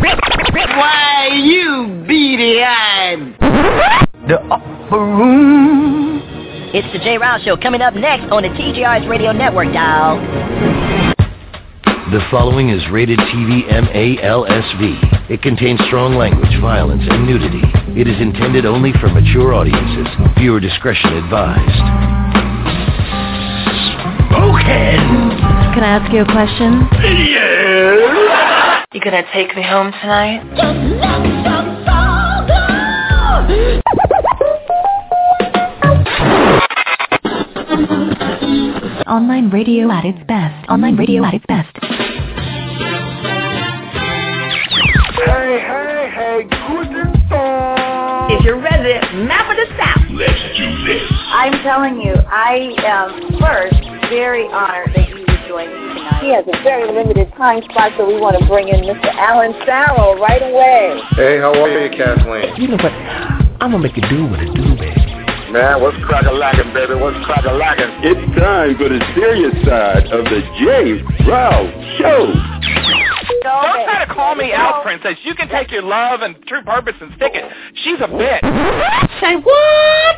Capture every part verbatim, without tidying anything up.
Why, you beady-eyed. The upper room. It's the Jay Rouse Show coming up next on the T G R's Radio Network, dial. The following is rated T V M A L S V. It contains strong language, violence, and nudity. It is intended only for mature audiences. Viewer discretion advised. Spoken! Can I ask you a question? Yes! You gonna take me home tonight? Just let the soul go! Online radio at its best. Online radio at its best. Hey, hey, hey, guten Tag. It's your resident map of the South. Let's do this. I'm telling you, I am first very honored that you would join me tonight. He has a very limited time slot, so we want to bring in Mister Alan Farrell right away. Hey, how are you, Kathleen? You know what? I'm gonna make you do what it do, baby. Man, what's crack-a-lackin', baby? What's crack-a-lackin'? It's time for the serious side of the Jay Rouse Show. Don't try to call me out, princess. You can take your love and true purpose and stick it. She's a bitch. Say what?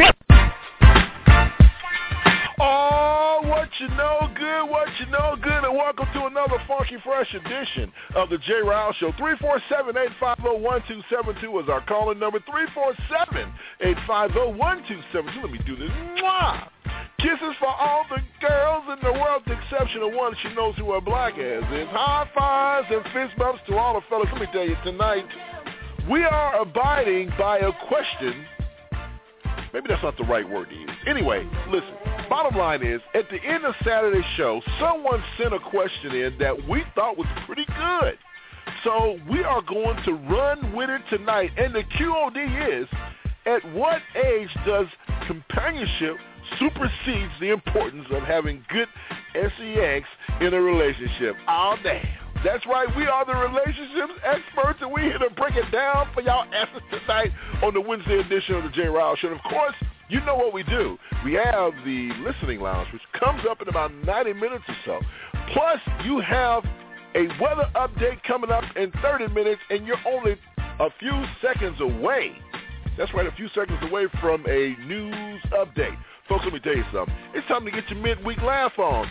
Oh, what you know good, what you know good, and welcome to another funky fresh edition of the Jay Rouse Show. three four seven, eight five zero, one two seven two is our calling number. three four seven, eight five zero, one two seven two. Let me do this. Mwah! Kisses for all the girls in the world, with the exception of one she knows who her black ass is. High fives and fist bumps to all the fellas. Let me tell you, tonight, we are abiding by a question. Maybe that's not the right word to use. Anyway, listen, bottom line is, at the end of Saturday's show, someone sent a question in that we thought was pretty good. So we are going to run with it tonight. And the Q O D is, at what age does companionship supersedes the importance of having good sex in a relationship? Oh, damn. That's right. We are the relationships experts, and we're here to break it down for y'all answers tonight on the Wednesday edition of the Jay Rouse Show. And, of course, you know what we do. We have the listening lounge, which comes up in about ninety minutes or so. Plus, you have a weather update coming up in thirty minutes, and you're only a few seconds away. That's right, a few seconds away from a news update. Folks, let me tell you something. It's time to get your midweek laugh on.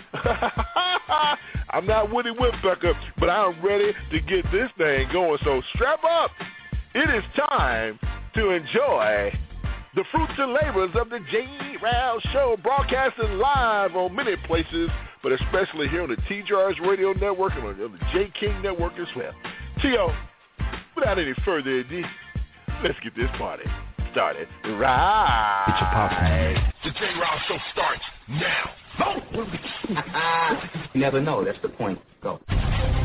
I'm not Woody Woodpecker, but I'm ready to get this thing going. So strap up. It is time to enjoy the fruits and labors of the Jay Rouse Show, broadcasting live on many places, but especially here on the T G R's Radio Network and on the J King Network as well. T O, without any further ado, let's get this party started. Right. Get your popcorn. The Jay Rouse Show starts now. Go. You never know. That's the point. Go. You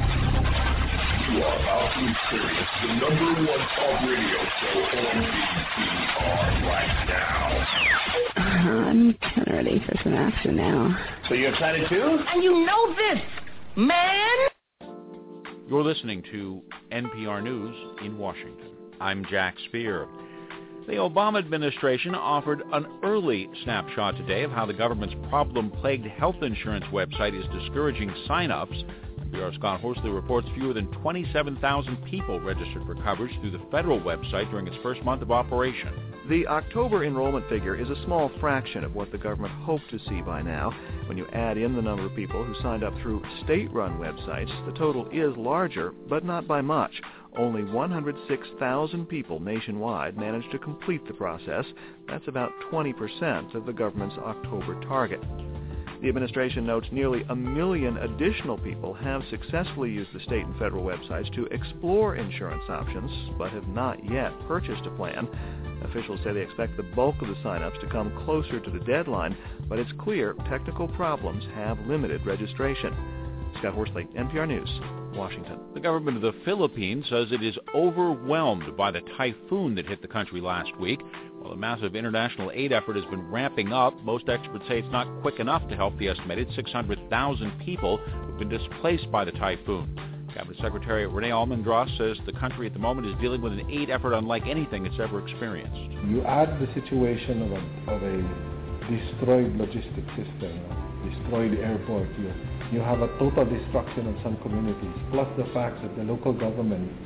are about to experience the number one talk radio show on B T R right now. I'm kind of ready for some action now. So you're excited too? And you know this, man. You're listening to N P R News in Washington. I'm Jack Speer. The Obama administration offered an early snapshot today of how the government's problem-plagued health insurance website is discouraging sign-ups. N P R's Scott Horsley reports fewer than twenty-seven thousand people registered for coverage through the federal website during its first month of operation. The October enrollment figure is a small fraction of what the government hoped to see by now. When you add in the number of people who signed up through state-run websites, the total is larger, but not by much. Only one hundred six thousand people nationwide managed to complete the process. That's about twenty percent of the government's October target. The administration notes nearly a million additional people have successfully used the state and federal websites to explore insurance options, but have not yet purchased a plan. Officials say they expect the bulk of the sign-ups to come closer to the deadline, but it's clear technical problems have limited registration. Scott Horsley, N P R News, Washington. The government of the Philippines says it is overwhelmed by the typhoon that hit the country last week. While a massive international aid effort has been ramping up, most experts say it's not quick enough to help the estimated six hundred thousand people who've been displaced by the typhoon. Cabinet Secretary Rene Almendros says the country at the moment is dealing with an aid effort unlike anything it's ever experienced. You add the situation of a, of a destroyed logistic system, a destroyed airport, you, you have a total destruction of some communities, plus the fact that the local government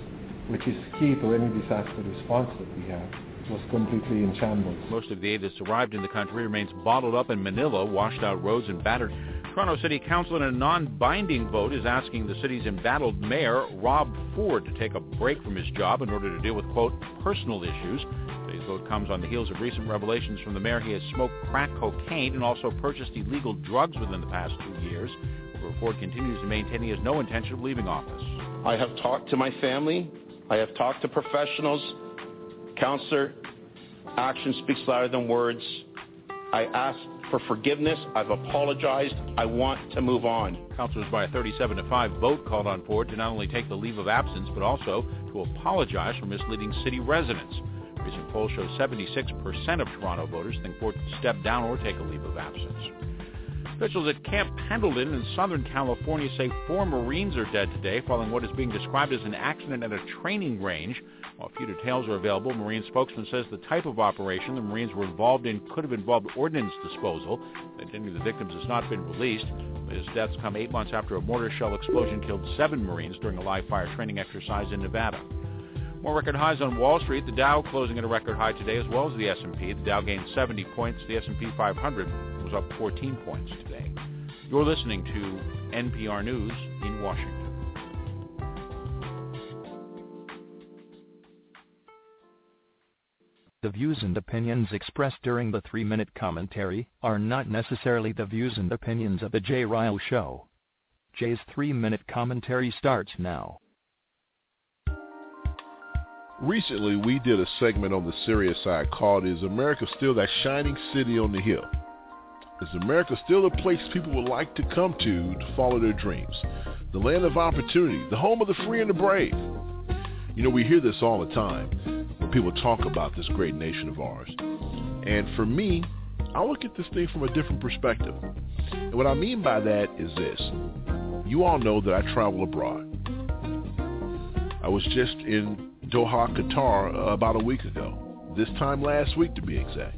which is key to any disaster response that we have, was completely in shambles. Most of the aid that's arrived in the country remains bottled up in Manila. Washed out roads and battered Toronto City Council, in a non-binding vote, is asking the city's embattled mayor, Rob Ford, to take a break from his job in order to deal with, quote, personal issues. Today's vote comes on the heels of recent revelations from the mayor he has smoked crack cocaine and also purchased illegal drugs within the past two years. Where Ford continues to maintain he has no intention of leaving office. I have talked to my family. I have talked to professionals. Counselor, action speaks louder than words. I ask for forgiveness. I've apologized. I want to move on. Councilors by a thirty-seven to five vote called on Ford to not only take the leave of absence, but also to apologize for misleading city residents. Recent polls show seventy-six percent of Toronto voters think Ford should step down or take a leave of absence. Officials at Camp Pendleton in Southern California say four Marines are dead today following what is being described as an accident at a training range. While few details are available, Marine spokesman says the type of operation the Marines were involved in could have involved ordnance disposal. The identity of the victims has not been released. His deaths come eight months after a mortar shell explosion killed seven Marines during a live fire training exercise in Nevada. More record highs on Wall Street. The Dow closing at a record high today, as well as the S and P. The Dow gained seventy points. The S and P five hundred was up fourteen points today. You're listening to N P R News in Washington. The views and opinions expressed during the three-minute commentary are not necessarily the views and opinions of The Jay Ryle Show. Jay's three-minute commentary starts now. Recently, we did a segment on the serious side called Is America Still That Shining City on the Hill? Is America still a place people would like to come to to follow their dreams? The land of opportunity, the home of the free and the brave. You know, we hear this all the time when people talk about this great nation of ours. And for me, I look at this thing from a different perspective. And what I mean by that is this. You all know that I travel abroad. I was just in Doha, Qatar, uh, about a week ago. This time last week, to be exact.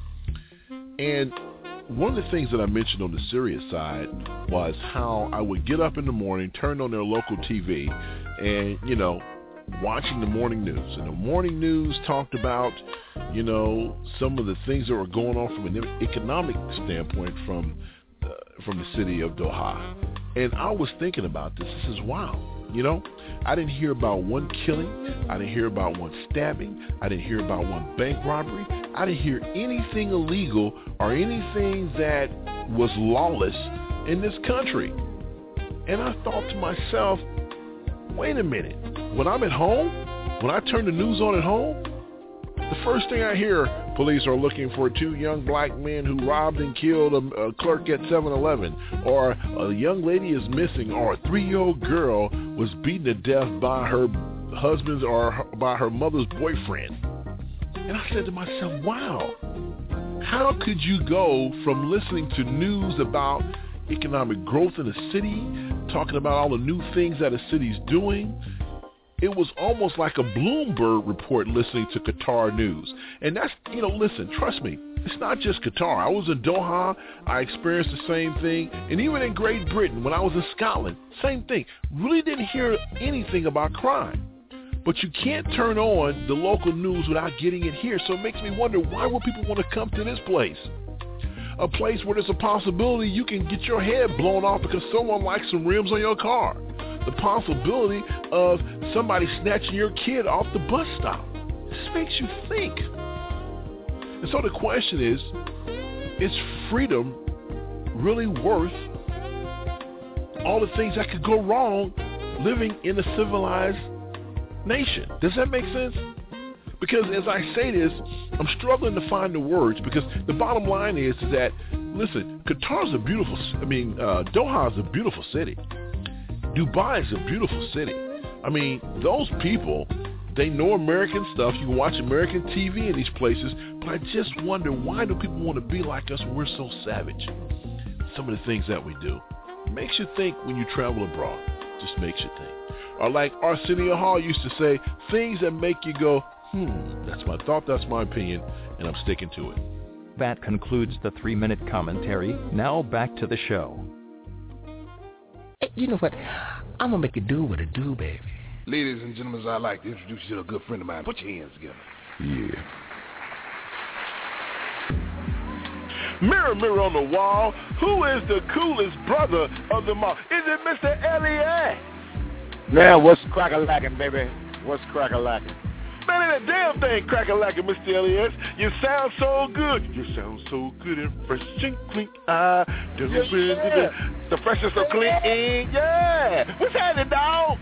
And one of the things that I mentioned on the serious side was how I would get up in the morning, turn on their local T V, and, you know, watching the morning news. And the morning news talked about, you know, some of the things that were going on from an economic standpoint from uh, from the city of Doha. And I was thinking about this. This is wild. You know, I didn't hear about one killing. I didn't hear about one stabbing. I didn't hear about one bank robbery. I didn't hear anything illegal or anything that was lawless in this country. And I thought to myself, wait a minute. When I'm at home, when I turn the news on at home, the first thing I hear, police are looking for two young black men who robbed and killed a, a clerk at seven eleven, or a young lady is missing, or a three-year-old girl was beaten to death by her husband's or by her mother's boyfriend. And I said to myself, wow, how could you go from listening to news about economic growth in the city, talking about all the new things that the city's doing? It was almost like a Bloomberg report listening to Qatar news. And that's, you know, listen, trust me, it's not just Qatar. I was in Doha. I experienced the same thing. And even in Great Britain, when I was in Scotland, same thing. Really didn't hear anything about crime. But you can't turn on the local news without getting it here. So it makes me wonder, why would people want to come to this place? A place where there's a possibility you can get your head blown off because someone likes some rims on your car. The possibility of somebody snatching your kid off the bus stop. This makes you think. And so the question is, is freedom really worth all the things that could go wrong living in a civilized nation? Does that make sense? Because as I say this, I'm struggling to find the words, because the bottom line is that, listen, Qatar's a beautiful, I mean, uh, Doha is a beautiful city. Dubai is a beautiful city. I mean, those people, they know American stuff. You can watch American T V in these places, but I just wonder, why do people want to be like us when we're so savage? Some of the things that we do. It makes you think when you travel abroad. Just makes you think. Or like Arsenio Hall used to say, things that make you go, hmm, that's my thought, that's my opinion, and I'm sticking to it. That concludes the three-minute commentary. Now back to the show. You know what? I'm going to make it do what it do, baby. Ladies and gentlemen, I'd like to introduce you to a good friend of mine. Put your hands together. Yeah. Mirror, mirror on the wall, who is the coolest brother of them all? Is it Mister Elias? Man, what's crack-a-lackin', baby? What's crack-a-lackin'? Man, ain't that damn thing crack-a-lackin', Mister Elias. You sound so good. You sound so good and fresh and clean. I do yeah, yeah. The freshest of clean. Yeah. What's happening, dog?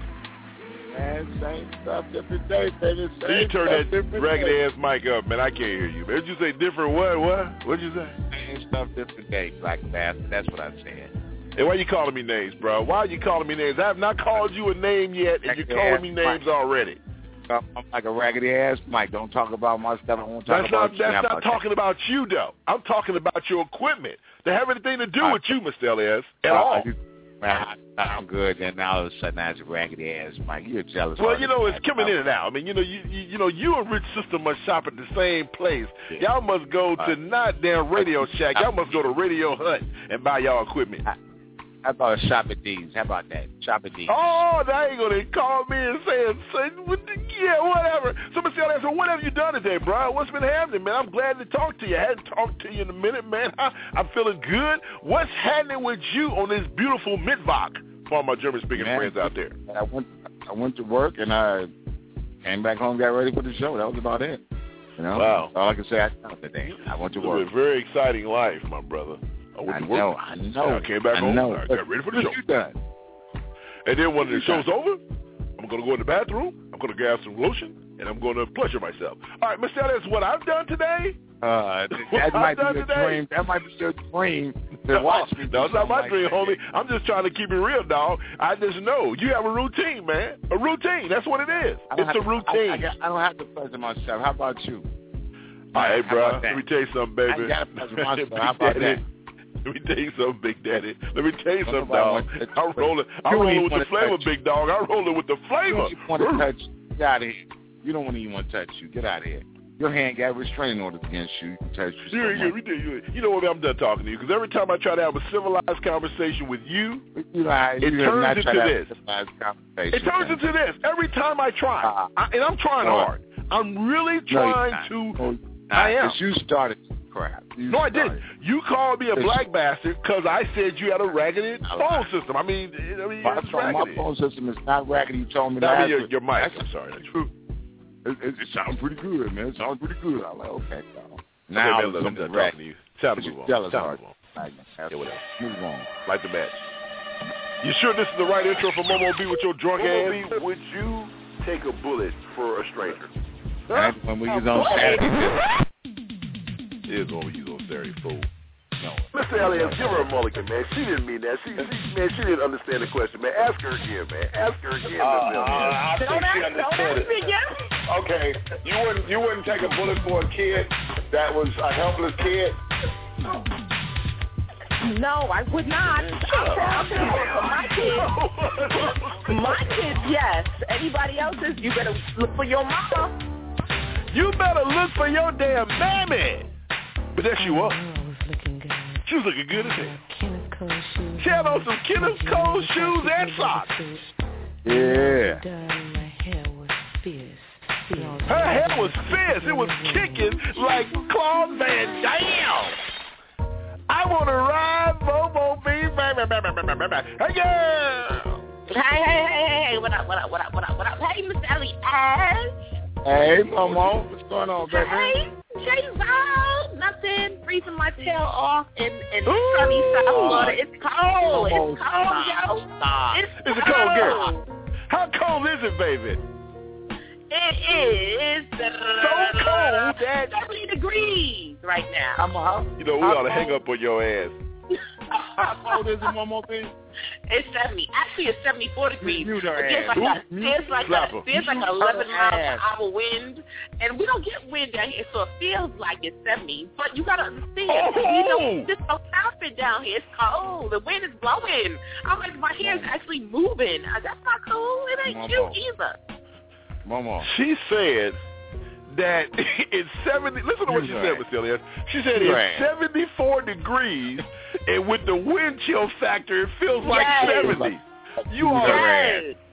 Man, same stuff, different day, baby. Same you turn stuff, that raggedy ass mic up, man. I can't hear you, man. Did you say different what? What? What'd you say? Same stuff, different day, black bastard. That's what I'm saying. Hey, why you calling me names, bro? Why are you calling me names? I have not called you a name yet, and you're calling me names already. I'm like a raggedy ass Mike. Don't talk about my stuff. I won't talk that's about not, you. That's How not about talking that? about you, though. I'm talking about your equipment. They have anything to do uh, with you, Mister Elias, at uh, all. You, man, I, I'm good. Then now all of a sudden, I was a raggedy ass Mike. You're jealous. Well, you know, it's coming in and out. I mean, you know, you you, you know, you and Rich Sister must shop at the same place. Yeah. Y'all must go to uh, not damn Radio Shack. Y'all must go to Radio Hut and buy y'all equipment. I, How about a shop at D's? How about that? Shop at D's. Oh, now you gonna call me and say, say yeah, whatever. So, Mister Elias, so what have you done today, bro? What's been happening, man? I'm glad to talk to you. I hadn't talked to you in a minute, man. I, I'm feeling good. What's happening with you on this beautiful Mittwoch for all my German-speaking man, friends out there? I went, I went to work and I came back home, got ready for the show. That was about it. You know, wow. All I can say, I done today. I went to it's work. A very exciting life, my brother. I, I know, I know. I came back I home. know. I got ready for the what show. You done? And then when the show's over, I'm going to go in the bathroom, I'm going to grab some lotion, and I'm going to pleasure myself. All right, Mister Elias, what I've done today? Uh, that might be your today? dream. That might be your dream to watch me. No, it's not my like dream, that. homie. I'm just trying to keep it real, dog. I just know you have a routine, man. A routine. That's what it is. It's a to, routine. I, I, I don't have to pleasure myself. How about you? All right, hey, bro. Let me tell you something, baby. I got to pleasure myself. How about that? Let me tell you something, Big Daddy. Let me tell you something, dog. I'm rolling. I'm rolling with the flavor, big dog. I'm rolling with the flavor. You want to touch you. Get out of here. You don't want to even want to touch you. Get out of here. Your hand got restraining orders against you. You can touch you. Yeah, yeah, we do. You, you know what? I'm done talking to you because every time I try to have a civilized conversation with you, you know, it you turns into this. It turns into this every time I try, uh, I, and I'm trying no, hard. I'm really trying no, to. No, I am. You started crap. You no, started. I didn't. You called me a black bastard because I said you had a raggedy phone system. I mean, I mean, my, it's raggedy. My phone system is not raggedy. You told me that. That your, your mic. I'm sorry. That's true. It, it, it sounds pretty good, man. It sounds pretty good. I'm like, okay, no. Now okay, man, I'm done talking to you. Time to move on. Time to move on. Yeah, whatever. Move on. Light the match. You sure this is the right intro for Momo B with your drunk Momo ass? B, would you take a bullet for a stranger? Huh? When we was on Saturday. It is when we use on Saturday, fool. No. Mister Elias, give her a mulligan, man. She didn't mean that. She, she, man, she didn't understand the question, man. Ask her again, man. Ask her again. Uh, uh, I think don't she ask, understood it. Again. Okay, you wouldn't you wouldn't take a bullet for a kid that was a helpless kid? No, I would not. I'll tell you for my kids. My kids, yes. Anybody else's, you better look for your mama. You better look for your damn mammy. But there she was. She was looking good as hell. She had on some Kenneth Cole shoes and socks. Yeah. Her hair was fierce. It was kicking like Claude Van Damme. I want to ride Momo B. Hey, girl. Hey, hey, hey, hey. What up, what up, what up, what up, what up? Hey, Miss Ellie Ash. Hey, Momo. What's going on, baby? Hey, J-Val. Nothing. Freezing my tail off in, in sunny South Florida. It's cold. Momo, it's cold, yo. It's, it's a cold girl. How cold is it, baby? It is so cold that seventy degrees right now. I'm a, you know, we ought to hang up on your ass. How cold is it, Momo B? It's seventy. Actually, it's seventy-four degrees. You There's like a, there's like a, there's like an eleven mile per hour wind, and we don't get wind down here, so it feels like it's seventy. But you gotta understand, oh. you know, it's so perfect down here. It's cold. The wind is blowing. I'm like, my hair is actually moving. That's not cool. It ain't cute either. Momo. She said that it's seventy. Listen to what she said, Vasilius. She said it's seventy-four degrees, and with the wind chill factor, it feels like yes. seventy. You are yes.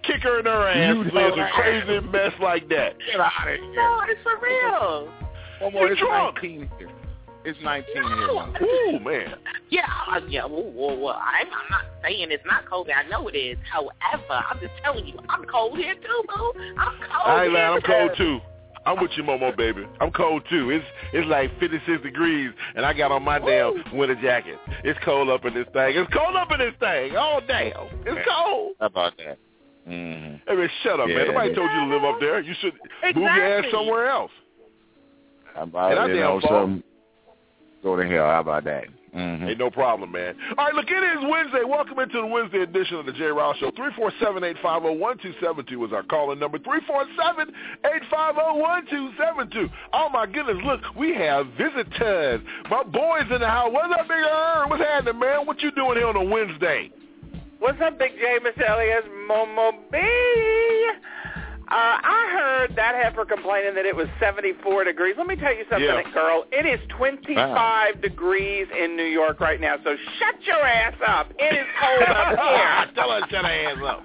kick her in her ass You for know a that. crazy mess like that. Get out of here. No, it's for real. One more, You're it's drunk. nineteen here. It's nineteen No. here. Ooh, man. Yeah, uh, yeah. Well, well, well I'm, I'm not saying it's not cold. I know it is. However, I'm just telling you, I'm cold here too, boo. I'm cold. I ain't here lying, I'm cold because- too. I'm with you, Momo, baby. I'm cold too. It's it's like fifty-six degrees, and I got on my damn winter jacket. It's cold up in this thing. It's cold up in this thing. Oh, damn. It's cold. How about that? Mm-hmm. Hey, man, shut up, Yeah. man. Nobody told you to live up there. You should move your ass Exactly. somewhere else. How about And I you damn know fault. something? Go to hell. How about that? Mm-hmm. Ain't no problem, man. All right, look, it is Wednesday. Welcome into the Wednesday edition of the Jay Rouse Show. three four seven, eight five zero, one two seven two is our calling number. three four seven, eight five zero, one two seven two. Oh, my goodness, look, we have visitors. My boys in the house. What's up, Big Earn? What's happening, man? What you doing here on a Wednesday? What's up, Big J, Miss Elias, Momo B? Uh, I heard that heifer complaining that it was seventy-four degrees. Let me tell you something, Yeah. girl. It is twenty-five wow. degrees in New York right now, so shut your ass up. It is cold up here. Tell her to shut her ass up.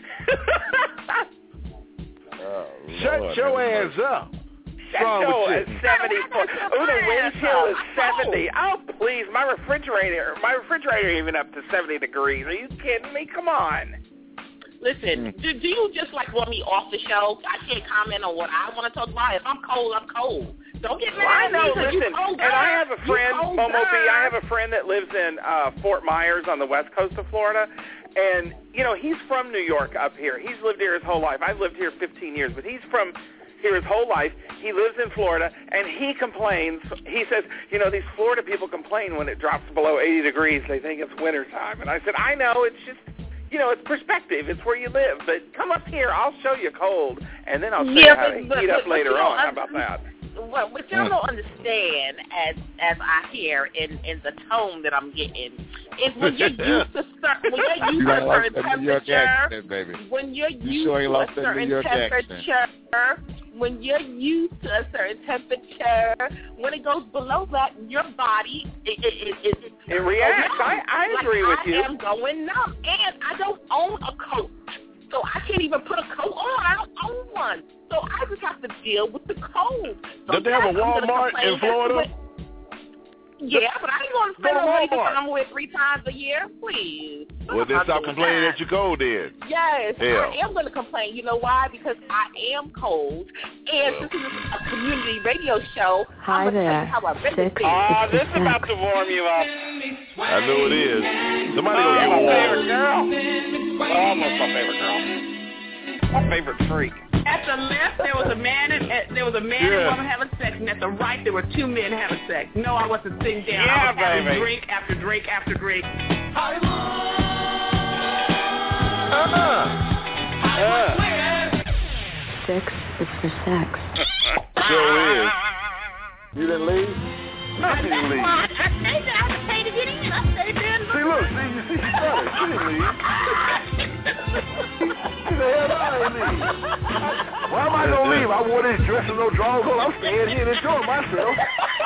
Oh, Shut Lord, your everybody. ass up. Shut wrong your with at you? seventy-four. Oh, the wind chill is seventy. Oh, please, my refrigerator, my refrigerator even up to seventy degrees. Are you kidding me? Come on. Listen, do, do you just like want me off the show? I can't comment on what I want to talk about. If I'm cold, I'm cold. Don't get mad I at know, me 'cause you listen, cold, and I girl. have a You friend, cold, Momo B, girl. I have a friend that lives in uh, Fort Myers on the west coast of Florida, and, you know, he's from New York up here. He's lived here his whole life. I've lived here fifteen years, but he's from here his whole life. He lives in Florida, and he complains. He says, you know, these Florida people complain when it drops below eighty degrees. They think it's wintertime. And I said, I know, it's just... You know, it's perspective. It's where you live. But come up here. I'll show you cold, and then I'll show Yeah, you how but- to but- heat but- up but later you know, on. How I'm- about that? What, what y'all don't understand, as as I hear in, in the tone that I'm getting, is when you're used to certain when you're used You to a ain't lost certain that New York temperature, accent, baby. when you're You used sure ain't to a lost that New certain York accent. temperature, when you're used to a certain temperature, when it goes below that, your body it it it, it, It reacts. I, I like agree with I you. am going numb, and I don't own a coat. So I can't even put a coat on. I don't own one. So I just have to deal with the cold. So Does they have a yes, I'm gonna Walmart complain in Florida? that- Yeah, but I ain't going to spend Go to no money to Walmart. somewhere three times a year. Please. Well, then stop complaining that you're cold then. Yes, Hell. I am going to complain. You know why? Because I am cold. And since this is a community radio show, Hi I'm going to tell there. you how I really Six. feel. Oh, this is about to warm you up. I know it is. Somebody Oh, gonna give my a favorite warm. girl. Oh, almost my favorite girl. My favorite freak. At the left, there was a man and at, there was a man Yeah. and woman having sex, and at the right, there were two men having sex. No, I wasn't sitting down. Yeah, I was having baby. drink after drink after drink. Uh-uh. Six is for sex. Sure is. You didn't leave? No, she didn't leave. I stayed there. I was paid to get in. I stayed there. See, look, see, you see, she got it. She didn't leave. She the hell I ain't leave. Why am I gonna leave? I wore this dress and no drawers on. I'm staying here and enjoying myself.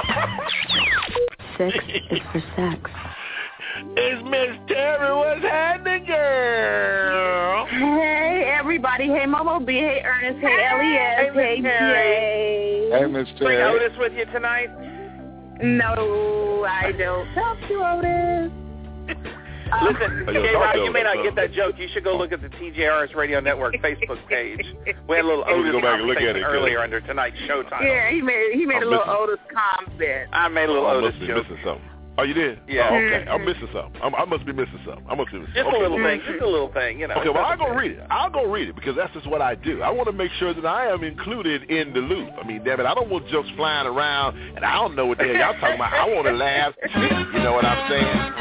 Six is for sex. It's Miss Terry. What's happening, girl? Hey, everybody. Hey, Momo B. Hey, Ernest. Hey, Elias. Hey, Hey, Miss Terry. Jay. Hey, Miss Bring Terry. Otis with you tonight? No, I don't talk to Otis. Listen, Oh, you'll J. talk Rod, to you him, may not so. get that joke. You should go look at the T J R S Radio Network Facebook page. We had a little I'm gonna Otis go back and look at conversation it, 'cause- earlier under tonight's show title. Yeah, he made he made I'm a little missing- Otis comment. I made a little I Otis must be joke. missing something. Oh, you did? Yeah. Oh, okay. I'm missing something. I'm, I must be missing something. I must be missing Just okay. a little thing. Just a little thing, you know. Okay, well, I'll go read it. I'll go read it because that's just what I do. I want to make sure that I am included in the loop. I mean, damn it, I don't want jokes flying around, and I don't know what the hell y'all talking about. I want to laugh. You know what I'm saying?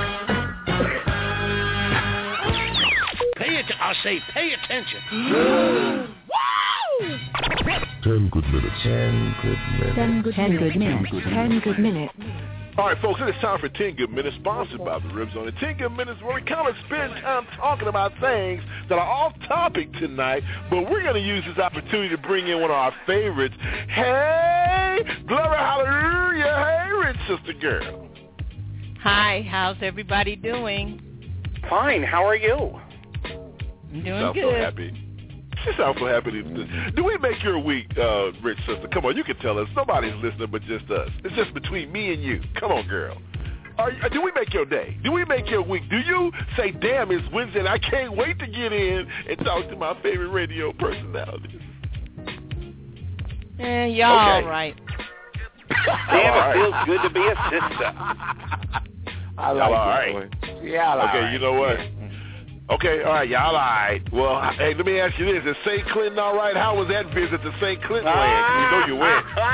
Pay it. I say, pay attention. Ten good minutes. Ten good minutes. Ten good, Ten good minutes. Ten good minutes. All right, folks, it is time for ten Good Minutes, sponsored by the Rib Zone. And ten Good Minutes where we kind of spend time talking about things that are off topic tonight, but we're going to use this opportunity to bring in one of our favorites. Hey, glory, hallelujah. Hey, rich sister girl. Hi, how's everybody doing? Fine. How are you? She Doing sounds good. so happy. She sounds so happy. Do we make your week, uh, Rich sister? Come on, you can tell us. Nobody's listening but just us. It's just between me and you. Come on, girl. Are, do we make your day? Do we make your week? Do you say, damn, it's Wednesday and I can't wait to get in and talk to my favorite radio personalities? Eh, y'all okay. all right. Damn, it feels good to be a sister. I like all it. right. Yeah, okay, right. you know what? Okay, all right, y'all all right. Well, hey, let me ask you this. Is Saint Clinton all right? How was that visit to Saint Clinton land? We know you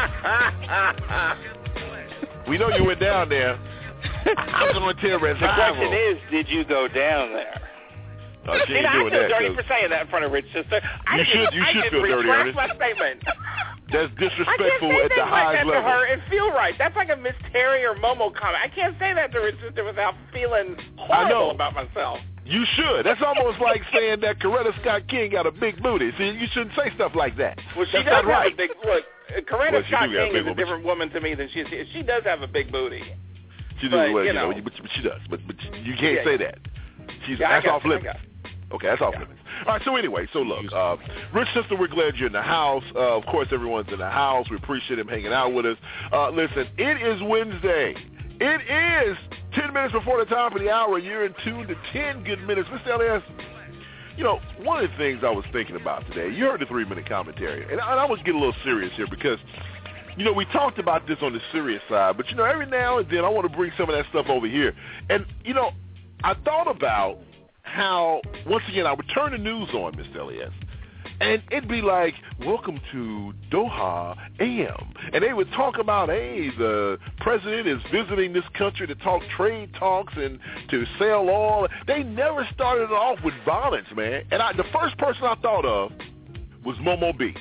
went. We know you went down there. I'm going to tell The question is, did you go down there? No, she See, ain't I doing feel that. dirty for saying that in front of Rich sister. I You just, should- you I should just feel dirty, retract Ernest. my statement. That's I can't disrespectful say at the things like highest that level. to her and feel right. That's like a Miss Terry or Momo comment. I can't say that to Rich sister without feeling I know. horrible about myself. You should. That's almost like saying that Coretta Scott King got a big booty. See, you shouldn't say stuff like that. Well, she That's does not have right. a big look. uh, Coretta Well, she Scott do got a King big is a one, but different woman to me than she is. She does have a big booty. She does, but, well, you you know, know. but, but she does. But but you can't Yeah, say yeah. that. She's Yeah, I that's got off you, I limits. got Okay, that's off limits. All right, so anyway, so look, uh, Rich sister, we're glad you're in the house. Uh, of course, everyone's in the house. We appreciate him hanging out with us. Uh, listen, it is Wednesday. It is ten minutes before the top of the hour. You're in tune to ten good minutes. Mister Elias, you know, one of the things I was thinking about today, you heard the three-minute commentary, and I, and I was getting a little serious here because, you know, we talked about this on the serious side, but, you know, every now and then I want to bring some of that stuff over here. And, you know, I thought about how, once again, I would turn the news on, Mister Elias, and it'd be like, welcome to Doha A M. And they would talk about, hey, the president is visiting this country to talk trade talks and to sell oil. They never started it off with violence, man. And I, the first person I thought of was Momo B.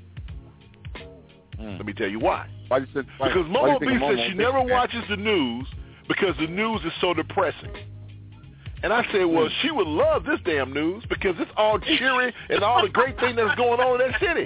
Mm. Let me tell you why. Why you said, why, because why Momo you B think says Momo she B never said? watches the news because the news is so depressing. And I said, well, she would love this damn news because it's all cheery and all the great thing that's going on in that city.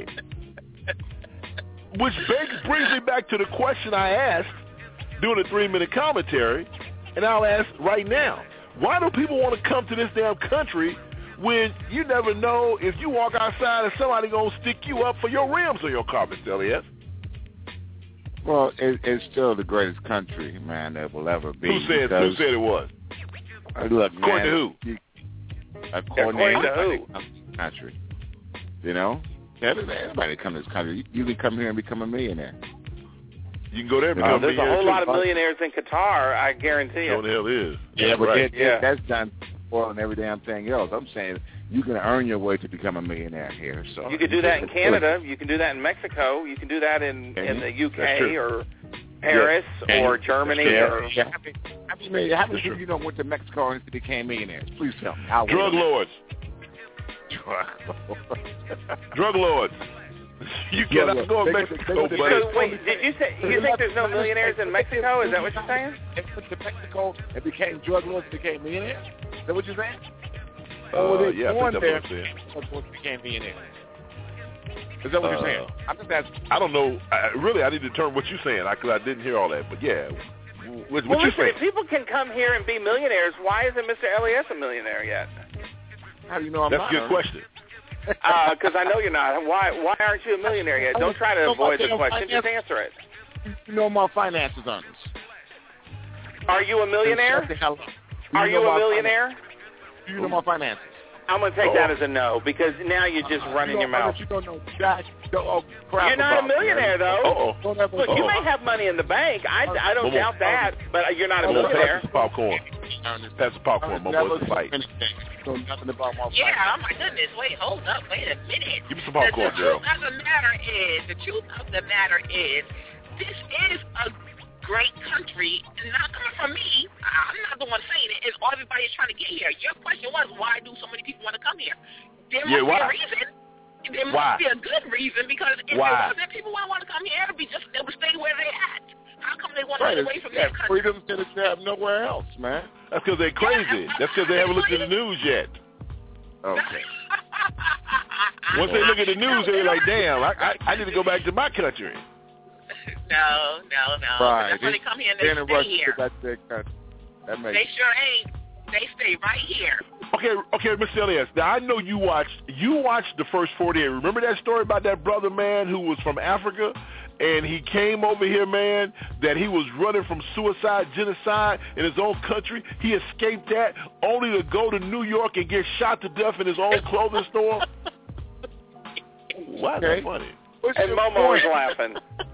Which begs, brings me back to the question I asked during the three-minute commentary, and I'll ask right now. Why do people want to come to this damn country when you never know if you walk outside and somebody going to stick you up for your rims on your car, Mister Elias? Well, it, it's still the greatest country, man, that will ever be. Who said, who said it was? Uh, look, according man, to who? You, According according, to to who? Country. You know? Everybody, everybody come to this country. You, you can come here and become a millionaire. You can go there and You become know, a There's a millionaire whole too. lot of millionaires in Qatar, I guarantee you. What the hell is? Yeah, That's but right. that, Yeah. that's done oil and every damn thing else. I'm saying you can earn your way to become a millionaire here. So You could do that in Canada. You can do that in Mexico. You can do that in, Can in you? the U That's K true. or Paris Yeah. or That's Germany. true. Or, Yeah. How many, how many, how many people you know went to Mexico and became millionaires? Please tell me. How Drug lords. Drug lords. You Drug cannot lords. go to They- Mexico, they- they- buddy. So wait, did you say you think there's no millionaires in Mexico? Is that what you're saying? They went to Mexico and became drug lords and became millionaires? Is that what you're saying? Uh, or were they yeah, I think born that's there what I'm saying. and became millionaires? Is that what you're Uh, saying? I'm just asking. I don't know. I, really, I need to determine what you're saying because I didn't hear all that. But yeah, what, what Well, you listen, saying? if people can come here and be millionaires, why isn't Mister Elias a millionaire yet? How do you know I'm That's not? a good Ernest? question. Because I know you're not. Why Why aren't you a millionaire yet? Don't try to avoid the question. Just answer it. You know my finances, Ernest. Are you a millionaire? Shut the hell up. Do Are you know a my millionaire? finances? Do you know my finances? I'm going to take that as a no because now you're just running your You don't- mouth. You don't know jack. Don't, oh, crap You're not a about me, millionaire, Ernest. though. Uh-oh. Don't ever- Look, you Uh-oh. may have money in the bank. I, I don't Momo. doubt that, but you're not a Momo, millionaire. pass the popcorn. Ernest. Pass the popcorn, Ernest Momo. never It's a fight. finished anything. Know nothing about my Yeah, finances. oh my goodness. Wait, hold up. Wait a minute. Give me some The, popcorn, the girl. truth of the matter is, the truth of the matter is, this is a great country, and not coming from me. I'm not the one saying it, and everybody's trying to get here. Your question was, why do so many people want to come here? There must Yeah, be why? a reason. There must Why? be a good reason, because if Why? there wasn't, people wouldn't want to come here. It would be just, they would stay where they're at. How come they want to Right, get away from yeah, their country? freedom that you have nowhere else, man. That's because they're crazy. That's because they haven't looked at the news yet. Okay. Once they look at the news, they're like, damn, I, I, I need to go back to my country. No, no, no. Right. That's why they come here and They're they in a stay rush to here. get back to their country. That makes They sure ain't. They stay right here. Okay, okay, Mister Elias. Now I know you watched you watched the first forty-eight. Remember that story about that brother man who was from Africa, and he came over here, man, that he was running from suicide, genocide in his own country. He escaped that only to go to New York and get shot to death in his own clothing store. Why is that funny? What's And your Momo point? was laughing.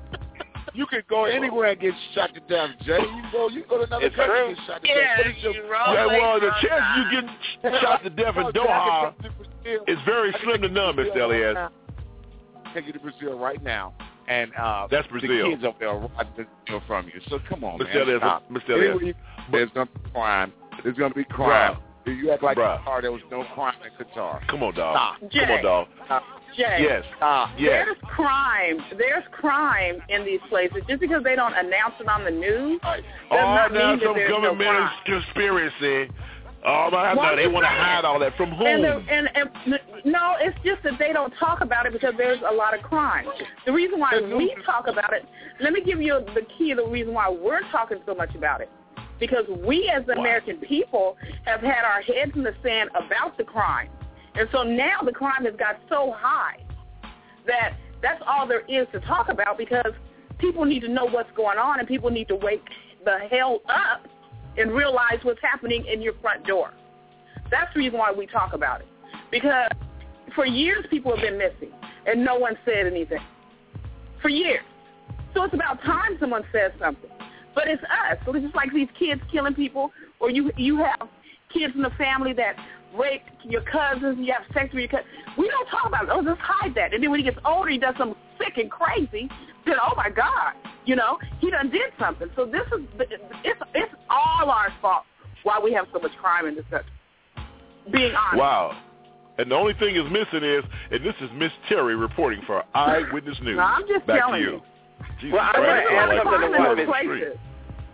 You can go anywhere and get shot to death, Jay. You can go, you can go to another It's country true. and get shot to Yeah, death. What is your- you roll Yeah, well, away the from chance you that. get shot to death in Doha is very slim to none, Mister Elias. Take you to Brazil right now, and uh, That's the Brazil. kids up there are robbing Brazil from you. So come on, Mister man. Elias, Stop. Mister Elias. Anywhere you- There's going to be crime. There's going to be crime. You act like Bruh. Qatar, there was no crime in Qatar. Come on, dog. Stop. Come on, dog. Jay, Yes. Stop. Yes. there's crime. There's crime in these places. Just because they don't announce it on the news does Oh, not now mean that some there's no government crime. conspiracy. Oh, my Well, God, they I'm want to saying. hide all that. From whom? And, the, and, and no, it's just that they don't talk about it because there's a lot of crime. The reason why we talk about it, let me give you the key of the reason why we're talking so much about it. Because we as the American people have had our heads in the sand about the crime. And so now the crime has got so high that that's all there is to talk about, because people need to know what's going on and people need to wake the hell up and realize what's happening in your front door. That's the reason why we talk about it. Because for years people have been missing and no one said anything. For years. So it's about time someone says something. But it's us. So it's just like these kids killing people, or you you have kids in the family that rape your cousins, you have sex with your cousins. We don't talk about it. Oh, just hide that. And then when he gets older, he does something sick and crazy. Then, oh, my God, you know, he done did something. So this is, it's, it's all our fault why we have so much crime in this country. Being honest. Wow. And the only thing is missing is, and this is Miss Terry reporting for Eyewitness News. No, I'm just Back telling to you. you. Jesus Well, I Christ, wanna add I like something the to what word Miss on the street. places.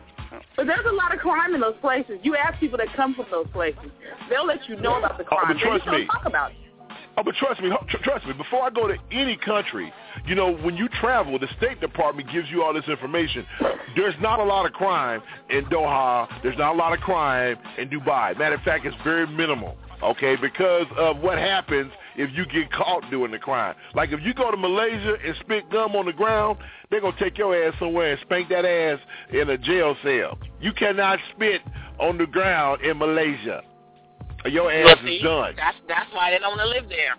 But there's a lot of crime in those places. You ask people that come from those places, they'll let you know about the crime. Oh, but They trust just don't me. talk about it. Oh, but trust me, tr- trust me, before I go to any country, you know, when you travel, the State Department gives you all this information. There's not a lot of crime in Doha. There's not a lot of crime in Dubai. Matter of fact, it's very minimal, okay, because of what happens if you get caught doing the crime. Like if you go to Malaysia and spit gum on the ground, they're going to take your ass somewhere and spank that ass in a jail cell. You cannot spit on the ground in Malaysia. Your ass See, is done. That's that's why they don't want to live there.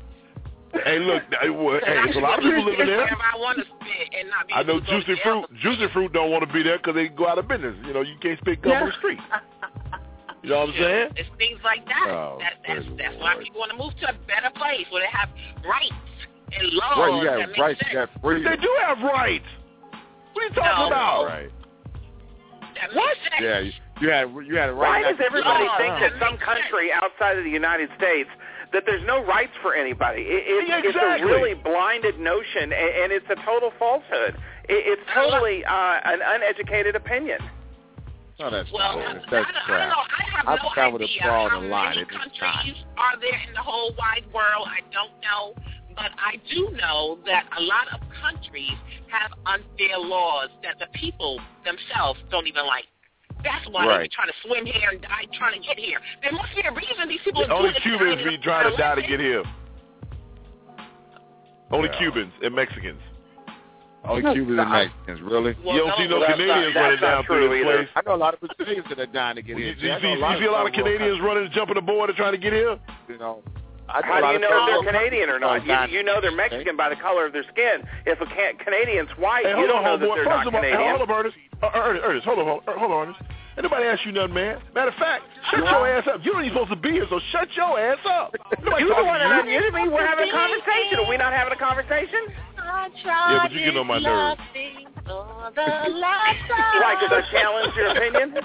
Hey, look, hey, well, hey, there's a lot of people living there. If I want to spit and not be I know able to go to Juicy jail. Fruit. Juicy Fruit don't want to be there because they go out of business. You know, you can't spit gum on the street. You know what I'm saying? It's things like that. Oh, that that's good that's why Lord. people want to move to a better place where they have rights and laws. Right, you that got make rights, sense. you got freedom. They do have rights. What are you talking No. about? Right. That makes What? sense. Yeah, you, you had you had a Why right. does not to- everybody Oh, think that that some makes country outside of the United States that there's no rights for anybody? It, it, Yeah, It's exactly. a really blinded notion, and, and it's a total falsehood. It, it's totally uh, an uneducated opinion. No, that's Well, not. I, That's I, don't, I crap. don't know. I have I've no traveled idea abroad how a lot. many It is countries are there in the whole wide world. I don't know. But I do know that a lot of countries have unfair laws that the people themselves don't even like. That's why Right. they be trying to swim here and die trying to get here. There must be a reason these people are Only doing Cubans it. be trying to die to get here. Only Yeah. Cubans and Mexicans. Only Cubans and Mexicans, really? Well, You don't see no that's Canadians not- running that's not down through true this either. place. I know a lot of Brazilians that are dying to get You, in. you, See, I know see, you see a lot of Canadians running, jumping the border trying to get here? You know, I know a How do lot you of know if third they're world Canadian or countries not? are dying You, you know they're Mexican by the color of their skin. If a can- Canadian's white, Hey, you hold don't on, know that homeboy. they're First not of all, hey, Canadian. hold on, Ernest. Uh, Ernest, Ernest, hold on, hold on, hold on, Ernest. Anybody ask you nothing, man? Matter of fact, shut your ass up. You don't even supposed to be here, so shut your ass up. Nobody You're the talking one to that you. unmuted me. We're having a conversation. Are we not having a conversation? Yeah, but you get on my nerves. Like, does that challenge your opinion?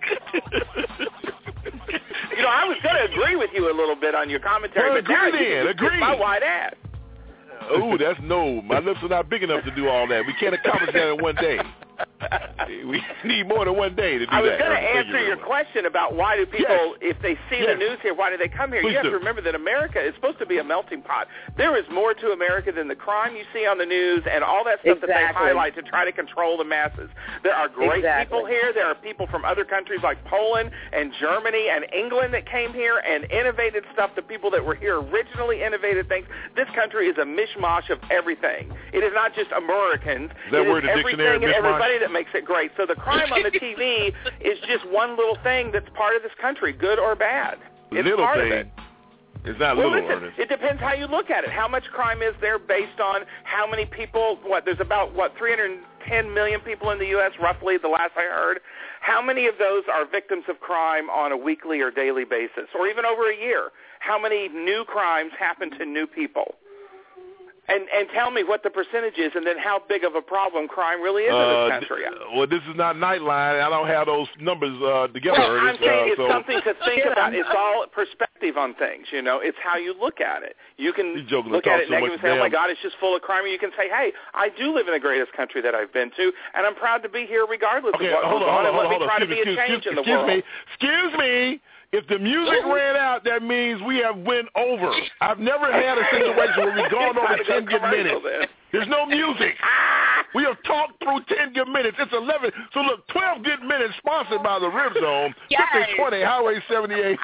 You know, I was going to agree with you a little bit on your commentary, Well, but now agree you then. can Agree. kiss my white ass. Ooh, that's no. My lips are not big enough to do all that. We can't accomplish that in one day. We need more than one day to do that. I was going to Thank answer you your question about why do people, yes. if they see yes. the news here, why do they come here? Please you have do. to remember that America is supposed to be a melting pot. There is more to America than the crime you see on the news and all that stuff exactly. that they highlight to try to control the masses. There are great exactly. people here. There are people from other countries like Poland and Germany and England that came here and innovated stuff. The people that were here originally innovated things. This country is a mishmash of everything. It is not just Americans. Is that it word is a everything dictionary, and mishmash? everybody that makes it great. So the crime on the T V is just one little thing that's part of this country, good or bad. It's little part thing. of it. It's not Well, little, listen, Ernest. it depends how you look at it. How much crime is there based on how many people, what, there's about, what, three hundred ten million people in the U S, roughly, the last I heard. How many of those are victims of crime on a weekly or daily basis, or even over a year? How many new crimes happen to new people? And and tell me what the percentage is, and then how big of a problem crime really is Uh, in this country. well, this is not Nightline. I don't have those numbers uh, together, Well, I'm Ernest. saying uh, it's so. something to think about. It's all perspective on things, you know. It's how you look at it. You can look at it so negative and much say, oh, my damn- God, it's just full of crime. Or you can say, hey, I do live in the greatest country that I've been to, and I'm proud to be here regardless Okay, of what hold goes on, on, hold on, and let hold me on. try to Excuse be a me, change excuse, in the excuse world. me. Excuse me. If the music ran out, that means we have went over. I've never had a situation where we've gone over ten good minutes. There's no music. We have talked through ten good minutes. It's eleven. So look, twelve good minutes sponsored by the Rib Zone, Yes. fifty twenty Highway seventy-eight,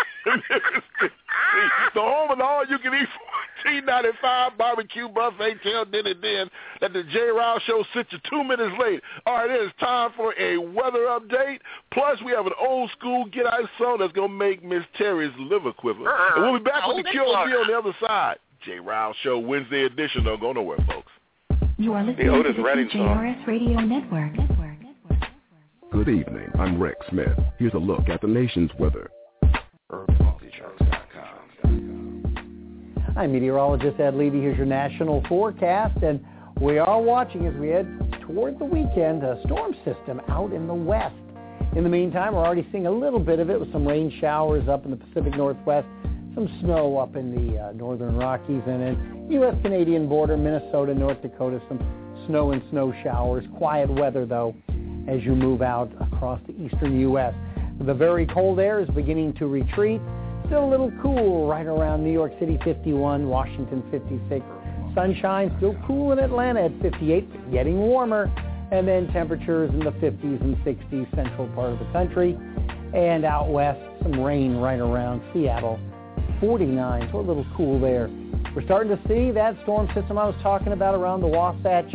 the home of the all-you-can-eat fourteen ninety-five barbecue buffet. Tell Denny Den that the J. Ryle Show sent you two minutes late. All right, it is time for a weather update. Plus, we have an old-school Get Ice song that's going to make Miss Terry's liver quiver. And we'll be back with the Q O B on the other side. J. Ryle Show Wednesday edition. Don't go nowhere, folks. You are listening The to Otis the Redding T J R S Radio Network. Good evening. I'm Rex Smith. Here's a look at the nation's weather. I'm meteorologist Ed Levy. Here's your national forecast, and we are watching as we head toward the weekend a storm system out in the west. In the meantime, we're already seeing a little bit of it with some rain showers up in the Pacific Northwest, some snow up in the uh, northern Rockies, and then U S Canadian border, Minnesota, North Dakota, some snow and snow showers. Quiet weather, though, as you move out across the eastern U S. The very cold air is beginning to retreat. Still a little cool right around New York City, fifty-one, Washington, fifty-six. Sunshine, still cool in Atlanta at fifty-eight, getting warmer. And then temperatures in the fifties and sixties, central part of the country. And out west, some rain right around Seattle, forty-nine, so a little cool there. We're starting to see that storm system I was talking about around the Wasatch.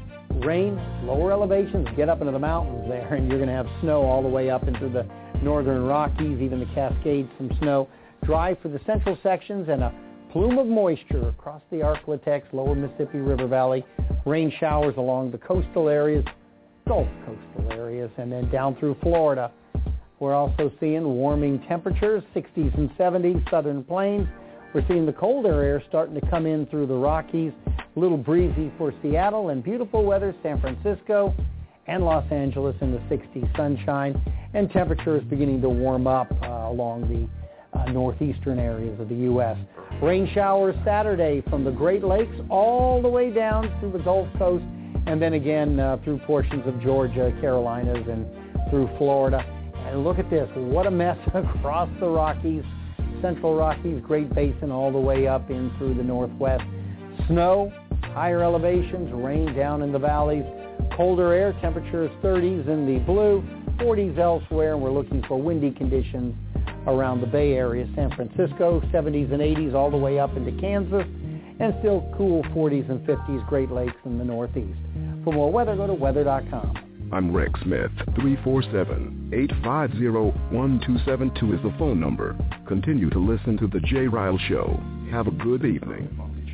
Rain, lower elevations, get up into the mountains there, and you're going to have snow all the way up into the northern Rockies, even the Cascades, some snow. Dry for the central sections and a plume of moisture across the Arklatex, lower Mississippi River Valley. Rain showers along the coastal areas, Gulf coastal areas, and then down through Florida. We're also seeing warming temperatures, sixties and seventies, southern plains. We're seeing the colder air starting to come in through the Rockies. A little breezy for Seattle, and beautiful weather, San Francisco and Los Angeles in the sixties, sunshine, and temperatures beginning to warm up uh, along the uh, northeastern areas of the U S. Rain showers Saturday from the Great Lakes all the way down through the Gulf Coast, and then again uh, through portions of Georgia, Carolinas, and through Florida. And look at this, what a mess across the Rockies, Central Rockies, Great Basin, all the way up in through the Northwest. Snow, higher elevations, rain down in the valleys, colder air, temperatures thirties in the blue, forties elsewhere, and we're looking for windy conditions around the Bay Area, San Francisco, seventies and eighties all the way up into Kansas, and still cool forties and fifties, Great Lakes in the Northeast. For more weather, go to weather dot com. I'm Rex Smith. three four seven, eight five zero, one two seven two is the phone number. Continue to listen to The J. Ryle Show. Have a good evening.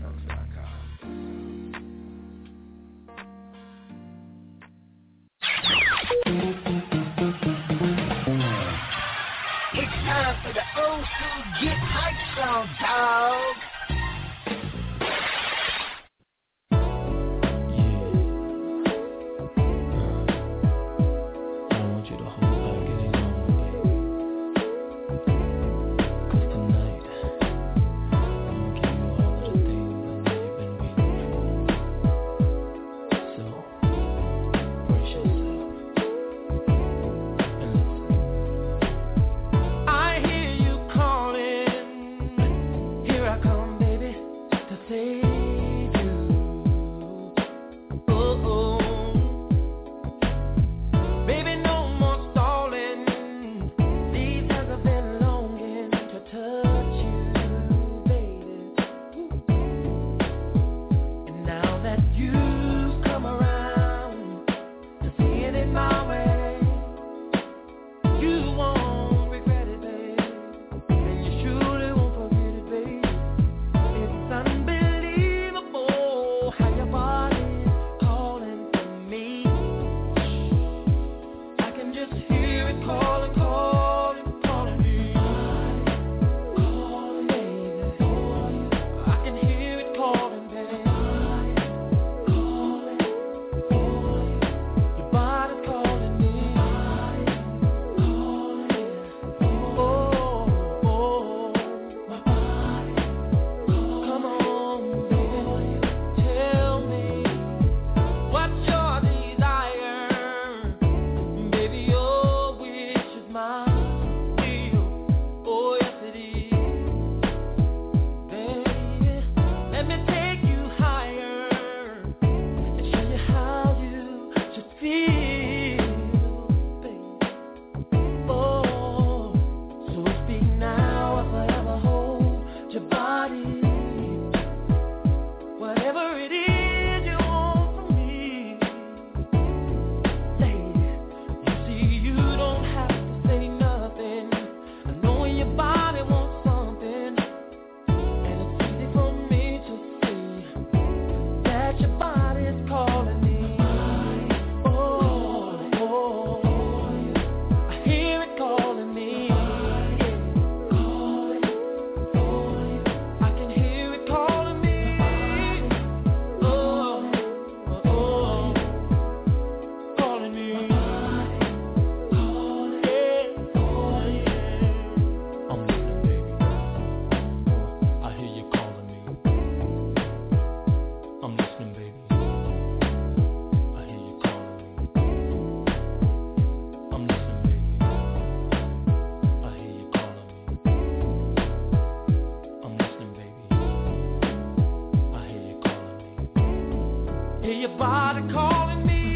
It's time for the old school Get Hype song, dog. Brace yourself. Hear your body calling me.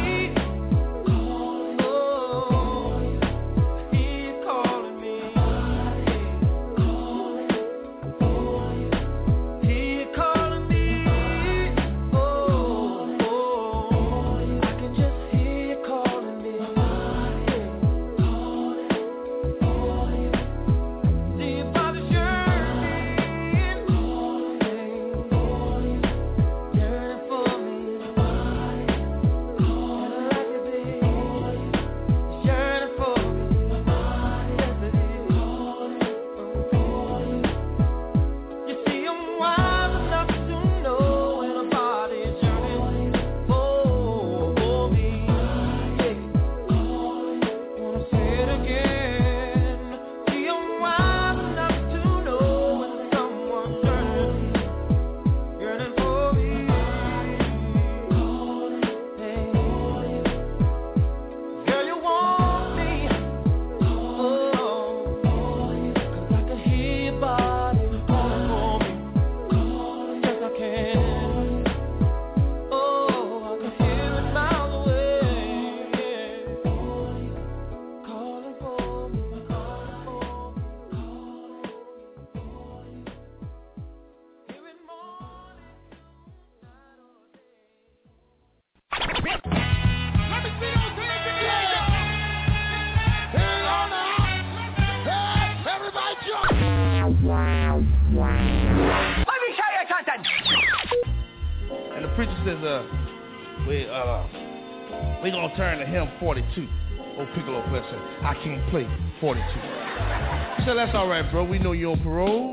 We gonna turn to him forty-two. Old Piccolo player said, I can't play forty-two. He said, that's all right, bro. We know you're on parole.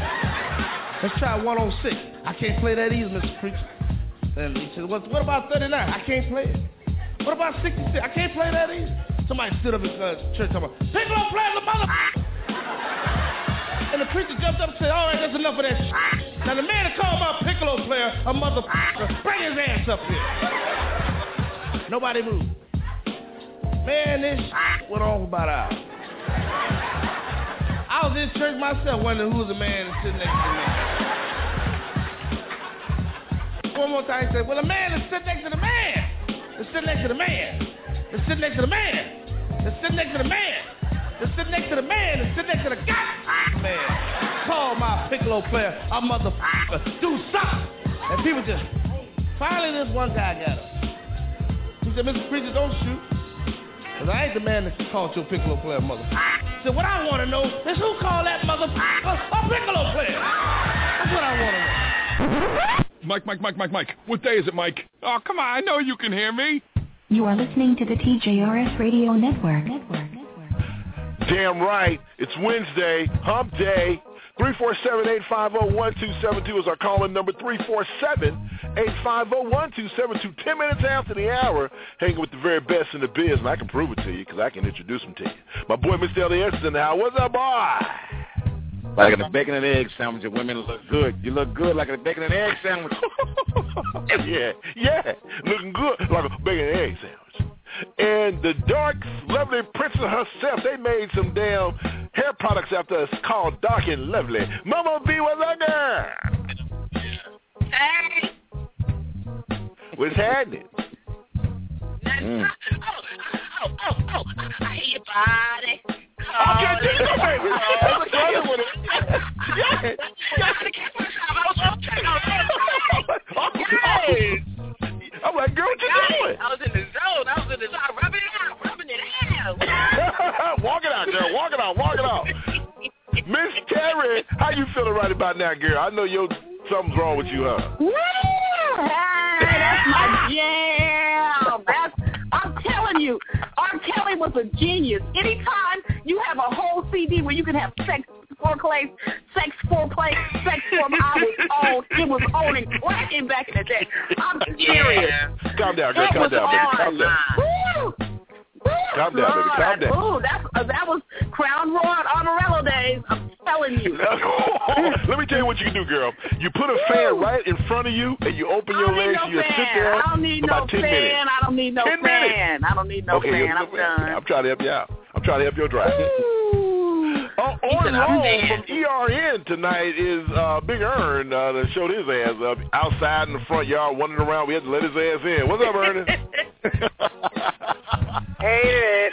Let's try one oh six. I can't play that either, Mister Preacher. Then he said, what, what about thirty-nine? I can't play it. What about sixty-six? I can't play that either. Somebody stood up in the church talking about, Piccolo playing the mother. And the preacher jumped up and said, all right, that's enough of that shit. Now the man that called my Piccolo player a mother, bring his ass up here. Nobody moved. Man, this went on for about an hour. I was in church myself wondering who was the man that's sitting next to the man. One more time, he said, well, the man that's sitting next to the man. That's sitting next to the man. That's sitting next to the man. That's sitting next to the man. That's sitting next to the man. That's sitting next to the God man. Call my Piccolo player a motherfucker. Do something. And people just, finally this one guy got up. He said, Mister Preacher, don't shoot. Because I ain't the man that called your Piccolo player mother. He said, what I want to know is who called that motherfucker a Piccolo player? That's what I want to know. Mike, Mike, Mike, Mike, Mike. What day is it, Mike? Oh, come on. I know you can hear me. You are listening to the T J R S Radio Network. Network. Damn right. It's Wednesday, hump day. three four seven, eight five zero, one two seven two is our call-in number, three four seven, eight five zero, one two seven two. Ten minutes after the hour, hanging with the very best in the biz, and I can prove it to you because I can introduce them to you. My boy, Mister Elias, is in the house. What's up, boy? Like a bacon and egg sandwich, your women look good. You look good like a bacon and egg sandwich. yeah, yeah, looking good like a bacon and egg sandwich. And the dark, lovely princess herself, they made some damn hair products after us called Dark and Lovely. Mama B, what's up, girl? Hey. What's happening? Mm. Oh, oh, oh, oh, I hear your body. Okay, jingle, baby. That's the one. Yeah. Yeah. I'm like, girl, what you doing? I was in the zone. I was in the zone. Rubbing it out. Rubbing it out. Walk it out, girl. Walk it out. Walk it out. Miss Terry, how you feeling right about now, girl? I know your something's wrong with you, huh? Hey, that's my jam. That's, I'm telling you, R. Kelly was a genius. Anytime you have a whole C D where you can have sex foreplay, sex foreplay, sex foreplay, I was on. It was on and cracking back in the day. I'm serious. Calm down, girl. Calm down, baby. Calm down. Woo! Calm down, baby. Calm down. Ooh, that's, uh, that was Crown Royal Armarello days. I'm telling you. Let me tell you what you can do, girl. You put a fan right in front of you, and you open your legs, no and you fan. sit there I don't need for no about ten fan. minutes. I don't need no ten fan. Minutes. I don't need no okay, fan. I'm done. I'm trying to help you out. I'm trying to help your drive. Uh-oh. on loan from E R N tonight is uh, Big Earn uh, that showed his ass up outside in the front yard, wandering around. We had to let his ass in. What's up, Ernest? Hate it.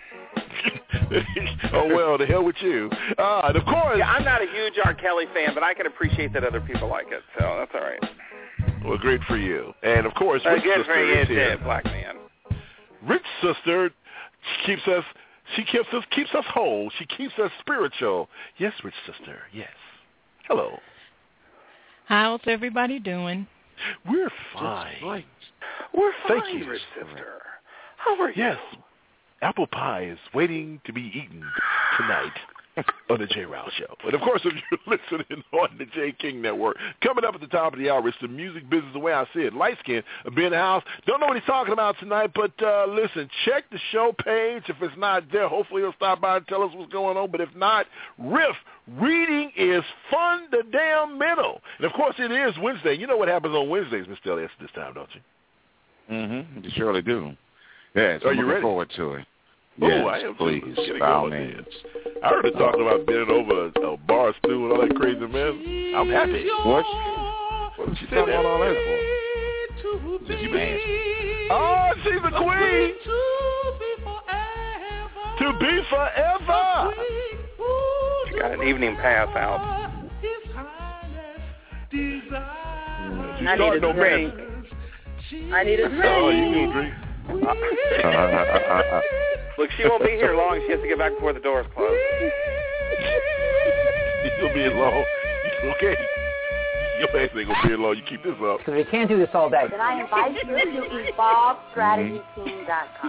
Oh, well, the hell with you. Uh, and of course... Yeah, I'm not a huge R. Kelly fan, but I can appreciate that other people like it, so that's all right. Well, great for you. And, of course, uh, Rich good Sister for you, is here. too, black man. Rich Sister keeps us... She keeps us keeps us whole. She keeps us spiritual. Yes, Rich Sister, yes. Hello. How's everybody doing? We're fine. Right. We're fine, Thank you, Rich Sister. How are you? Yes. Apple pie is waiting to be eaten tonight on the Jay Rouse Show. And, of course, if you're listening on the J King Network, coming up at the top of the hour, it's the music business the way I see it. Light Skin will be in the house. Don't know what he's talking about tonight, but uh, listen, check the show page. If it's not there, hopefully he'll stop by and tell us what's going on. But if not, riff. Reading is fun the damn middle. And, of course, it is Wednesday. You know what happens on Wednesdays, Mister Elias, this time, don't you? Mm-hmm. You surely do. Yes, Are I'm you looking ready? forward to it. Oh, Yes, I am please, too. by all means. I heard her talking about bending over a, a bar stool and all that crazy mess. I'm happy. What? What was she talking about all that for? Just you man. Oh, she's the queen. To be forever. She got an evening pass out. I need a no drink. I need a drink. Oh, you need a drink. Look, she won't be here long. She has to get back before the doors close. You'll be in long. Okay. Your ass ain't gonna be in long. You keep this up. Because we can't do this all day. Then I invite you to evolve strategy team dot com.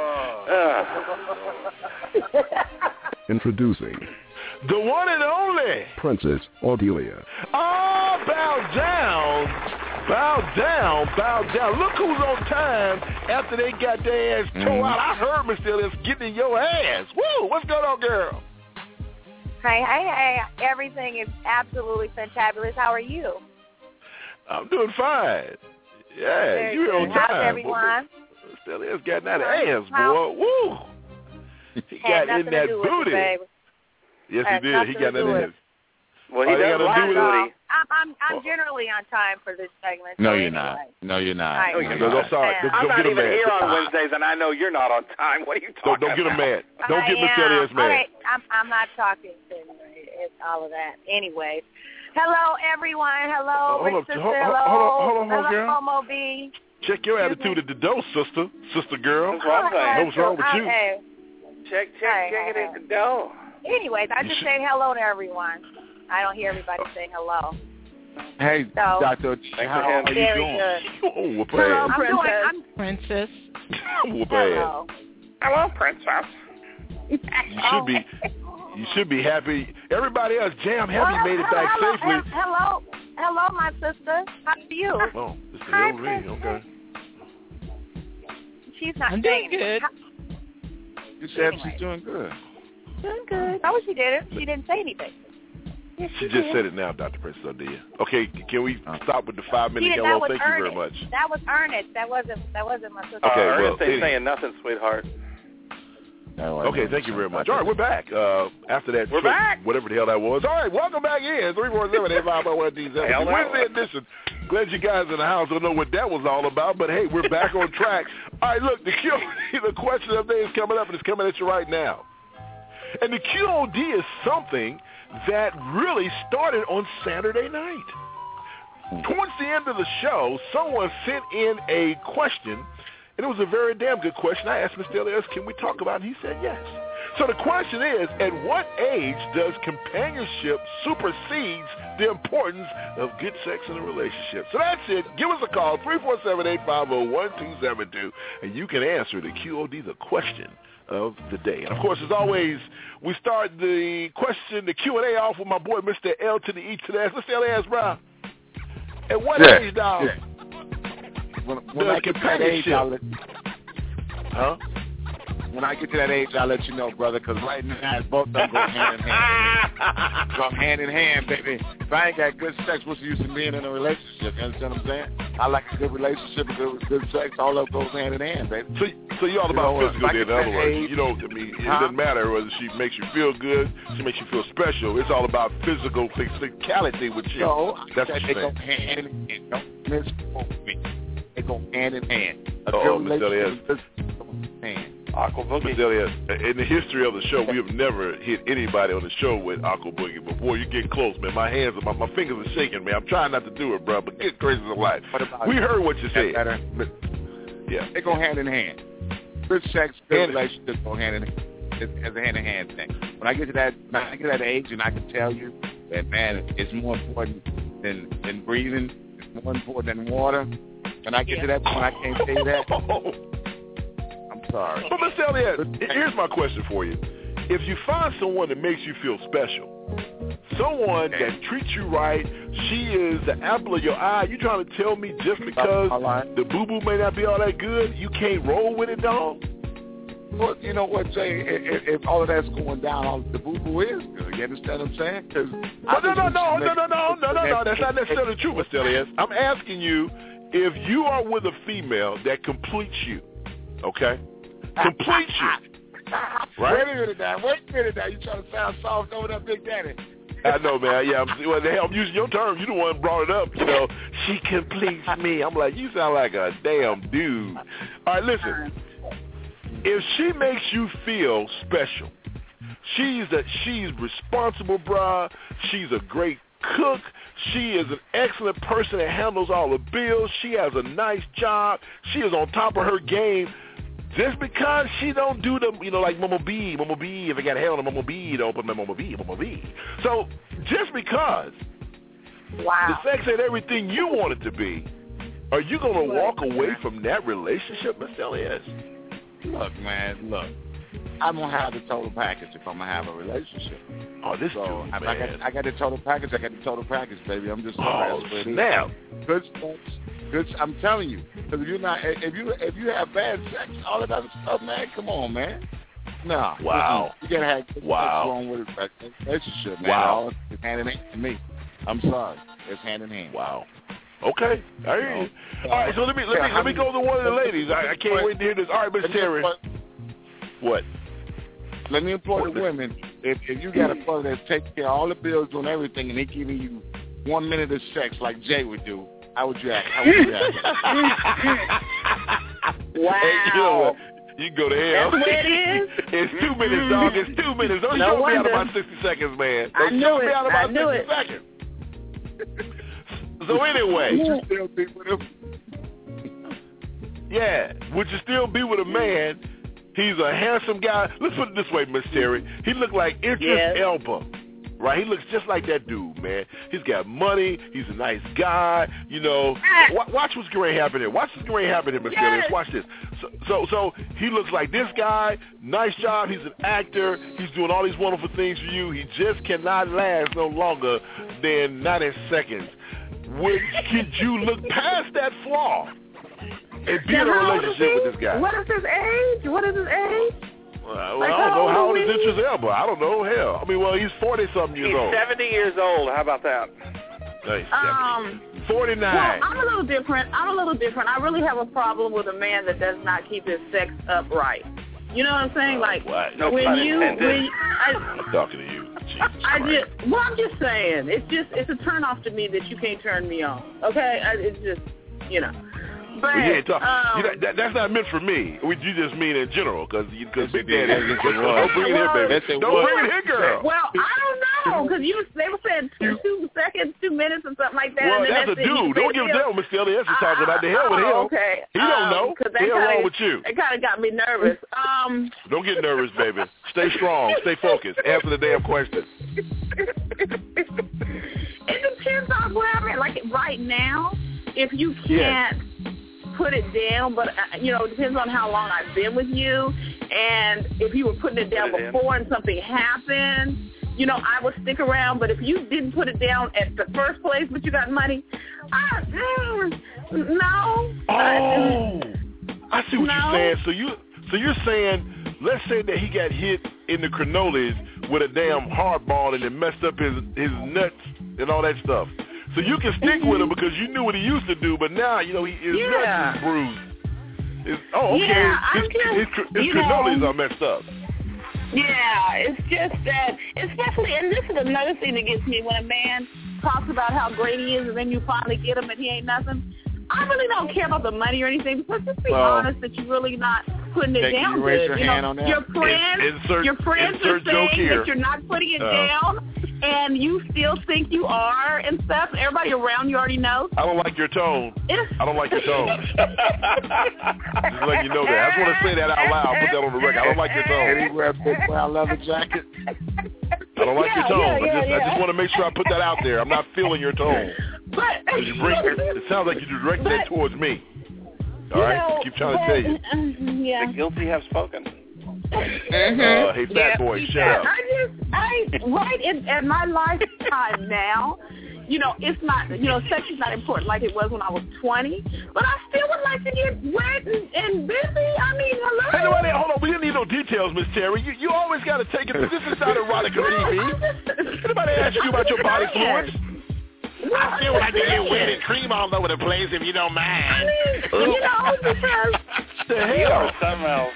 Introducing the one and only Princess Audelia. Oh, bow down. Bow down, bow down. Look who's on time after they got their ass tore Mm-hmm. out. I heard Miss Ellis getting in your ass. Woo, what's going on, girl? Hey, hey, hey. Everything is absolutely fantabulous. How are you? I'm doing fine. Yeah, Very you're good. on time. How's everyone? Miss Ellis got that ass, How- boy. Woo. He Had got in nothing that to do with booty. it, baby. Yes, Had he did. He nothing got to that do in with his. Well, he Oh, you does gotta like do with booty. it. I'm, I'm, I'm generally on time for this segment. No, so you're anyway. not. No, you're not. I No, know. you're Go, not. go, sorry. Go, I'm go not get him even mad. here on Wednesdays, and I know you're not on time. What are you Don't, talking don't get him about? mad. Don't I get Miss am. Ellis All mad. right, I'm, I'm not talking to it's all of that. Anyways, hello everyone. Hello, Hold Rich up, Sister. hold- hold- Hello, hold on, hold on, hello, girl. Homo B. Check your attitude at the door, sister. Sister girl. That's what I'm saying. Know what's wrong with you? Okay. Check, check, Hey, check hey, it at the door. Anyways, I You just should- said hello to everyone. I don't hear everybody saying hello. Hey, So- Doctor, Thanks how for having are you Very doing? good. Oh, whoop Hello, ass. I'm doing. Princess. I'm Princess. Whoop ass. hello. Hello, princess. You should be. You should be happy. Everybody else, Jam Heavy Well, made it hello, back hello, safely. Hello, hello, my sister. How are you? Oh, this is Hi, over me. Okay. She's not I'm saying doing good. You said Anyway. she's doing good. Doing good. No, she didn't. She didn't say anything. Yes, She she just did. said it now, Doctor Princess Odelia. Okay, can we stop with the five She minute did, that hello? was Thank you very Ernest. much. That was Ernest. That wasn't. That wasn't my sister. Okay, uh, well, Ernest ain't any- saying nothing, sweetheart. Okay, thank you very much. All right, we're back. Uh, after that, We're trip, back. whatever the hell that was. All right, welcome back in. three four seven, eight five oh, one two seven two. Hell no. Wednesday edition. Glad you guys in the house don't know what that was all about, but hey, we're back on track. All right, look, the Q the question of the day is coming up, and it's coming at you right now. And the Q O D is something that really started on Saturday night. Towards the end of the show, someone sent in a question, and it was a very damn good question. I asked Mister Elias, can we talk about it? And he said yes. So the question is, at what age does companionship supersedes the importance of good sex in a relationship? So that's it. Give us a call, three four seven, eight five oh, one two seven two, and you can answer the Q O D, the question of the day. And, of course, as always, we start the question, the Q and A off with my boy, Mister L to the E to the S. Mister Elias Brown, at what Yeah, age, dog? yeah. When, when The I get to that age, I'll let, Huh? when I get to that age, I'll let you know, brother, because right now, both of them go hand in hand. Go hand in hand, baby. If I ain't got good sex, what's the use of being in a relationship? You understand what I'm saying? I like a good relationship, a good, good sex. All of goes hand in hand, baby. So, so you're all about you know, physical, like then, in other words. You know, I mean, it huh? doesn't matter whether she makes you feel good, she makes you feel special. It's all about physical physicality with you. So, that's that what they you're go saying. hand in hand. Don't misquote me. They go hand in hand. A Oh, good Mister relationship Elias. goes hand in hand. Aqua Boogie. Mister Elias, in the history of the show, we have never hit anybody on the show with Aqua Boogie before. You get close, man. My hands, my, my fingers are shaking, man. I'm trying not to do it, bro, but good gracious of life. We heard what you said. Better, but yeah. They go hand in hand. Good sex, good And, relationships go hand in hand. It's, it's a hand in hand thing. When I get to that, when I get to that age, and I can tell you that, man, it's more important than than breathing. It's more important than water. When I get yeah. to that point, I can't say that. I'm sorry. But Mister Elias, here's my question for you. If you find someone that makes you feel special, someone okay. that treats you right, she is the apple of your eye, you trying to tell me just because the boo-boo may not be all that good, you can't roll with it, dog? Well, you know what, Jay? If, if all of that's going down, all the boo-boo is good. You understand what I'm saying? Cause well, no, no, no, no, no, no, no, no, no. That's not necessarily true, Mister Elias. I'm asking you if you are with a female that completes you, okay? Completes you. Right? Wait a minute now. Wait a minute now. You trying to sound soft over that, Big Daddy? I know, man. Yeah, I'm, well, hell, I'm using your term. You the one that brought it up. You know, she completes me. I'm like, you sound like a damn dude. All right, listen. If she makes you feel special, she's a, she's responsible, bruh. She's a great cook. She is an excellent person that handles all the bills. She has a nice job. She is on top of her game. Just because she don't do the, you know, like Mama B, Mama B, if I got hell on Mama B, don't put my Mama B, Mama B. So just because wow. the sex ain't everything you want it to be, are you going to walk away from that relationship, Mister Elias? Look, man, look. I'm going to have the total package if I'm going to have a relationship. Oh, this so, dude, I, man. I got, I got the total package. I got the total package, baby. I'm just sorry. Oh, that's what it snap. is. Good sex. Good, I'm telling you, because if you're not, if you if you have bad sex, all that other stuff, man, come on, man. No. Wow. You gotta have good wow. sex going with a relationship, man. Wow. All it's hand in hand to me. I'm sorry, it's hand in hand. Wow. Okay, I hear you. All right, so let me let me let me go to one of the ladies. I, I can't wait to hear this. All right, Miss Terry. What? Let me employ the women. If if you got a brother that's taking care of all the bills, doing everything, and he giving you one minute of sex like Jay would do. How would you act? How would you act? Wow. Hey, you know what? You can go to hell. That's where it is? It's two minutes, dog. It's two minutes. Don't No show me wonder. out about sixty seconds, man. I Don't knew show it. me out I about knew sixty it. seconds. So anyway. Would you still be with him? Yeah. Would you still be with a man? He's a handsome guy. Let's put it this way, Miss Terry. He looked like Idris Yes. Elba. Right? He looks just like that dude, man. He's got money. He's a nice guy. You know, watch, watch what's going to happen here. Watch what's going to happen here, Mister Yes. Elias. Watch this. So, so, so he looks like this guy. Nice job. He's an actor. He's doing all these wonderful things for you. He just cannot last no longer than ninety seconds. Would could you look past that flaw and be Now, in a how old relationship is with he? this guy? What is his age? What is his age? Well, well Like, I don't know how how old old is is he? Idris Elba. I don't know. Hell, I mean, well, he's forty-something years He's old. seventy years old. How about that? Nice. Um, forty-nine. Well, I'm a little different. I'm a little different. I really have a problem with a man that does not keep his sex upright. You know what I'm saying? Like what? No when pun you, intended. when I, I'm talking to you. Jesus I Christ. just, well, I'm just saying, it's just, it's a turn off to me that you can't turn me on. Okay, I, it's just, you know. But Well, yeah, talk, um, you know, that, that's not meant for me. We, you just mean in general, because because Big did. Daddy. That's what it was. Don't bring it here, baby. That's it Don't was. bring it here, girl. well, I don't know, because you, they were saying two, two seconds, two minutes, or something like that. Well, and then that's a it. You dude. say Don't give a him. damn, Mister Elias is talking about the hell with Oh, him. okay. He don't um, know. Cause The that hell kinda, wrong with you? It kind of got me nervous. Um, Don't get nervous, baby. Stay strong. Stay focused. Answer the damn question. It depends on where I'm at. Like right now, if you can't put it down, but uh, you know, it depends on how long I've been with you, and if you were putting it down Put it before and something happened, you know, I would stick around. But if you didn't put it down at the first place, but you got money, I, mm, no. Oh, I see what No. you're saying. So you, so you're saying, let's say that he got hit in the cannolis with a damn hard ball and it messed up his his nuts and all that stuff. So you can stick with him because you knew what he used to do, but now, you know, he, his Yeah. nuts is bruised. It's, oh, okay. Yeah, I'm his just, his, his you cannolis know, are messed up. Yeah, it's just that, especially, and this is another thing that gets me when a man talks about how great he is and then you finally get him and he ain't nothing. I really don't care about the money or anything because just be Well, honest that you're really not putting it Nick, down you raise good. your You hand know, on that? your friends, In- insert- your friends are insert joke saying here. that you're not putting it Uh. down and you still think you are and stuff. Everybody around you already knows. I don't like your tone. It's- I don't like your tone. Just letting you know that. I just want to say that out loud. Put that on the record. I don't like your tone. And he wear a big brown leather jacket. I don't like Yeah, your tone. yeah, I just, yeah, I just yeah. want to make sure I put that out there. I'm not feeling your tone. But 'Cause you bring, it sounds like you're directing that towards me. All You right? know, Keep trying to but, tell you. uh, yeah. The guilty have spoken. Uh, hey, fat Yeah, boy, shut yeah. up. I just, I, right in, in my lifetime now, you know, it's not, you know, sex is not important like it was when I was twenty, but I still would like to get wet and, and busy. I mean, hello? Hey, no, wait, hold on. We didn't need no details, Miss Terry. You, you always got to take it. This is not erotica T V. Anybody ask you about your body fluids? I still like to get wet and cream all over the place if you don't mind. I mean, you know, because the hell? Something else.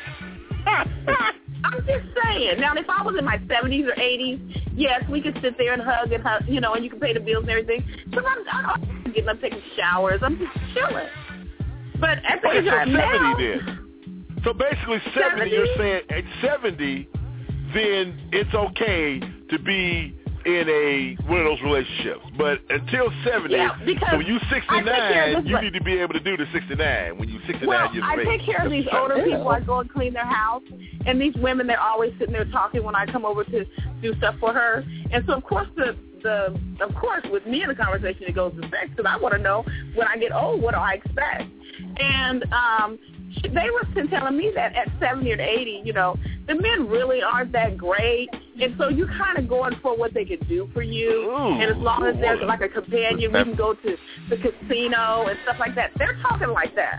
I'm just saying. Now, if I was in my seventies or eighties, yes, we could sit there and hug and hug, you know, and you can pay the bills and everything. Because I'm, I'm getting up, taking showers. I'm just chilling. But at the Okay, age so I'm now, seventy then. So basically seventy, you're saying at seventy, then it's okay to be in a one of those relationships. But until seventy, Yeah, because so when you I take care of sixty-nine, this, you like- need to be able to do the sixty-nine. When you sixty-nine well, years I of age. take care of these That's older right. people. I go and clean their house. And these women, they're always sitting there talking when I come over to do stuff for her. And so, of course, the, the of course, with me in the conversation, it goes to sex because I want to know when I get old, what do I expect? And um, she, they were telling me that at seventy or eighty, you know, the men really aren't that great. And so you kind of going for what they can do for you. Ooh, and as long as there's like a companion, we can go to the casino and stuff like that. They're talking like that.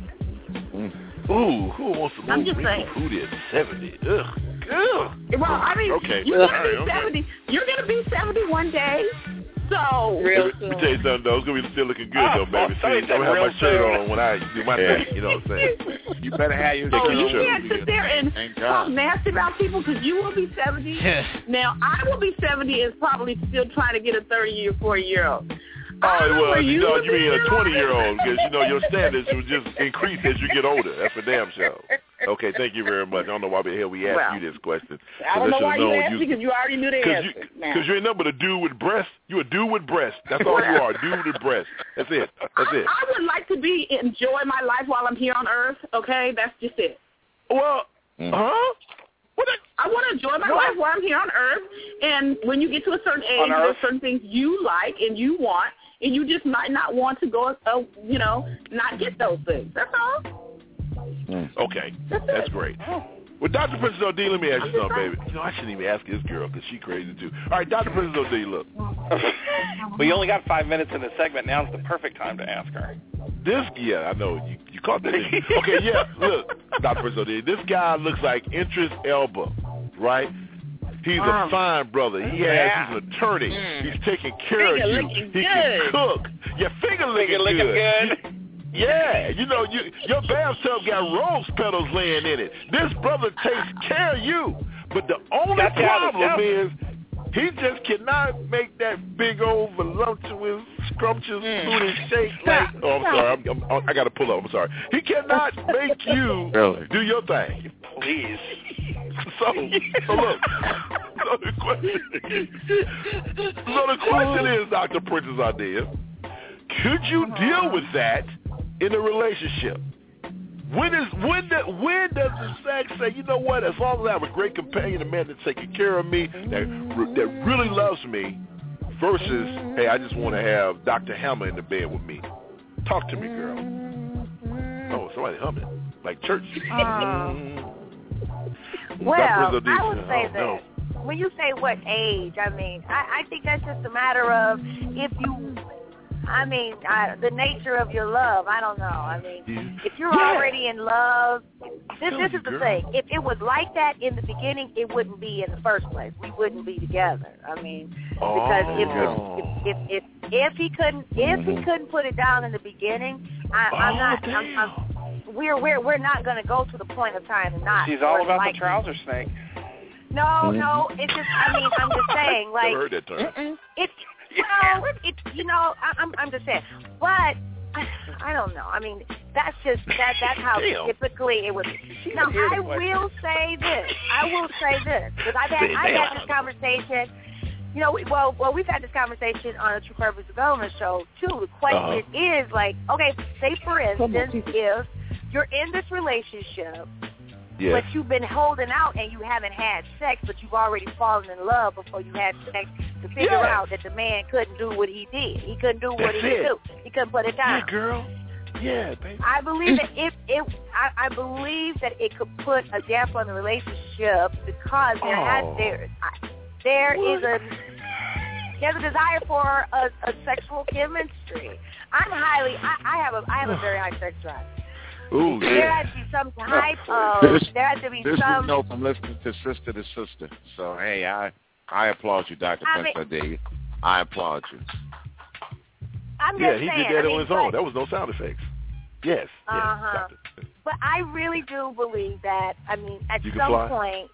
Ooh, who wants to I'm move just me saying. from food at seventy? Ugh. Ugh. Well, I mean, Okay. you're All gonna right, be okay. seventy. You're gonna be seventy one day. So Let me, let me tell you something, though. It's going to be still looking good, Oh, though, baby. oh, See, so I'm going to have real my shirt soon. on when I do my thing. You know what I'm saying? You better have your Oh, you Sure. can't sit there and Thank talk God. nasty about people because you will be seventy. Now, I will be seventy and probably still trying to get a thirty or forty year old. Oh, well, for you you know, to you mean be a twenty-year-old because, you know, your standards will just increase as you get older. That's for damn sure. Okay, thank you very much. I don't know why the hell we asked Well, you this question. I don't know why you asked me because you already knew the Because answer. Now. you, you're nothing but a dude with breasts. You a dude with breasts. That's all you are, a dude with breasts. That's it. That's it. I would like to be enjoy my life while I'm here on Earth. Okay, that's just it. Well, huh? What? I want to enjoy my What? life while I'm here on Earth. And when you get to a certain age, On there's Earth? certain things you like and you want, and you just might not want to go, uh, you know, not get those things. That's all. Okay, That's, that's it. great. Well, Doctor Princess O D, let me ask you something, baby. You know, I shouldn't even ask this girl because she crazy too. All right, Doctor Princess O D, look. We only got five minutes in the segment. Now's the perfect time to ask her. This, yeah, I know. You, you caught that. didn't you? Okay, yeah, look, Doctor Princess O D, this guy looks like Idris Elba, right? He's a Um, fine brother. He has, yeah. he's an attorney. Mm. He's taking care Finger of you. looking He good. can cook. Your finger looking Finger looking good. good. Yeah, you know, you, your bathtub got rose petals laying in it. This brother takes care of you. But the only Got you out of the problem is he just cannot make that big old voluptuous, scrumptious booty shake like, oh, I'm sorry, I'm, I'm, I got to pull up, I'm sorry. He cannot make you Really? do your thing. Please. So, so look, so the question, so the question is, Doctor Princess Idea, could you deal with that in a relationship? When is when the, when does the sex say, you know what? As long as I have a great companion, a man that's taking care of me, that that really loves me, versus, hey, I just want to have Doctor Hammer in the bed with me. Talk to me, girl. Oh, somebody humming like church. Um, Doctor well, Princess I would Idea, say oh, no. that when you say what age, I mean, I, I think that's just a matter of if you, I mean, I, the nature of your love. I don't know. I mean, if you're Yeah. already in love, This, this is the thing. If it was like that in the beginning, it wouldn't be in the first place. We wouldn't be together. I mean, because if, Oh. if, if if if he couldn't if he couldn't put it down in the beginning, I, I'm Oh, not. I'm, I'm, we're we're we're not going to go to the point of time and not. She's all or about like, the trouser snake. No, no. It's just. I mean, I'm just saying. Like, Never heard that term. it's well, it's you know. I, I'm I'm just saying, but. I don't know. I mean, that's just that. That's how Damn. typically it would. Now, I will say this. I will say this because I've had I've had this conversation. You know, we, well, well, we've had this conversation on the True Purpose Development Show too. The question uh-huh. is like, okay, say for instance, if you're in this relationship, yes. but you've been holding out and you haven't had sex, but you've already fallen in love before you had sex. To figure yes. out that the man couldn't do what he did. He couldn't do what That's he could it. do. He couldn't put it down. Yeah, girl. Yeah, baby. I believe that if it, I, I believe that it could put a damper on the relationship because there has Oh. there there is a there's a desire for a, a sexual chemistry. I'm highly I, I have a I have a very high sex drive. Ooh, there yeah. has to be some type of This, there has to be this some we know from listening to Sister to Sister. So, hey, I I applaud you, Doctor I mean- Prince Day. I applaud you. I'm Yeah, just he saying, did that I mean, on his but- own. That was no sound effects. Yes. yes. Uh-huh. But I really do believe that, I mean, at You can some fly? point,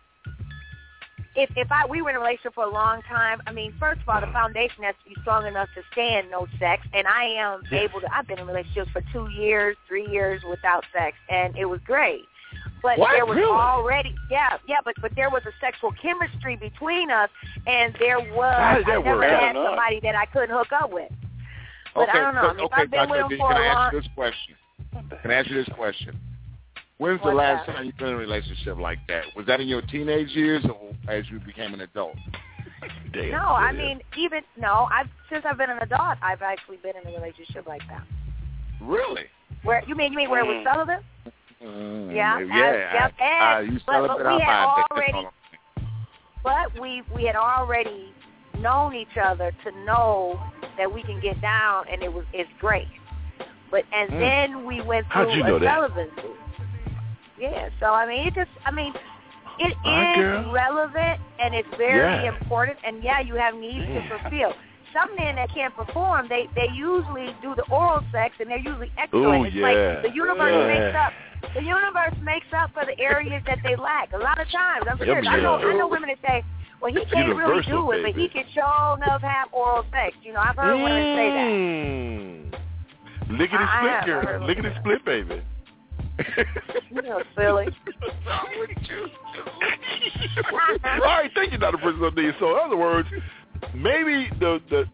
if if I we were in a relationship for a long time, I mean, first of all, the foundation has to be strong enough to stand no sex, and I am Yes. able to, I've been in relationships for two years, three years without sex, and it was great. But What? there was Really? already, yeah, yeah, but but there was a sexual chemistry between us, and there was, How did that I never work? had Fair somebody that I couldn't hook up with. But okay, I don't know. so- I mean, if okay, I've been with Doctor him D, for can a I ask long you this question? Can I ask you this question? When's the What's last that? time you've been in a relationship like that? Was that in your teenage years or as you became an adult? Damn. No, I mean, even, no, I've since I've been an adult, I've actually been in a relationship like that. Really? Where you mean you mean where it was celibate? Mm, Yeah, yeah. I- yep, I, I, and- you but- celibate, but we I had find that. already- But we we had already known each other to know that we can get down, and it was it's great. But and Mm. then we went How'd through you know a that? celibacy. Yeah, so I mean, it just I mean, it My is girl. relevant and it's very Yeah. important. And yeah, you have needs Yeah. to fulfill. Some men that can't perform, they they usually do the oral sex, and they're usually excellent. Ooh, it's yeah. like the universe Yeah. makes up. The universe makes up for the areas that they lack. A lot of times, I'm serious. I know, Yeah. I know women that say, "Well, he can't really Universal, do it, but he can show enough have oral sex." You know, I've heard women say that. Mm. Lickety I- I split, have girl. heard of Lickety that. split, baby. You know, silly. All right, thank you, Doctor Prince D. So, in other words, maybe the the.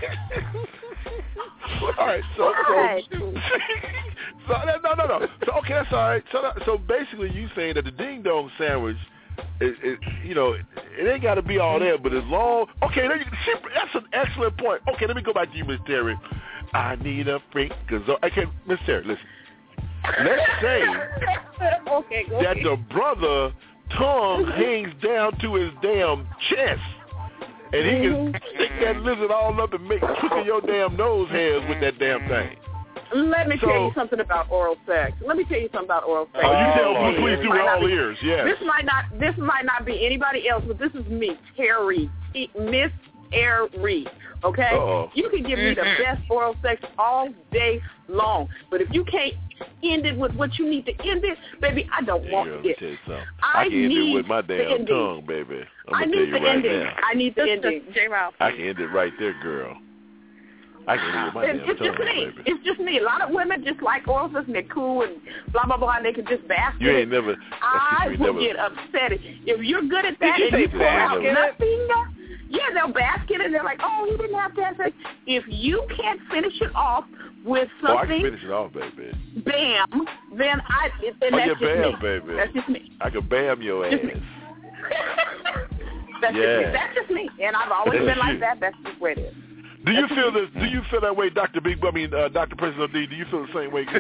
all right, so Right. so, so no no no. So okay, that's all right. So so basically, you saying that the ding dong sandwich. It, it, you know, it ain't got to be all there, but as long, okay, there you, see, that's an excellent point. Okay, let me go back to you, Miss Terry. I need a freak, cause okay, Miss Terry, listen. Let's say okay, go that ahead. the brother tongue hangs down to his damn chest, and he can stick that lizard all up and make twinkle your damn nose hairs with that damn thing. Let me So- tell you something about oral sex. Let me tell you something about oral sex. Oh, you tell This me, please might do not all be- ears, yes. This might not. This might not be anybody else, but this is me, Terry, T- Miss Terry. Okay, Uh-oh. you can give me the best oral sex all day long, but if you can't end it with what you need to end it, baby, I don't Hey, want girl, let me it. tell you something. I I can end need it with my the damn ending. tongue, baby. I'm I gonna tell need you the right ending. now. I need the ending. J. Ralph. I can end it right there, girl. I can end it with my It's, damn it's tongue, just me. baby. It's just me. A lot of women just like oral sex and they're cool and blah blah blah, and they can just bask You in ain't it. never. I excuse me, will never. get upset if you're good at that Did you and say you pull bask out in it? nothing. Yeah, they'll bask in it and they're like, oh, he didn't have to have sex. If you can't finish it off with Oh, I can something, finish it off, baby. bam, then I. Then Oh, that's yeah, just bam, me. baby. That's just me. I can bam your ass. That's just Yeah. me. That's just me. And I've always That's been like you. that. That's just where it is. Do you feel this? Do you feel that way, Doctor Big? I mean, uh, Doctor President D. Do you feel the same way?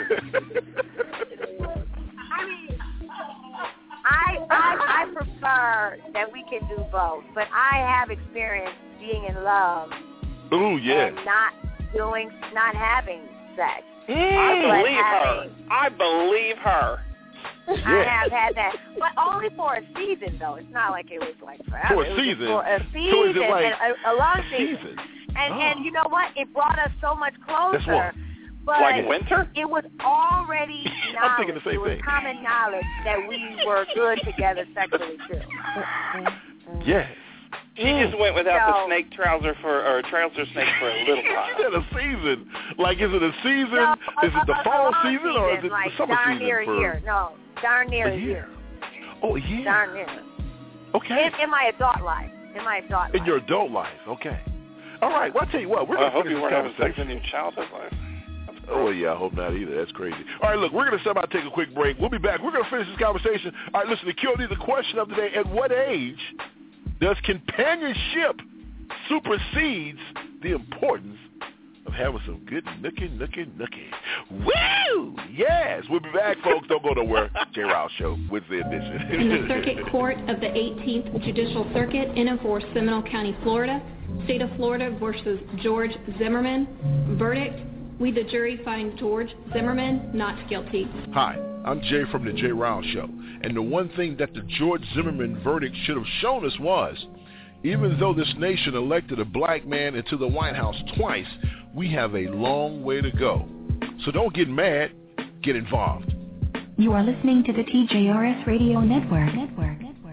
I mean, I, I I prefer that we can do both, but I have experience being in love Ooh, yeah. and not doing, not having sex. I But believe her. having- I believe her. I have had that, but only for a season, though. It's not like it was like forever. For a it was season? For a season, So is it like and a, a long season. season? And Oh. and you know what? It brought us so much closer. That's what? But Like winter? It was already knowledge. I'm thinking the same it was thing. common knowledge that we were good together sexually too. Yes. She just went without So- the snake trouser for or trouser snake for a little while. You said a season. Like, is it a season? No, is it the a, a, fall a long season, or is it like the summer darn season? near for... a year. No, darn near A a year. year. Oh, a year. Darn near. Okay. In, in my adult life. In my adult life. In your adult life. Okay. All right. Well, I'll tell you what. We're Well, I going hope to you finish weren't this having sex conversation. in your childhood life. Oh, yeah, I hope not either. That's crazy. All right, look, we're going to somehow take a quick break. We'll be back. We're going to finish this conversation. All right, listen, the Q and A, the question of the day, at what age does companionship supersedes the importance of having some good nookie, nookie, nookie? Woo! Yes! We'll be back, folks. Don't go nowhere. J. Rouse Show, Wednesday edition. In the Circuit Court of the eighteenth Judicial Circuit in and for Seminole County, Florida, State of Florida versus George Zimmerman. Verdict: we, the jury, find George Zimmerman not guilty. Hi, I'm Jay from the Jay Rouse Show, and the one thing that the George Zimmerman verdict should have shown us was, even though this nation elected a black man into the White House twice, we have a long way to go. So don't get mad, get involved. You are listening to the T J R S Radio Network. Network.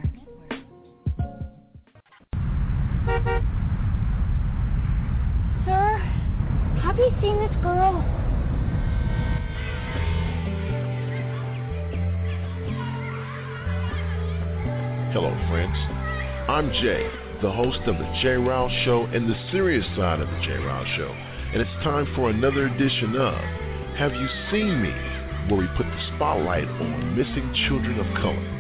Sir, have you seen this girl? Hello, friends. I'm Jay, the host of the Jay Rouse Show and the serious side of the Jay Rouse Show. And it's time for another edition of Have You Seen Me?, where we put the spotlight on missing children of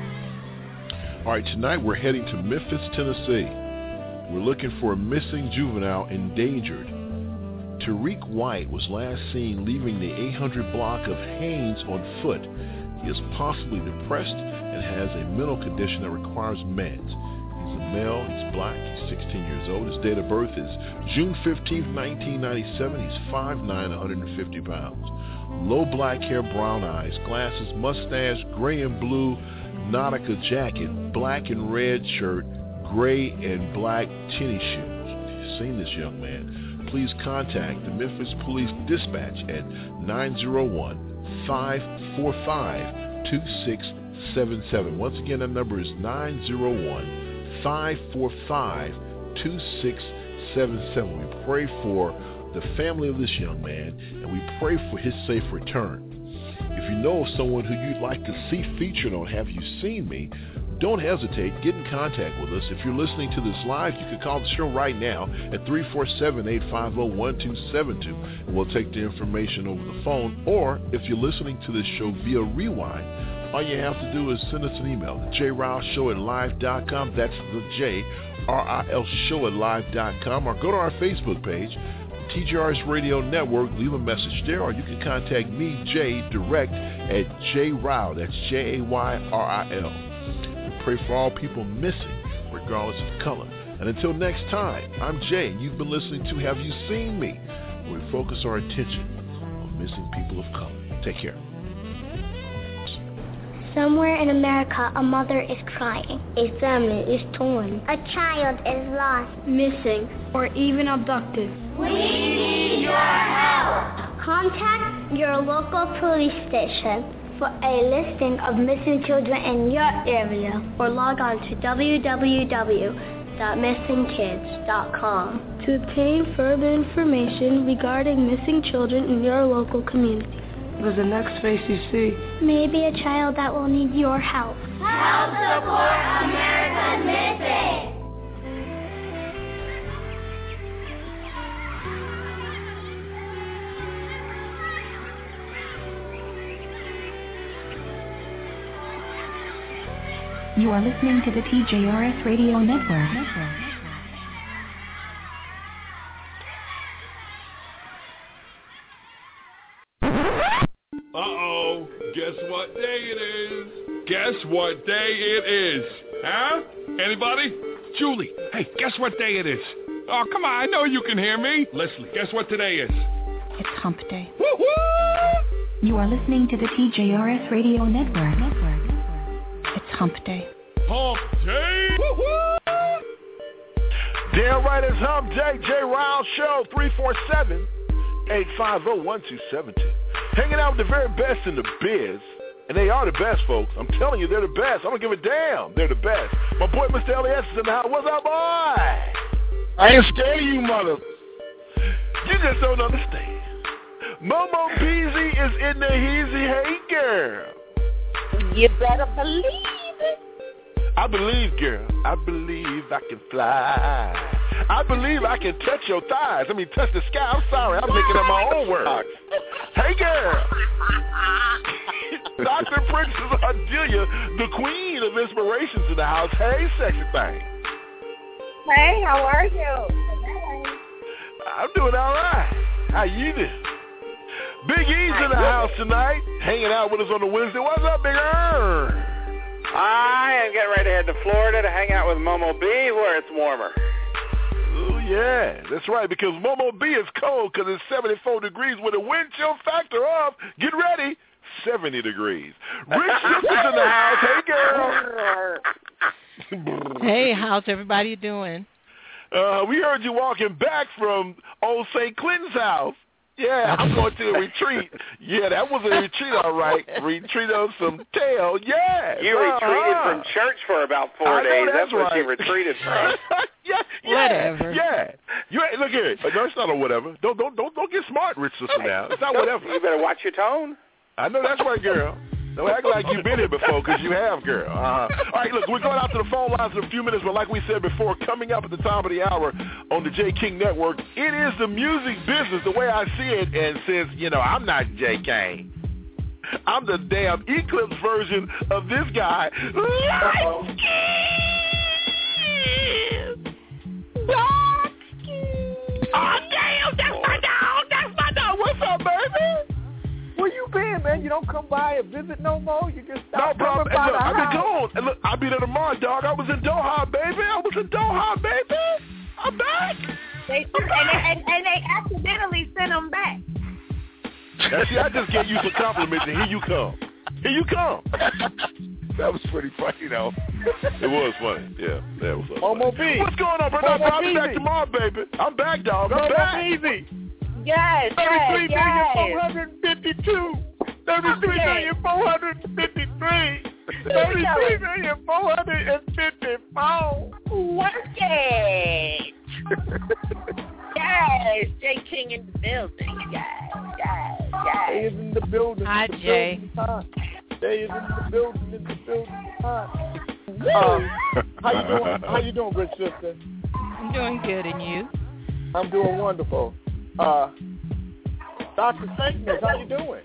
color. All right, tonight we're heading to Memphis, Tennessee. We're looking for a missing juvenile endangered. Tariq White was last seen leaving the eight hundred block of Haynes on foot. He is possibly depressed and has a mental condition that requires meds. He's a male, he's black, he's sixteen years old. His date of birth is June fifteenth, nineteen ninety-seven. He's five nine, one hundred fifty pounds. Low black hair, brown eyes, glasses, mustache, gray and blue Nautica jacket, black and red shirt, gray and black tennis shoes. If you've seen this young man, please contact the Memphis Police Dispatch at nine zero one, five four five, two six seven seven. Once again, that number is nine zero one, five four five, two six seven seven. We pray for the family of this young man, and we pray for his safe return. If you know of someone who you'd like to see featured on Have You Seen Me?, don't hesitate. Get in contact with us. If you're listening to this live, you can call the show right now at three four seven, eight five zero, one two seven two, and we'll take the information over the phone. Or if you're listening to this show via rewind, all you have to do is send us an email, the j rouse show at live dot com. That's the J R I L show at live dot com. Or go to our Facebook page, T J R S Radio Network. Leave a message there, or you can contact me, Jay, direct at J-Row. That's J A Y R I L. Pray for all people missing, regardless of color. And until next time, I'm Jay, and you've been listening to Have You Seen Me?, where we focus our attention on missing people of color. Take care. Somewhere in America, a mother is crying. A family is torn. A child is lost, missing, or even abducted. We need your help. Contact your local police station for a listing of missing children in your area, or log on to w w w dot missing kids dot com to obtain further information regarding missing children in your local community. What's the next face you see? Maybe a child that will need your help. Help support America's Missing. You are listening to the T J R S Radio Network. Uh-oh. Guess what day it is? Guess what day it is? Huh? Anybody? Julie, hey, guess what day it is? Oh, come on, I know you can hear me. Leslie, guess what today is? It's hump day. You are listening to the T J R S Radio Network. Network. Hump Day. Hump Day. Woo-hoo. Damn right, it's Hump Day. Jay Riles Show, three four seven, eight five zero, one two seven two. Hanging out with the very best in the biz. And they are the best, folks. I'm telling you, they're the best. I don't give a damn. They're the best. My boy, Mister Elias, is in the house. What's up, boy? I ain't scared of you, mother. You just don't understand. Momo Beezy is in the heezy. Hey, girl. You better believe it. I believe, girl. I believe I can fly. I believe I can touch your thighs. I mean, touch the sky. I'm sorry. I'm making up my own words. Hey, girl. Doctor Princess Ardelia, the queen of inspirations in the house. Hey, sexy thing. Hey, how are you? I'm doing all right. How you doing? Big E's in the house tonight, hanging out with us on the Wednesday. What's up, Big Earn? I am getting ready to head to Florida to hang out with Momo B where it's warmer. Oh, yeah. That's right, because Momo B is cold because it's seventy-four degrees with a wind chill factor of, get ready, seventy degrees. Rich Sister's in the house. Hey, girl. Hey, how's everybody doing? Uh, we heard you walking back from old Saint Clinton's house. Yeah, I'm going to a retreat. Yeah, that was a retreat, all right. Retreat of some tail. Yeah. You uh-huh. retreated from church for about four I know, days. That's, that's what right. you retreated from. yeah, yeah, whatever. Yeah. You look here. No, it's not a whatever. Don't don't don't don't get smart, Rich Sister. Now it's not whatever. You better watch your tone. I know that's right, girl. Don't act like you've been here before, because you have, girl. Uh-huh. All right, look, we're going out to the phone lines in a few minutes, but like we said before, coming up at the top of the hour on the J. King Network, it is the music business, the way I see it, and since, you know, I'm not J. King, I'm the damn Eclipse version of this guy. Light skin! Dark skin! Oh, damn, that's my dog! That's my dog! What's up, baby? Where you been, man? You don't come by and visit no more? You just stop no, bro. coming by Look, the I've house. been gone. And look, I'll be there tomorrow, dog. I was in Doha, baby. I was in Doha, baby. I'm back. They, and, they, and, and they accidentally sent them back. Now, see, I just gave you some compliments, and here you come. Here you come. That was pretty funny, though. It was funny. Yeah, that was funny. Momo B. What's going on, bro? Momo I'll be back tomorrow, baby. I'm back, dog. I'm Momo back. Easy. Yes, thirty-three yes, million yes. four hundred fifty-two. thirty-three million four hundred fifty-three. thirty-three million four hundred fifty-four. Work it. Yes, J. King in the building. Yes, yes, yes. They is in the building. Hi, the Jay. Building they is in the building. In the building. Um, how you doing? How you doing, Rich Sister? I'm doing good, and you? I'm doing wonderful. Uh, Doctor Sankness, how you doing?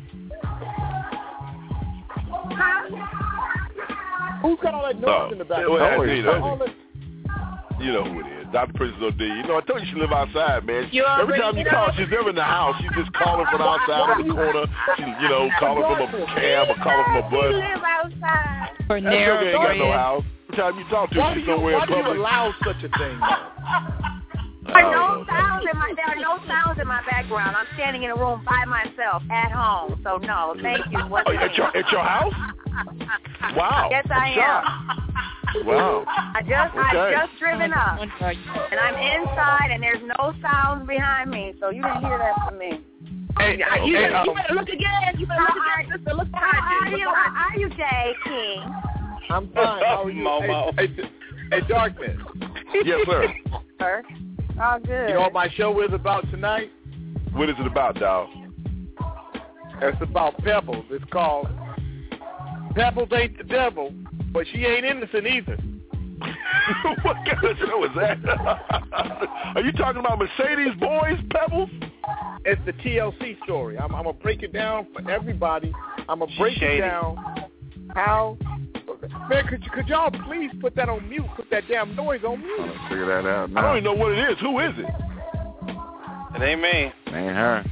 Who's got all that noise Oh, in the background? well, that's me, that's All me. that- You know who it is. Doctor Princess O'D. You know, I told you she live outside, man. You Every time already you know. call, she's never in the house. She's just calling from outside on the corner. She's, you know, calling from a cab or calling from a We bus. live outside. For That sugar ain't got no narrow house. Every time you talk to Why her, do she's you, somewhere why in do you public. allow such a thing? There are no sounds in my. There are no sounds in my background. I'm standing in a room by myself at home. So no, thank you. What's Oh, at your at your house? Wow. Yes, I am. Wow. I just Okay. I just driven up, and I'm inside, and there's no sound behind me, so you didn't hear that from me. Hey, you, hey, you, hey, better, um, you better look again. You better look again, sister. Look behind you. How are you, Jay King? I'm fine. How are you? Momo. Hey, hey, hey, Darkness. Yes, sir. Sir. Oh, good. You know what my show is about tonight? What is it about, dog? It's about Pebbles. It's called Pebbles Ain't the Devil, but she ain't innocent either. What kind of show is that? Are you talking about Mercedes Boys Pebbles? It's the T L C story. I'm, I'm going to break it down for everybody. I'm going to break Shady. it down how... Man, could, you, could y'all please put that on mute? Put that damn noise on mute. Let's figure that out I now. don't even know what it is. Who is it? It ain't me. Ain't her.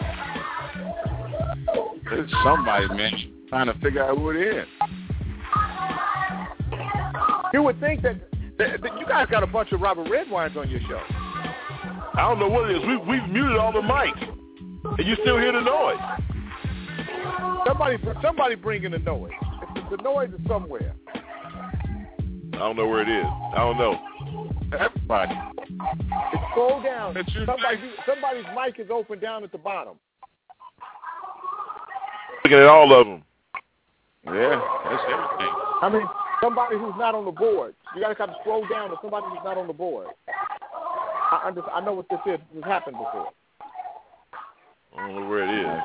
It's somebody, man. She's trying to figure out who it is. You would think that, that, that you guys got a bunch of Robert Redwines on your show. I don't know what it is. We, we've muted all the mics. And you still hear the noise. Somebody somebody bringing the noise. The, the noise is somewhere. don't know where it is. I don't know. Everybody. Scroll down. Somebody, somebody's mic is open down at the bottom. Looking at all of them. Yeah, that's everything. I mean, somebody who's not on the board. You got to kind of scroll down to somebody who's not on the board. I, under, I know what this is. This has happened before. I don't know where it is.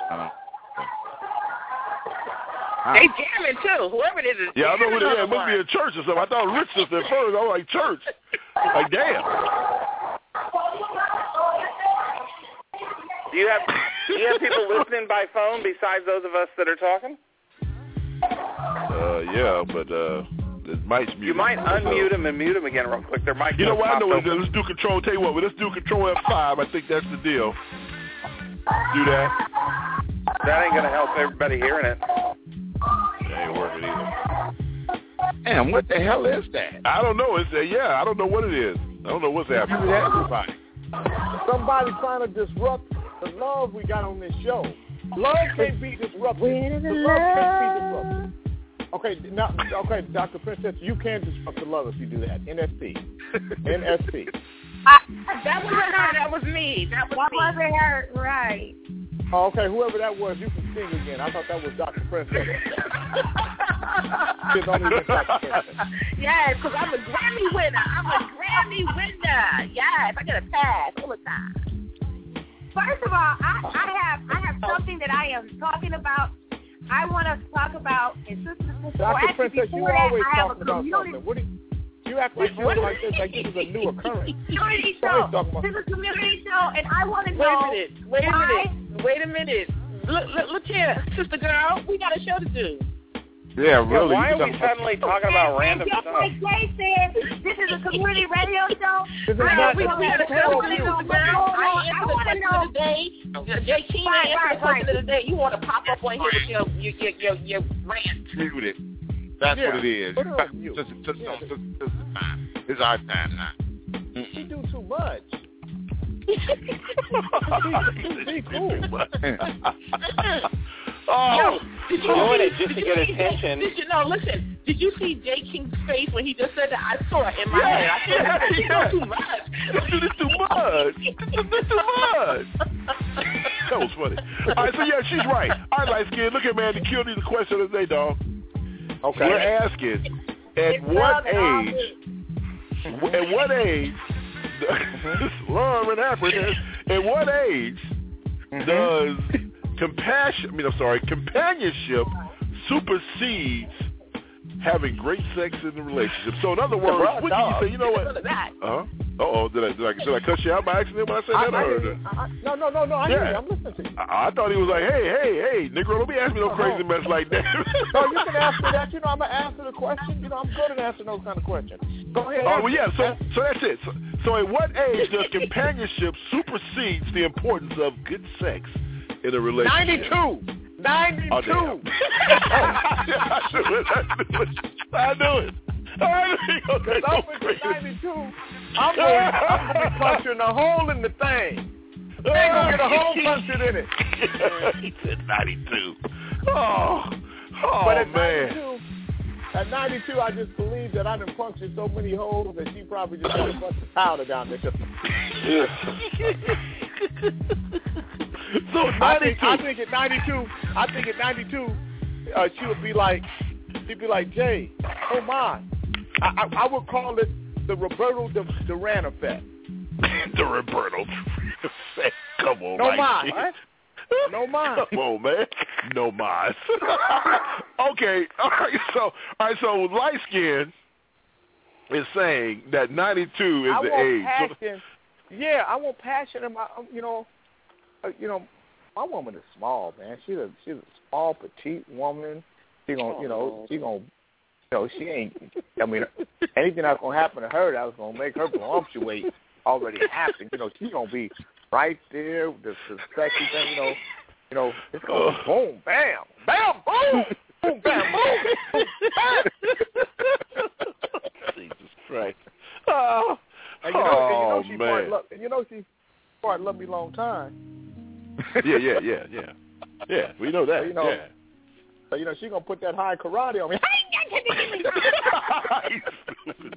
They jamming too. Whoever it is. Yeah, I know what it is. It must be a church or something. I thought Rich just at first. I was like, church. Like, damn. Do you have do you have people listening by phone besides those of us that are talking? Uh, yeah, but uh, it might mute. You might unmute them and mute them again real quick. Their mic. You know what I know? Open. Let's do control. Tell you what, let's do control F five. I think that's the deal. Do that. That ain't gonna help everybody hearing it. That ain't working either. Damn, what the hell is that? I don't know. It's uh, yeah, I don't know what it is. I don't know what's happening. Everybody. Somebody trying to disrupt the love we got on this show. Love can't be disrupted. The love can't be disrupted. Okay, now, okay, Doctor Princess, you can disrupt the love if you do that. N S P. N S P. I, that wasn't her. That was me. That was that me. wasn't her. Right. Oh, okay, whoever that was, you can sing again. I thought that was Doctor Princess. Yes, because I'm a Grammy winner. I'm a Grammy winner. Yes, I get a pass all the time. First of all, I, I have I have something that I am talking about. I want to talk about, and sisters before, Doctor actually Princess, before you that, always I have talking a about community. something. What do you, you act like you like this, like this is a new occurrence. Community show. This is a community show, and I want to Wait know. a minute. Wait a why, minute. Wait a minute. Look, look, look here, sister girl. We got a show to do. Yeah, really. Yeah, why are we suddenly talking about random just stuff? like Jay said, this is a community radio show. This is I, not we, the we got a show to do, sister girl. I answer the question of the day. Jay King Right, answer right, the question right. of the day. You want to pop up on here with your your your your, your rant? Mute it. That's Yeah, what it is. put it on mute. Just, just, Yeah. just, just, just the time. It's our time now. She do too much. Be cool. Yo, did you Doing see, it just did to you get see, attention. Did you no? Listen, did you see Jay King's face when he just said that? I saw it in my Yeah, head. I yeah, said, yeah. "This is too much. This is too much. This is too much. That was funny. All right, so yeah, she's right. All right, light skin. Look at man, the kill you the question of the day, dog. Okay. We're asking, at what age? At what age? Love and happiness. At what age does compassion? I mean, I'm sorry, companionship supersedes having great sex in the relationship. So, in other words, what do you say? You know what? Uh huh. Uh oh. Did I did I did I cut you out by accident when I said I, that? I, or I, I, no, no, no, no. I Yeah. hear you. I'm listening to you. I, I thought he was like, hey, hey, hey, Negro, don't be asking me no crazy mess like that. No, you can answer that. You know, I'm gonna answer the question. You know, I'm good at answering those kind of questions. Go ahead. Oh well, yeah. So, so that's it. So, so, at what age does companionship supersedes the importance of good sex in a relationship? ninety-two. ninety-two. Oh, I knew it. I knew it. I knew it. Because I'm with ninety-two. I'm going I'm gonna be punching a hole in the thing. They ain't gonna get a hole punched in it. He said ninety-two. Oh, oh but at man. ninety-two, at ninety-two, I just believe that I done punctured so many holes that she probably just got a bunch of powder down there. So I think, I think at ninety-two, I think at ninety-two, uh, she would be like, she'd be like, Jay, oh my, I, I, I would call it the Roberto Duran effect. The Roberto Duran effect. Come on, no Mike. mind, right? No mind. Come on, man. No mind. Okay. All right. So, all right. So, light skin is saying that ninety-two is I the want age. passion. Yeah, I want passion in my, you know, uh, you know, my woman is small, man. She's a she's a small, petite woman. She gonna, you know, she gonna, you know, she ain't. I mean, anything that's gonna happen to her that's gonna make her voluptuate already happened. You know, she's gonna be right there. The, the sexy thing, you know, you know, it's gonna be boom, bam, bam, boom, boom, bam, boom, boom, bam. Jesus Christ. Oh, and you know, oh and you know she man. part love, and you know she part love me long time. Yeah, yeah, yeah, yeah. Yeah, we know that. So, you know, yeah. So, you know, she going to put that high karate on me.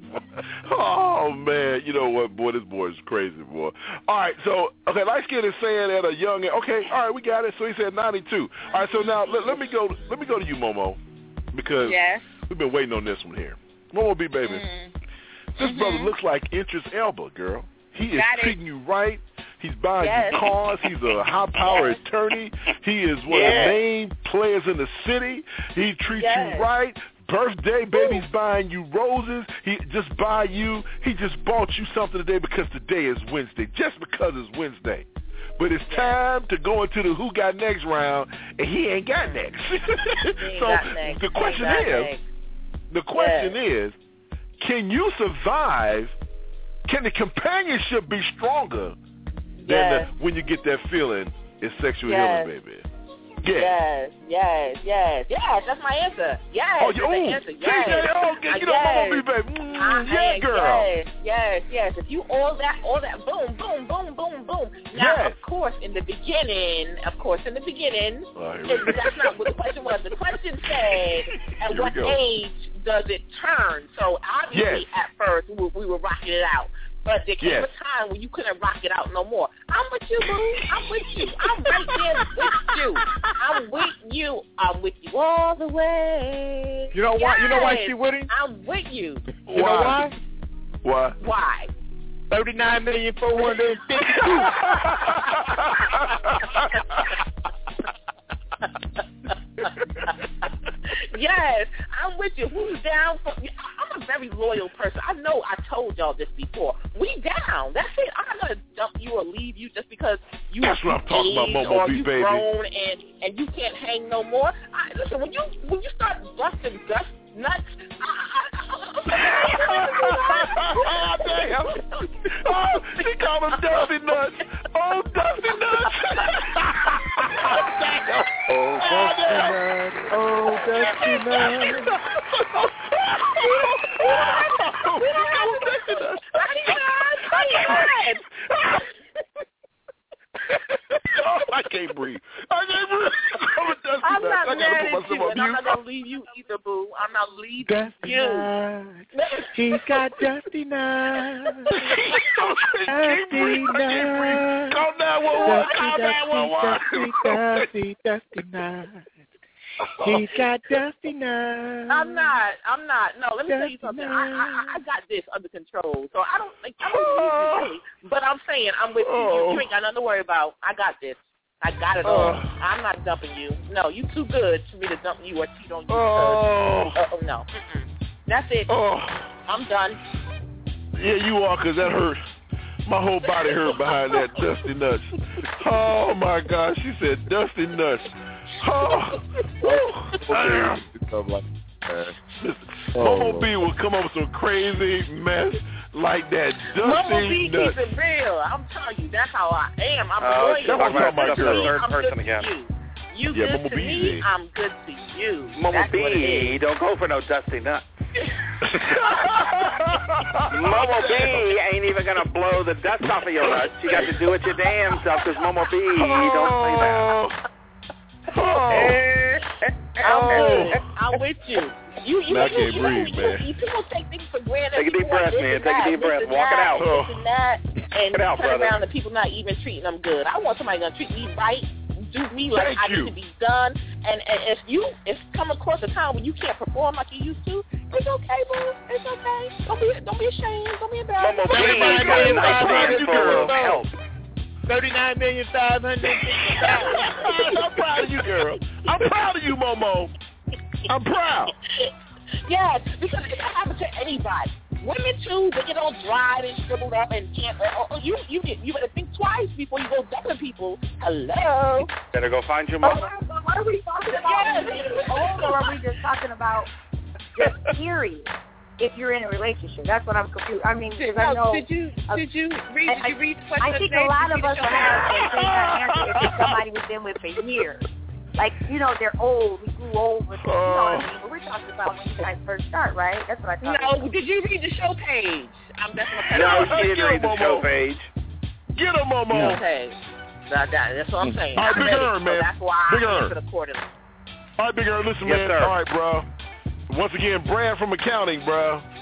Oh, man. You know what, boy? This boy is crazy, boy. All right, so, okay, light skin is saying at a young age. Okay, all right, we got it. So he said ninety-two. All right, so now let, let me go Let me go to you, Momo, because yes. we've been waiting on this one here. Momo B, baby. Mm. This mm-hmm. brother looks like Idris Elba, girl. He is got treating it. you right. He's buying yes. you cars. He's a high-power yes. attorney. He is one yes. of the main players in the city. He treats yes. you right. Birthday, baby's buying you roses. He just buy you. He just bought you something today because today is Wednesday. Just because it's Wednesday. But it's time to go into the Who Got Next round, and he ain't got next. ain't so got next. the question got is, next. the question yes. is, can you survive? Can the companionship be stronger than yes. the, when you get that feeling it's sexual yes. healing, baby? Yes, yes, yes, yes. That's my answer. Yes, oh, that's you, the ooh, answer. Yes. T J, oh, get, uh, get yes. on me, baby. Mm, uh, yeah, girl. Yes, yes, yes. If you all that, all that, boom, boom, boom, boom, boom. Now, yes. of course, in the beginning, of course, in the beginning, oh, it, that's not what the question was. The question said, at Here what age does it turn? So obviously, yes. at first, we were, we were rocking it out. But there came yes. a time when you couldn't rock it out no more. I'm with you, boo. I'm with you. I'm right there with you. I'm with you. I'm with you all the way. You know why? Yes. You know why she with him? I'm with you. You know why? Why? Why? Thirty-nine million four hundred fifty-two. Yes, I'm with you. Who's down for? I'm a very loyal person. I know I told y'all this before. We down. That's it. I'm not gonna dump you or leave you just because you That's what I'm talking about, Momo or B, you baby. grown and and you can't hang no more. I, listen, when you when you start busting dust nuts. Oh, damn. Oh, she called him Dusty Nuts. Oh, Dusty Nuts. Oh, damn. Oh, Dusty Nuts. Oh, Dusty Nuts. Oh, I can't breathe. I can't breathe. I'm, I'm not I mad at put you, myself and on I'm mute. not gonna leave you either, boo. I'm not leaving Dusty you. Nuts. He's got Dusty Nuts. Dusty Nuts. Call nine one one. Call nine one one. Dusty, Dusty, Dusty Nuts. He's got Dusty Nuts. I'm not. I'm not. No, let me tell you Dusty something. I, I I got this under control, so I don't like. I don't Oh. really, but I'm saying I'm with you. Oh. You ain't got nothing to worry about. I got this. I got it all. I'm not dumping you. No, you too good for me to dump you or cheat on you. Oh. Uh, oh no. Mm-mm. That's it. Oh. I'm done. Yeah, you are, because that hurt. My whole body hurt behind that Dusty Nuts. Oh, my gosh. She said Dusty Nuts. Oh. Damn. Momo B will come up with some crazy mess like that. Dusty Momo B Nuts. keeps it real. I'm telling you, that's how I am. I'm Oh, loyal. she's talking about my stuff in girl. the third I'm person good again. to you. You Yeah, good Momo to B me, easy. I'm good to you. Momo That's what it B, is. don't go for no Dusty Nut. Momo B ain't even gonna blow the dust off of your nuts. You got to do it your damn self, because Momo B, don't say that. Oh. I'm with, I'm with you. You, you, I you, can't you, breathe, you, man. you, people take things for granted. Take a deep People breath, this man. and Take a that, deep this breath. and Walk it that, out. This and that, and Walk it out, turn brother. around and people not even treating them good. I want somebody gonna treat me right, do me like Thank I you. need to be done. And, and if you if come across a time when you can't perform like you used to, it's okay, boo. It's okay. Don't be don't be ashamed. Don't be embarrassed. Momo B, Thirty-nine got a million nice five hundred stand full of help. Thirty-nine million five hundred fifty thousand. I'm proud of you, girl. I'm proud of you, Momo. I'm proud. Yes, because it can happen to anybody. Women too, they get all dried and shriveled up and can't. Oh, oh, you you get you better think twice before you go dumping people. Hello. Better go find your Oh, mother. what are we talking about? Old, or are we just talking about just period? If you're in a relationship, that's what I'm confused. I mean, because I know. Did you uh, did you read I, did you read the question? I think a lot of us will have the same kind of answer if it's somebody we've been with for years. Like, you know, they're old. We grew old with them. You know what I mean? But we're talking about when you guys first start, right? That's what I thought. No, did you read the show page? I'm definitely. No, she didn't Get read him, the Momo. show page. Get him, Momo. Okay. That, that, that's what I'm saying. All right, I'm Big ready, Earn, so man. that's why Big I Earn. answered accordingly. All right, Big Earn, listen, Yes, man. sir. All right, bro. Once again, Brad from accounting, bro.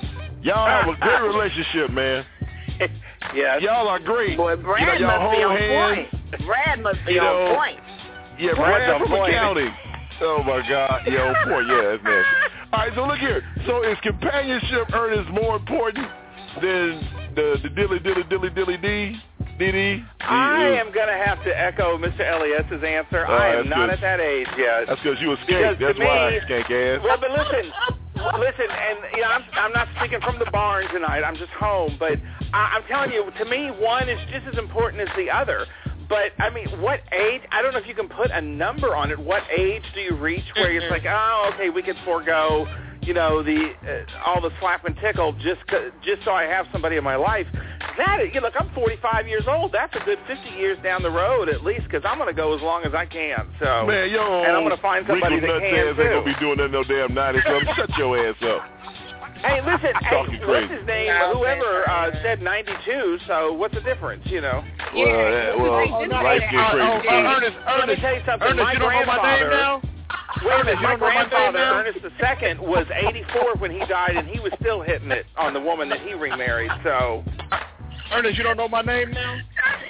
Y'all have a great relationship, man. Yeah. Y'all are great. Boy, Brad you know, y'all must be hold on hands. point. Brad must be You know, on point. Yeah, Brad from accounting. Oh, my God. Yeah, on point. Yeah, that's nasty. All right, so look here. So is companionship, Ernest, more important than the, the dilly, dilly, dilly, dilly, dee? Dee-dee? I am going to have to echo Mister Elias's answer. Oh, I am not good. at that age yet. That's because you a skank. That's me, why, skank ass. Well, but listen, listen, and you know, I'm, I'm not speaking from the barn tonight. I'm just home. But I, I'm telling you, to me, one is just as important as the other. But, I mean, what age? I don't know if you can put a number on it. What age do you reach where it's like, oh, okay, we can forego, you know, the uh, all the slap and tickle just just so I have somebody in my life. That is, you know, look, I'm forty-five years old. That's a good fifty years down the road at least, because I'm going to go as long as I can. So, man, yo, and I'm going to find somebody that can ass too. ain't going to be doing that no damn ninety something. Shut your ass up. Hey, listen, hey, what's his name? Yeah, Whoever uh, said ninety-two, so what's the difference, you know? Well, yeah, well, oh, no, life uh, get crazy. oh, uh, Ernest, Let me tell you something. Ernest, my you don't know my name now? Wait a minute, you my don't know my name grandfather, now? Ernest the Second, was eighty-four when he died, and he was still hitting it on the woman that he remarried, so... Ernest, you don't know my name now?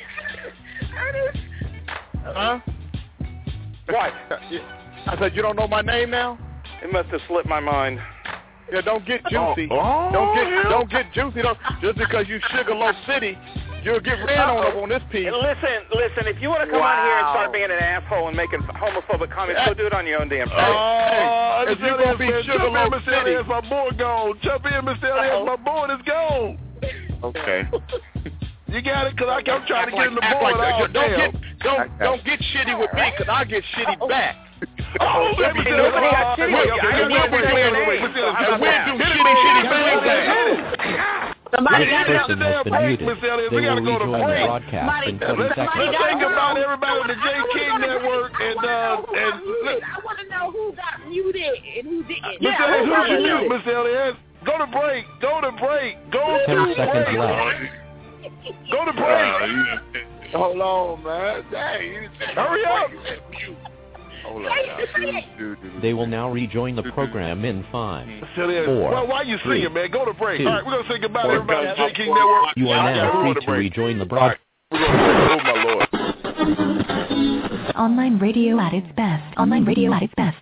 Ernest. Huh? What? I said, you don't know my name now? It must have slipped my mind. Yeah, don't get juicy. Oh, oh, don't get yeah. don't get juicy. Don't, just because you Sugarloaf City, you'll get ran on up on this piece. Listen, listen, if you want to come Wow. on here and start being an asshole and making homophobic comments, go do it on your own damn time. Oh, Hey, if Mister you gonna Elias, be man, jump in, Sugarloaf Mister City. Elias, my boy gone. Jump in, Mister Elias, my boy is gone. Okay. You got it? Because I'm trying to Act get like, in the act board. like Oh, that. Don't damn. get don't don't get shitty with me, because I get shitty back. Oh, Yeah, baby, but nobody got shitty with you. I didn't Wait, want to wait, say wait, your wait, name. wait, So how And about we'll that? do shitty, shitty things back. Somebody This got to person has been muted. Mister Elias, They we got will to go to rejoin the break. broadcast in twenty Let's, seconds. let's think about everybody on the J. King Network and uh and look, I want to know who got muted and who didn't. Mister Elias, who did you mute, Mister Elias? Go to break. Go to break. Go Ten to seconds break. left. Go to break. Hold on, man. Dang, you Hurry up. Hold on now. They will now rejoin the program in five, Mister Elias, four, well, why you three, singing, man? Go to break. two, All right, we're gonna say goodbye to one. everybody on the J. King Network. You are Yeah, now we're free going to break. rejoin the broadcast. We're going to break. Oh my Lord. Online radio at its best. Online radio at its best.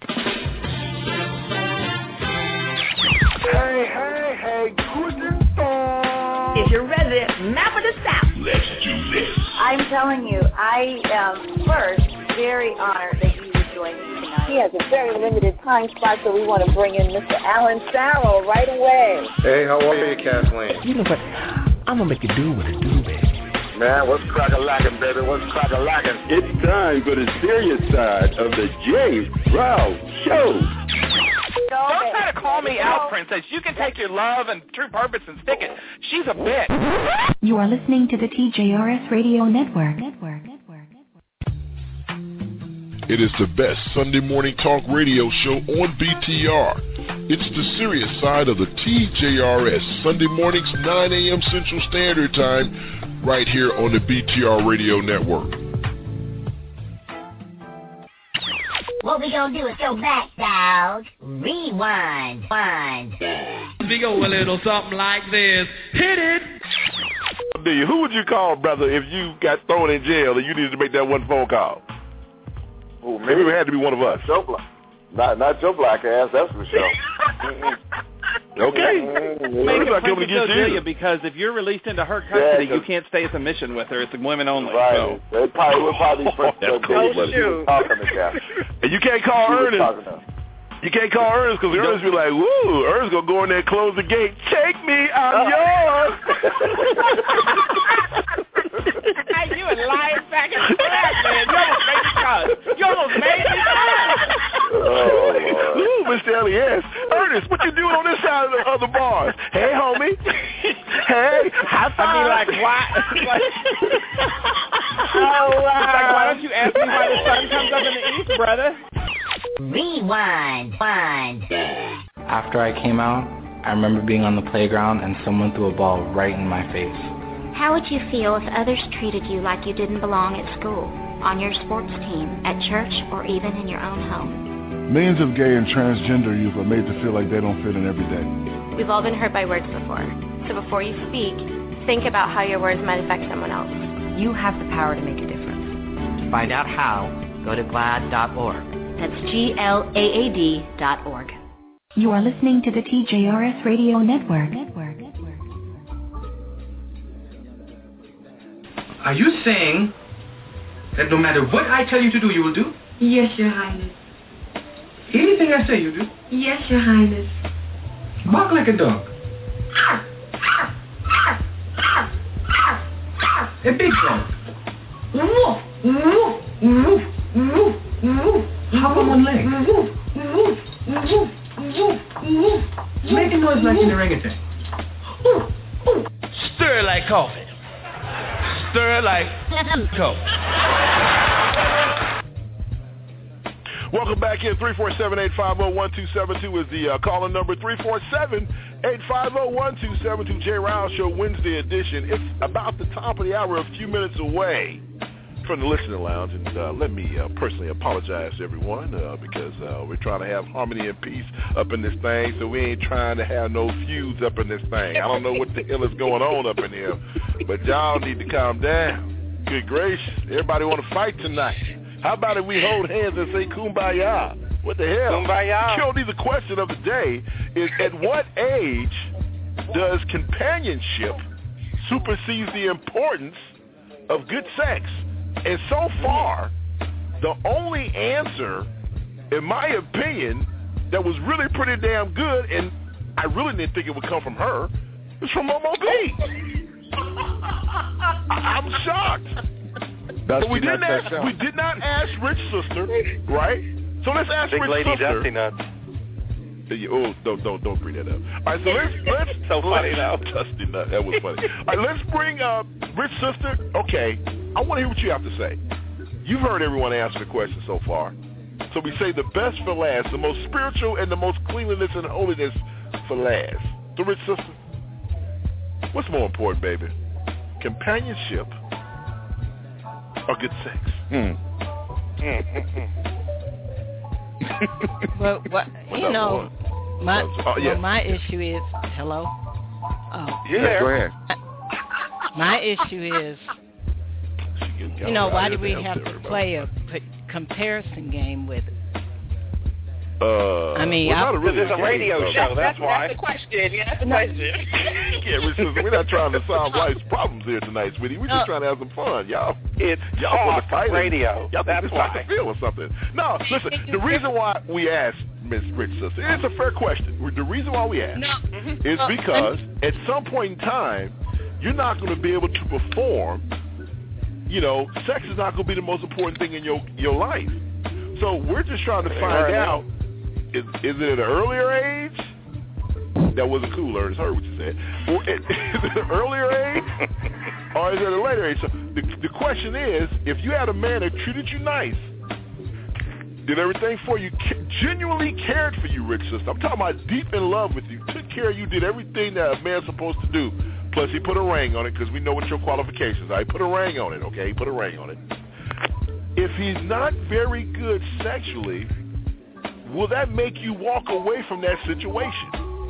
Hey, hey, hey, guten Tag. Is your resident map of the South? Let's do this. I'm telling you, I am first very honored that you would join me tonight. He has a very limited time slot, so we want to bring in Mister Alan Farrell right away. Hey, how are you, Kathleen? You know what? I'm going to make you do what it do, baby. Man, what's crack-a-lackin', baby? What's crack-a-lackin'? It's time for the serious side of the J. Ralph Show. Don't try to call me out, Princess. You can take your love and true purpose and stick it. She's a bitch. You are listening to the T J R S Radio Network. Network. It is the best Sunday morning talk radio show on B T R. It's the serious side of the T J R S, Sunday mornings, nine a.m. Central Standard Time, right here on the B T R Radio Network. What we gonna do is go back, dog. Rewind. Wind. We go a little something like this. Hit it. Do you? Who would you call, brother, if you got thrown in jail and you needed to make that one phone call? Oh, Maybe it had to be one of us. Your black, not not your black ass, that's for sure. Okay. Make We're it not coming to get you. Cecilia, because if you're released into her custody, Yeah, you can't stay as a mission with her. It's women only. Right. So. They probably would probably first That's go cool, get buddy. you talking to Kath. And you can't call She was Ernest. talking to- You can't call Ernest because Ernest be like, woo, Ernest going to go in there and close the gate. Take me, I'm yours. Hey, you a lying sack of crap, man. You almost made me cuss. You almost made me cuss. Oh, Ooh, Mister Elias. Ernest, what you doing on this side of the other bars? Hey, homie. Hey, high five. I mean, like, why? Like, oh, wow. It's like, why don't you ask me why the sun comes up in the east, brother? Rewind. Wind. After I came out, I remember being on the playground and someone threw a ball right in my face. How would you feel if others treated you like you didn't belong at school, on your sports team, at church, or even in your own home? Millions of gay and transgender youth are made to feel like they don't fit in every day. We've all been hurt by words before. So before you speak, think about how your words might affect someone else. You have the power to make a difference. To find out how, go to glad dot org. That's G L A A D dot org. You are listening to the T J R S Radio Network. Network. Are you saying that no matter what I tell you to do, you will do? Yes, Your Highness. Anything I say, you do? Yes, Your Highness. Bark like a dog. A big dog. Woof, woof, woof, woof, woof. Hop on one leg. Woof, woof, woof, woof, woof. Make a noise like an orangutan. Stir it like coffee. Stir it like coffee. Welcome back in. three four seven, eight five zero, one two seven two is the uh, calling number. three four seven, eight five zero, one two seven two. Jay Rouse Show Wednesday edition. It's about the top of the hour, a few minutes away from the listening lounge. And uh, let me uh, personally apologize to everyone uh, because uh, we're trying to have harmony and peace up in this thing. So we ain't trying to have no feuds up in this thing. I don't know what the hell is going on up in here, but y'all need to calm down. Good gracious. Everybody want to fight tonight. How about if we hold hands and say kumbaya? What the hell? Kumbaya. Kildy, the question of the day is, at what age does companionship supersede the importance of good sex? And so far, the only answer, in my opinion, that was really pretty damn good, and I really didn't think it would come from her, is from Momo B. I'm shocked. But we didn't ask, we did not ask Rich Sister, right? So let's ask Big Rich Lady Sister. Dusty Nuts. Oh, don't don't don't bring that up. All right, so let's let's so funny though. Dusty Nut, that was funny. All right, let's bring uh, Rich Sister. Okay, I want to hear what you have to say. You've heard everyone answer the question so far. So we say the best for last, the most spiritual and the most cleanliness and holiness for last. So Rich Sister, what's more important, baby? Companionship or good sex? Mm. Well, what, you know, my oh, yeah. well, my issue is hello. Oh, yeah, go ahead. My issue is, you know, why do we have to play a p- comparison game with it? Uh, I mean, well, I, not really it's a radio game, show. That's, that's why. That's the question. Yeah, that's the question. Yeah, Rich Sister, we're not trying to solve life's problems here tonight, sweetie. We're just no. trying to have some fun, y'all. It's y'all want to fight radio. Y'all think that's it's why. like a feel or something. No, listen. The reason why we asked Miss Rich Sister, it's a fair question. The reason why we asked no. mm-hmm. is uh, because at some point in time, you're not going to be able to perform. You know, sex is not going to be the most important thing in your your life. So we're just trying to find out. Is, is it at an earlier age? That wasn't cool, Ernest. Heard what you said. Or is it an earlier age? Or is it a later age? So the, the question is, if you had a man that treated you nice, did everything for you, genuinely cared for you, Rich Sister. I'm talking about deep in love with you, took care of you, did everything that a man's supposed to do. Plus he put a ring on it because we know what your qualifications are. He put a ring on it, okay? He put a ring on it. If he's not very good sexually, will that make you walk away from that situation?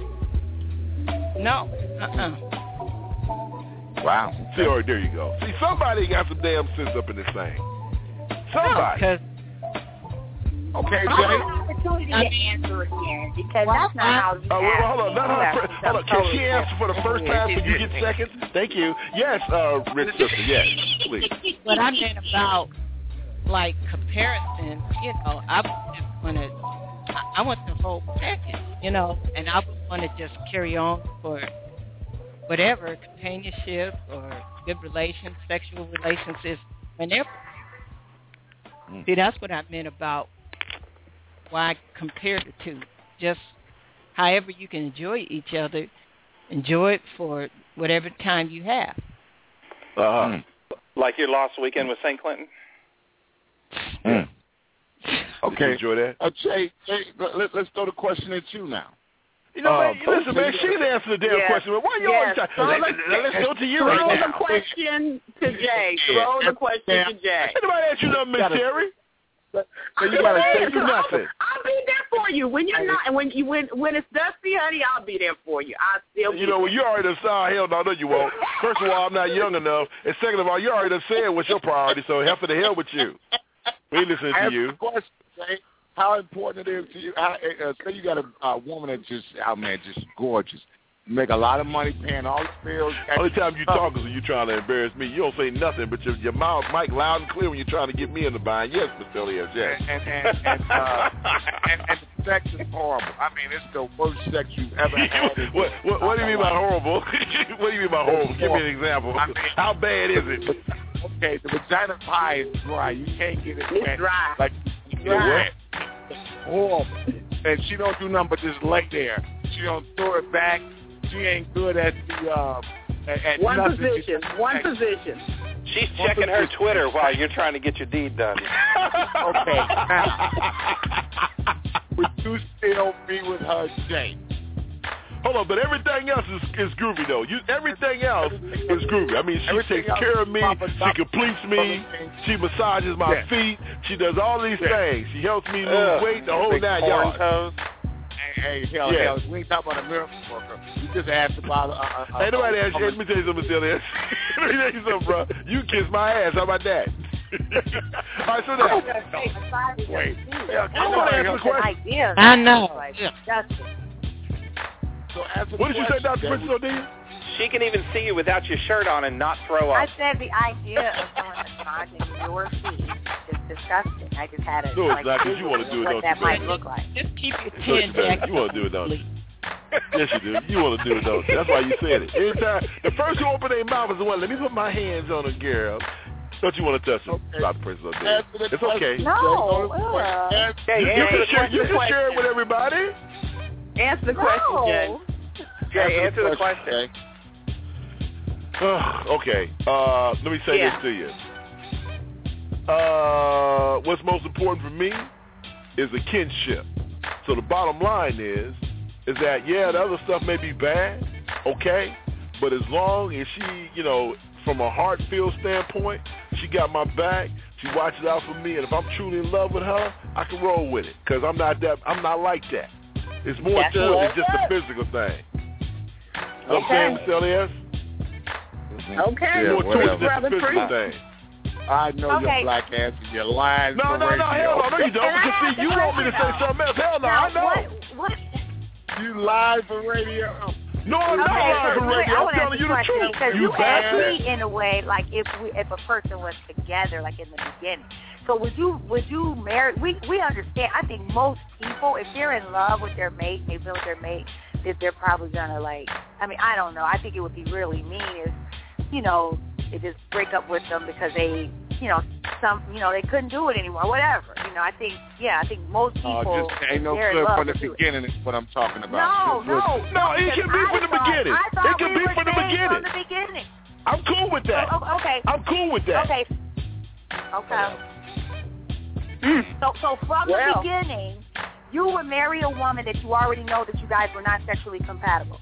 No. Uh-uh. Wow. See, all right, there you go. See, somebody got some damn sense up in this thing. Somebody. No, okay, I Jay. have an opportunity to answer again because that's not how you Oh, well, hold on. Not her, ask. fir- hold on. Can she answer for the first time so you get seconds? Thank you. Yes, uh, Rich Sister, yes, please. What I meant about, like, comparison, you know, I just want to, I want the whole package, you know, and I would want to just carry on for whatever, companionship or good relations, sexual relations is whenever. Mm. See, that's what I meant about why I compared the two. Just however you can enjoy each other, enjoy it for whatever time you have. Uh-huh. Like your last weekend with Saint Clinton? Mm. Okay. Enjoy that. Uh, Jay, Jay let, let's throw the question at you now. You know, uh, man, listen, man, she can answer the damn yes. question, but why you yes. always trying? Let, let, let's go to you Throw right the now. question to Jay. Throw the question to Jay. Anybody ask you nothing, Miss Terry? So you gotta say do nothing. I'll be there for you when you're not, and when you when when it's dusty, honey, I'll be there for you. I'll still. Be You know, well, you already done said, hell no, no, you won't. First of all, I'm not young enough, and second of all, you already done said what's your priority. So hell for the hell with you. We ain't listening to you. Question, Jay. How important it is to you? How, uh, say you got a uh, woman that's just, oh man, just gorgeous. You make a lot of money paying all the bills. Only time you talk is when you're trying to embarrass me. You don't say nothing, but your, your mouth, mic, loud and clear when you're trying to get me in the bind. Yes, Mister Elias, yes. And and and, uh, and, and the sex is horrible. I mean, it's the worst sex you've ever had. what, what, what do you mean by horrible? What do you mean by horrible? Give me an example. I mean, how bad is it? Okay, the vagina pie is dry. You can't get it It's wet. dry. Like, you Dry. It's horrible. And she don't do nothing but just lay there. She don't throw it back. She ain't good at the uh, at, at One nothing. position. She- One position. She's checking her Twitter while you're trying to get your deed done. Okay. Would you still be with her, Jay? Hold on, but everything else is, is groovy, though. You, everything else is groovy. I mean, she Everything takes else care of is me. proper, She proper, completes me. She massages my Yeah. feet. She does all these Yeah. things. She helps me lose Ugh. weight, the whole Big nine corn yards. toes. Hey, hell, Yeah. hell, we ain't talking about a miracle worker. You just asked about. Uh, uh, Ain't nobody uh, asked you. Let me tell you something, Mister Elias. Let me tell you something, bro. You kiss my ass. How about that? All right, so now. Wait. I want to answer the question. Idea. I know. Like, Yeah. disgusting. So answer What did the you say, question, Doctor Jay. Princess O'Delia? She can even see you without your shirt on and not throw I up. said the idea of someone massaging your feet is disgusting. I just had a No, it's like, not, 'cause you wanna do it, what don't that you, might baby? look like. Just keep your No, chin you don't. back. You want to do it, don't you? Yes, you do. You want to do it, don't you? That's why you said it. Anytime, the first who open their mouth is the one, let me put my hands on a girl. Don't you want to touch her, Okay. Doctor Princess O'Delia? Answer the It's question, okay. Jay. No, Answer the uh, question. Jay, You, you answer can the share, you question. can share it with everybody. Answer the question, Jay. No. Jay, answer the question. Jay. Ugh, okay. Uh, let me say Yeah. this to you. Uh, what's most important for me is a kinship. So the bottom line is, is that, yeah, the other stuff may be bad, okay, but as long as she, you know, from a heart feel standpoint, she got my back, she watches out for me, and if I'm truly in love with her, I can roll with it, because I'm not that, I'm not like that. It's more That's to it what's than just up. a physical thing. You know what I'm Okay. saying, Mister Elias? Okay. Yeah, More to it than just a Brother physical Priest. thing. I know Okay. your black ass and your lying. No, no, no, hell no, no, you don't. Can I Because ask see, you a want me to say question, though? something else. Hell no, Now, I know. what, what? You lied for radio. No, I'm not Okay, lying so for wait, radio. I I'm want to telling ask you a the question truth. because You you asked bastard. me in a way like if we, if a person was together, like in the beginning. So would you would you marry? We we understand. I think most people, if they're in love with their mate, they feel with their mate, that they're probably gonna like. I mean, I don't know. I think it would be really mean if, you know, they just break up with them because they, you know, some, you know, they couldn't do it anymore, whatever. You know, I think, yeah, I think most people, Oh, just ain't no they're in good love from the would do it. beginning is what I'm talking No, about. no, No, it can be because from the I thought- beginning. I thought It can we be were from the saying beginning. From the beginning. I'm cool with that. Oh, oh, okay. I'm cool with that. Okay. Okay. So, so from Well. the beginning, you would marry a woman that you already know that you guys were not sexually compatible.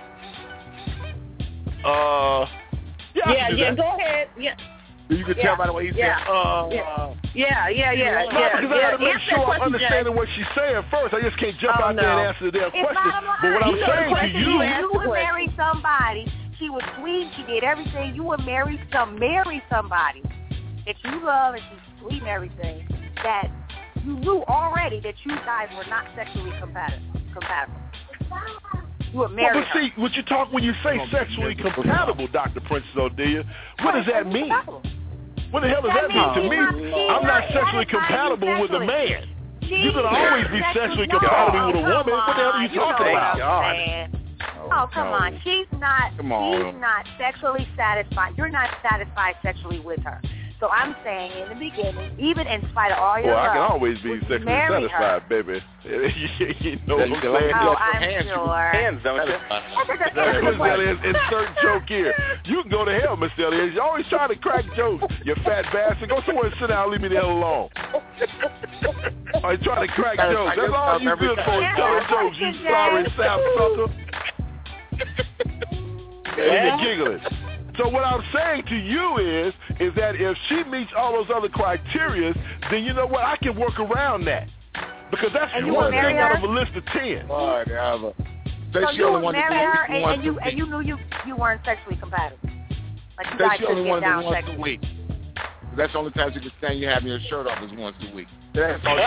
Uh, yeah, I Yeah, can do yeah, that. go ahead. Yeah. You can Yeah. tell by the way he Yeah. said, uh, Yeah. uh, Yeah, yeah, yeah. No, yeah, because I yeah. got to make Answer sure that I'm question, understanding Jay. what she's saying first. I just can't jump Oh, out there and no. answer their It's question. bottom line. But what I'm You know the saying to question you, is, Ask you the would question. marry somebody. She was sweet. She did everything. You would marry some, marry somebody that you love and she's sweet and everything. That you knew already that you guys were not sexually compatible. Compatible. You would marry well, but see, what you talk when you say sexually compatible, Doctor Princess O'Delia, what does that mean? What the hell does that, That mean? To means me, she's not- she's I'm not not sexually satisfying you compatible with a sexually. man. She's You can not always be sexually- sexually no, compatible with a come woman. What the hell are you on, talking know about? what I'm saying. Oh, come no. on. She's not Come on. she's not sexually satisfied. You're not satisfied sexually with her. So I'm saying in the beginning, even in spite of all your Well, I can love, always be would you sexually marry satisfied, her? baby. You know Yeah, what you I'm can saying? Oh, your I'm hands, you sure. Hands, don't you? That's That's the what question. Elliot insert joke here. You can go to hell, Mister Elliot. You always trying to crack jokes. You fat bastard. Go somewhere and sit down and leave me the hell alone. Are you trying to crack That's jokes? like That's this all stuff you every good for is time. telling Yeah, jokes, you Jay. sorry sap sucker. And you're giggling. So what I'm saying to you is, is that if she meets all those other criteria, then you know what? I can work around that. Because that's one thing out of a list of ten. So you would marry her, and, and you and you knew you you weren't sexually compatible. Like you guys couldn't get down once sexually. a week. That's the only time she can stand you having your shirt off is once a week. That's all she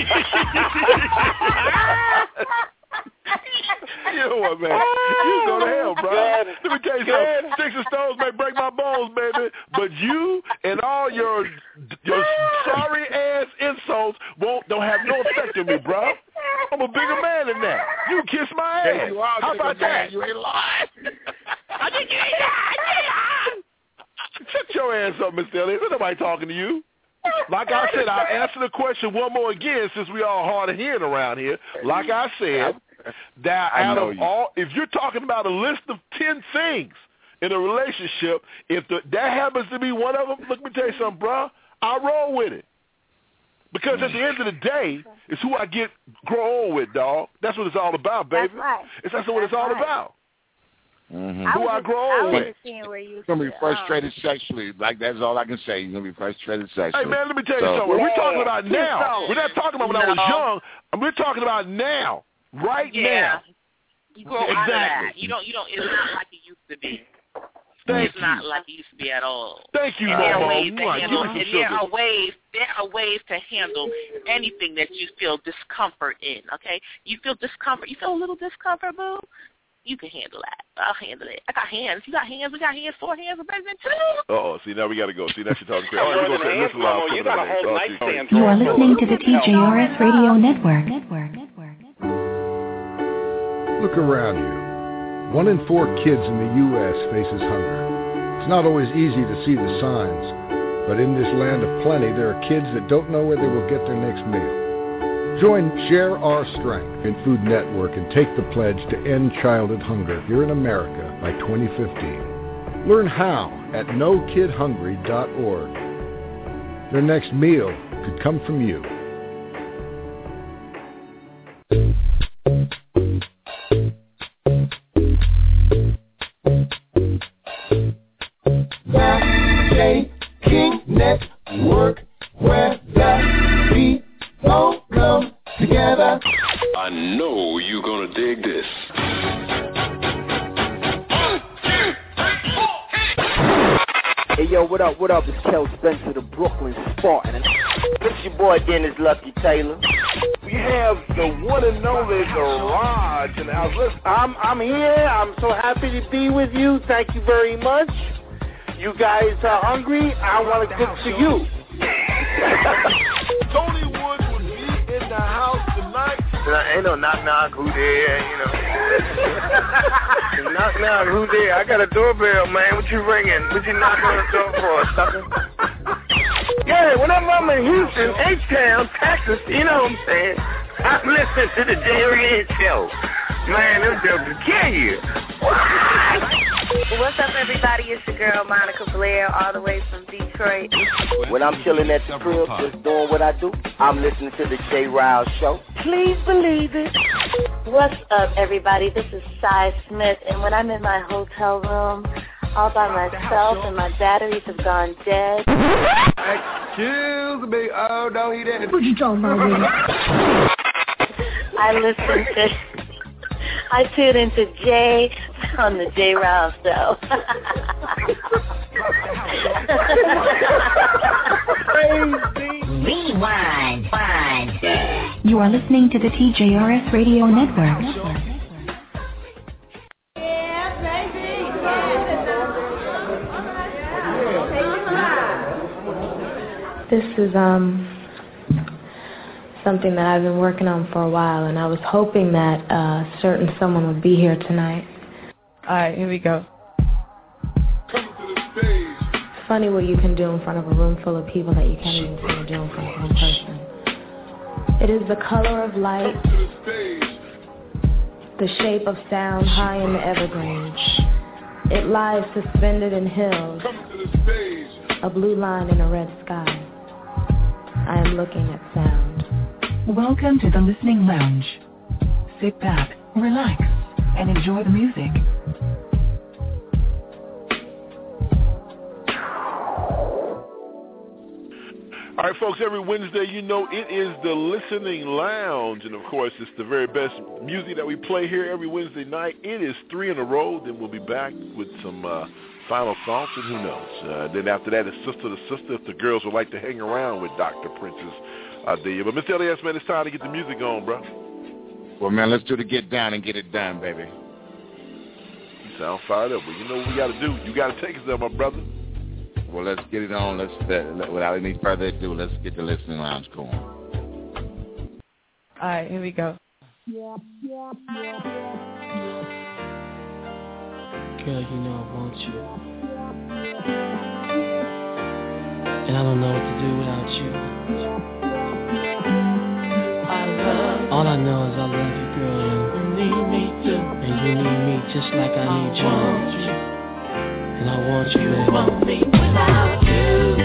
You know what, man? You go to hell, bro. Let me tell you something. Sticks and stones may break my bones, baby, but you and all your your sorry ass insults won't don't have no effect on me, bro. I'm a bigger man than that. You kiss my ass. Yeah, you are How about that? You ain't lying. I think you ain't lying. Shut your ass up, Mister Elliott. There's nobody talking to you. Like I said, I'll answer the question one more again since we all hard of hearing around here. Like I said, that out of you. all, if you're talking about a list of ten things in a relationship, if the, that happens to be one of them, let me tell you something, bro. I roll with it. Because at the end of the day, it's who I get grow old with, dog. That's what it's all about, baby. That's right. It's that's what it's all right. about. Mm-hmm. Who I, I grow old with. You're going to be frustrated sexually. Like, that's all I can say. You're going to be frustrated sexually. Hey, man, let me tell you so, something. yeah. We're talking about now. We're not talking about when no. I was young. We're talking about now. Right yeah. now. You grow exactly. out of that. You don't, you don't, it's not like it used to be. Thank it's you. not like it used to be at all. Thank you, and there are Momo. ways to Mwah. handle, Give me and some there sugar. are ways there are ways to handle anything that you feel discomfort in, okay? You feel discomfort, you feel a little discomfort, boo? You can handle that. I'll handle it. I got hands. You got hands. We got hands. Four hands. We're better than two. Uh-oh. See, now we got to go. See, now she's talking crazy. All right, we're going to listen live. You got a whole nightstand. You are listening to the T J R S Radio Network. Network. Network. Look around you. One in four kids in the U S faces hunger. It's not always easy to see the signs, but in this land of plenty, there are kids that don't know where they will get their next meal. Join Share Our Strength in Food Network and take the pledge to end childhood hunger here in America by twenty fifteen. Learn how at no kid hungry dot org. Their next meal could come from you. The King Network, where the people come together. I know you're gonna dig this. Hey yo, what up, what up? It's Kel Spencer, the Brooklyn Spartan. It's your boy Dennis Lucky Taylor. We have the one and only Garage in the house. Listen, I'm I'm here. I'm so happy to be with you. Thank you very much. You guys are hungry. I want to cook for you. Tony Woods will be in the house tonight. Ain't no knock knock, who there, you know. Knock knock, who there? I got a doorbell, man. What you ringing? What you knocking on the door for, sucker? Yeah, whenever I'm in Houston, H-Town, Texas, you know what I'm saying? I'm listening to the Jerry Show. Man, them jokes will kill you. What's up, everybody? It's your girl, Monica Blair, all the way from Detroit. When I'm chilling at the crib, just doing what I do, I'm listening to the J. Rouse Show. Please believe it. What's up, everybody? This is Cy Smith, and when I'm in my hotel room all by myself and my batteries have gone dead. Excuse me. Oh, don't eat it. What you talking about, really? I listen to... I tune into Jay on the J. Rouse Show. Rewind. Rewind. You are listening to the T J R S Radio Network. This is um something that I've been working on for a while, and I was hoping that a certain someone would be here tonight. All right, here we go. It's funny what you can do in front of a room full of people that you can't even seem to do in front of one person. It is the color of light, the shape of sound high in the evergreens. It lies suspended in hills, a blue line in a red sky. I am looking at sound. Welcome to the Listening Lounge. Sit back, relax, and enjoy the music. All right, folks, every Wednesday, you know, it is the Listening Lounge. And, of course, it's the very best music that we play here every Wednesday night. It is three in a row. Then we'll be back with some uh, final thoughts, and who knows. Uh, then after that, it's Sister to Sister if the girls would like to hang around with Doctor Princess Adalia. But, Mister Elias, man, it's time to get the music on, bro. Well, man, let's do the get down and get it done, baby. You sound fired up. Well, you know what we got to do. You got to take us there, my brother. Well, let's get it on. Let's uh, without any further ado, let's get the Listening Lounge going. All right, here we go. Girl, you know I want you, and I don't know what to do without you. I love. All I know is I love you, girl. And you need me too, and you need me just like I need you. And I want you, baby. You want me without you.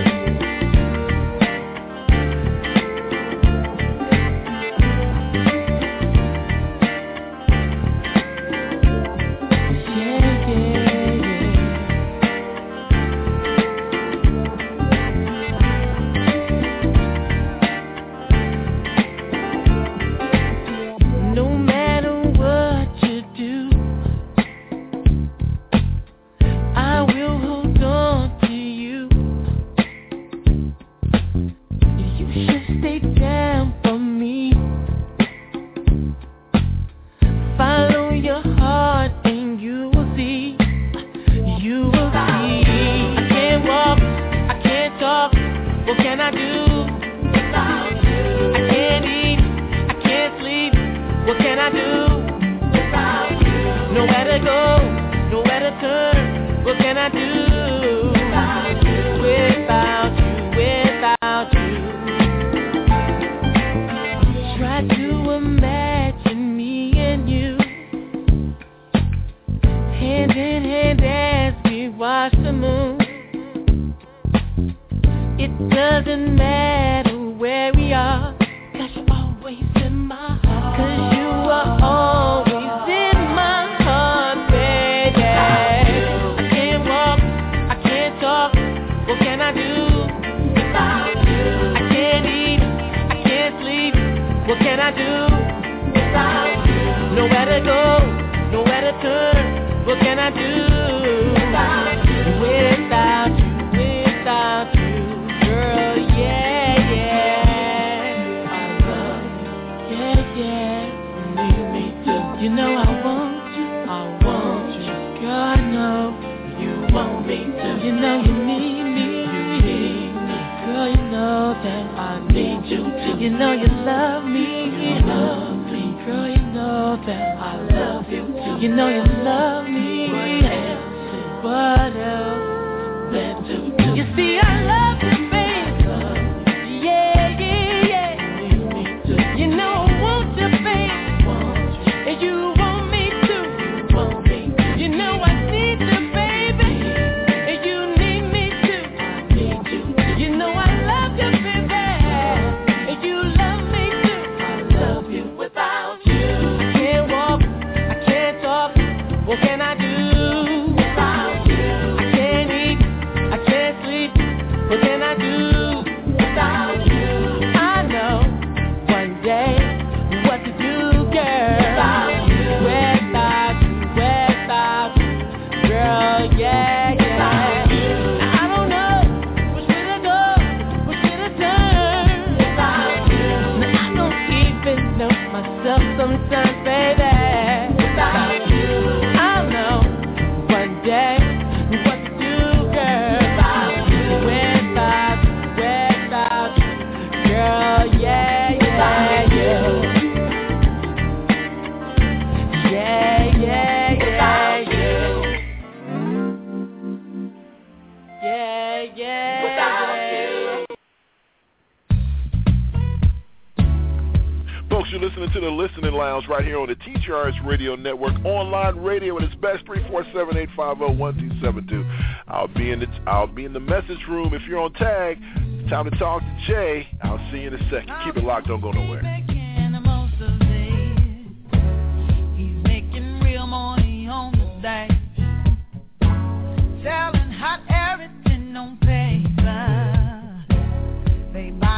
Right here on the T G R S Radio Network, online radio at its best. Three four seven eight five zero one two seven two. I'll be in the I'll be in the message room. If you're on tag, it's time to talk to Jay. I'll see you in a second. Keep it locked. Don't go nowhere. He's making real money on the dash, selling hot everything on paper. They buy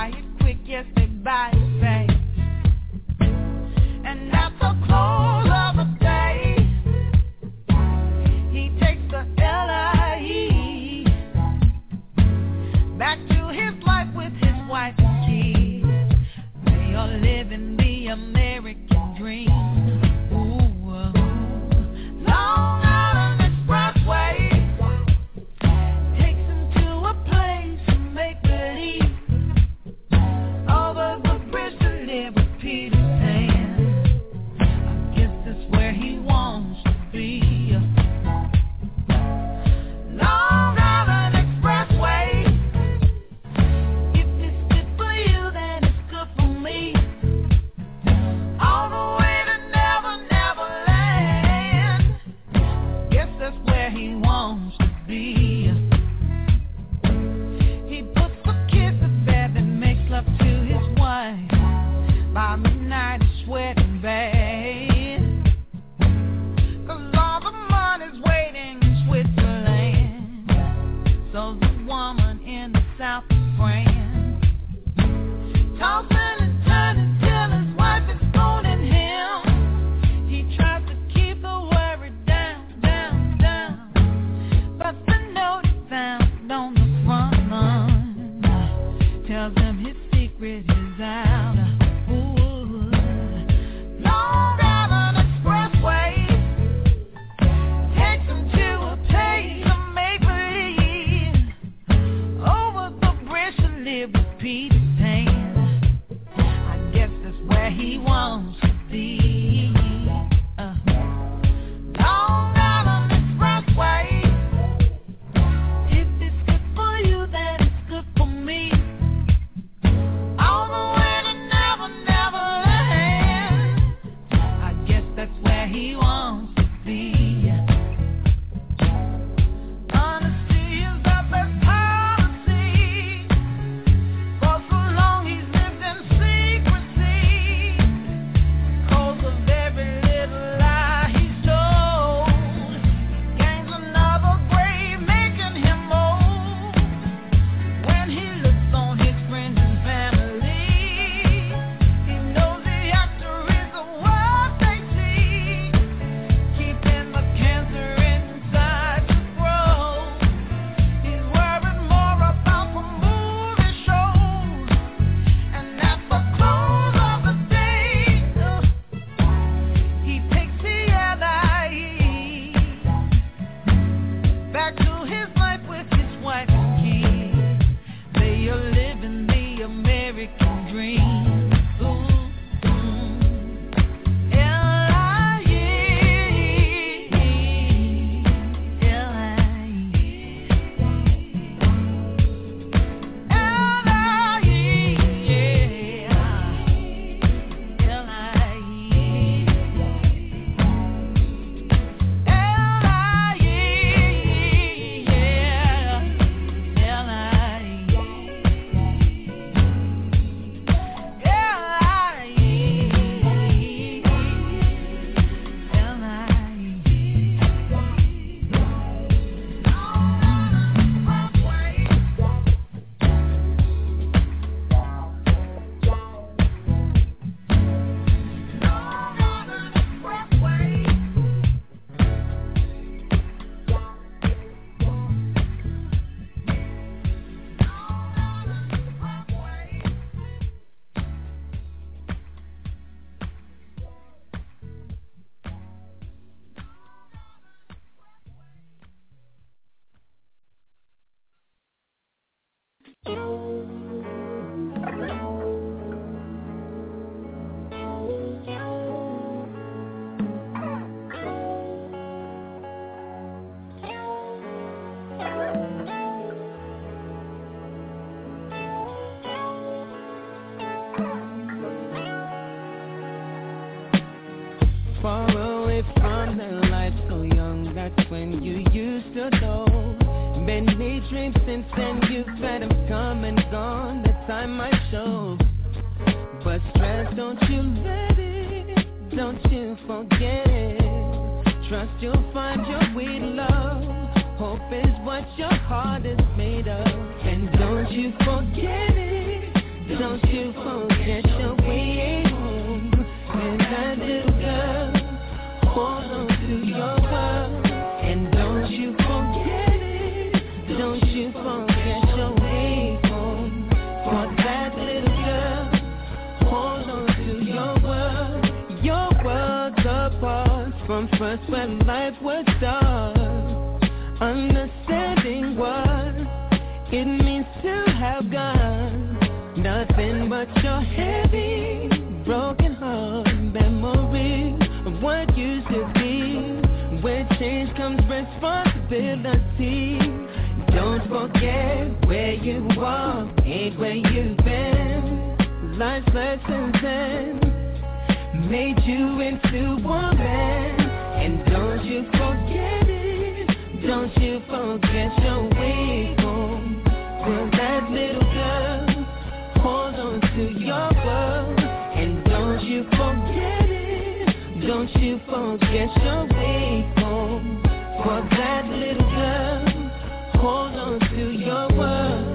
to know. Many dreams since then, you've had them come and gone. The time might show. But stress, don't you let it, don't you forget it. Trust you'll find your way to love. Hope is what your heart is made of. And don't you forget it, don't you forget your way home. And that little girl, hold on to your world. And don't you forget it, don't you forget your way home. For that little girl, hold on to your world. Your world's apart from first when life would start. Understanding what it means to have gone. Nothing but your heavy, broken heart memories of what used to be. With change comes responsibility. Don't forget where you are, ain't where you've been. Life's lessons then made you into a man. And don't you forget it, don't you forget your way home. For that little girl, hold on to your world. And don't you forget it, don't you forget your way home. For that little girl, hold on to your world.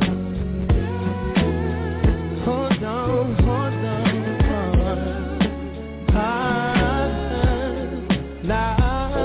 Hold on, hold on, hold on. Ah, nah.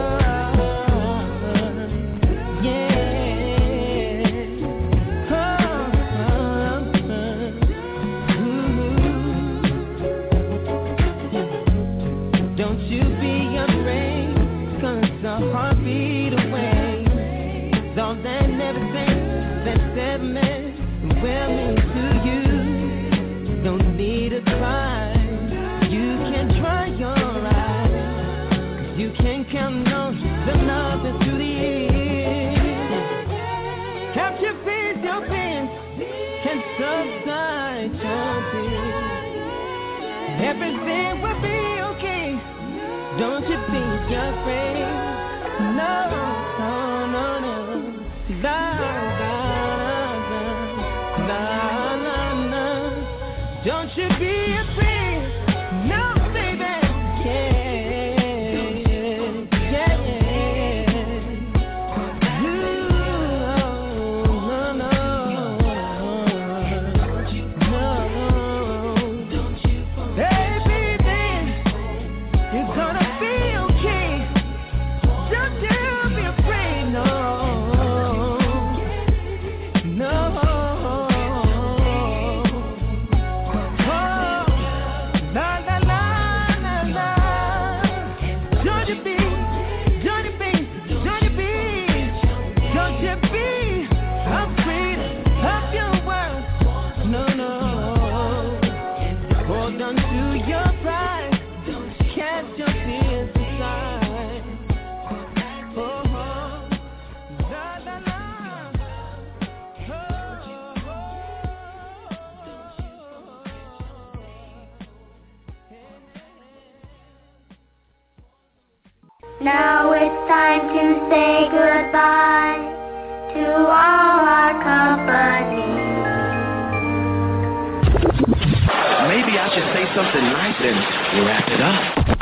Heartbeat away, all that and everything that's ever meant well means to you. Don't need a cry, you can try your eyes. You can count on the love that's through the years. Help you face your pain and subside your tears. Everything will be okay. Don't you be afraid. No, no, no, no, no, no, no, no, no. Don't you be afraid, no, baby, yeah, yeah, yeah. Ooh, no, no, no, hey, baby, you're gonna be okay. Don't you be afraid, no, no. Oh, la la la la la. Don't you be, don't you be, don't you be, don't you be afraid of your world, no, no. Hold on to your pride, catch your tears inside. Now it's time to say goodbye to all our company. Maybe I should say something nice and wrap it up.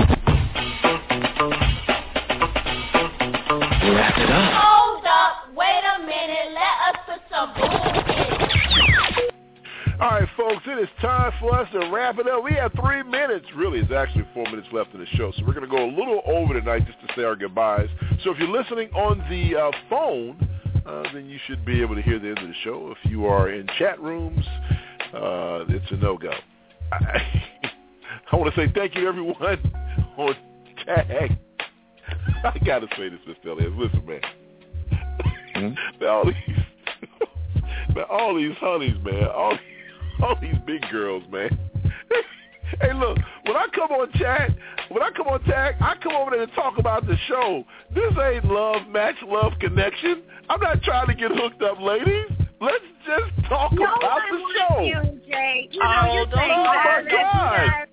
Wrap it up. Hold up, wait a minute, let us put some bullshit. All right, folks, it is time for us to wrap it up. We have three minutes. Really, it's actually four minutes left in the show, so we're going to go a little over tonight just to say our goodbyes. So if you're listening on the uh, phone, uh, then you should be able to hear the end of the show. If you are in chat rooms, uh, it's a no-go. I, I want to say thank you to everyone on tag. I got to say this, Mister Elliott. Listen, man. Mm-hmm. man all these, man, all these honeys, man. All these, all these big girls, man. Hey, look, when I come on chat, when I come on tag, I come over there to talk about the show. This ain't love match, love connection. I'm not trying to get hooked up, ladies. Let's just talk no, about I'm the with show. You, Jay. You know, oh, you're oh my God.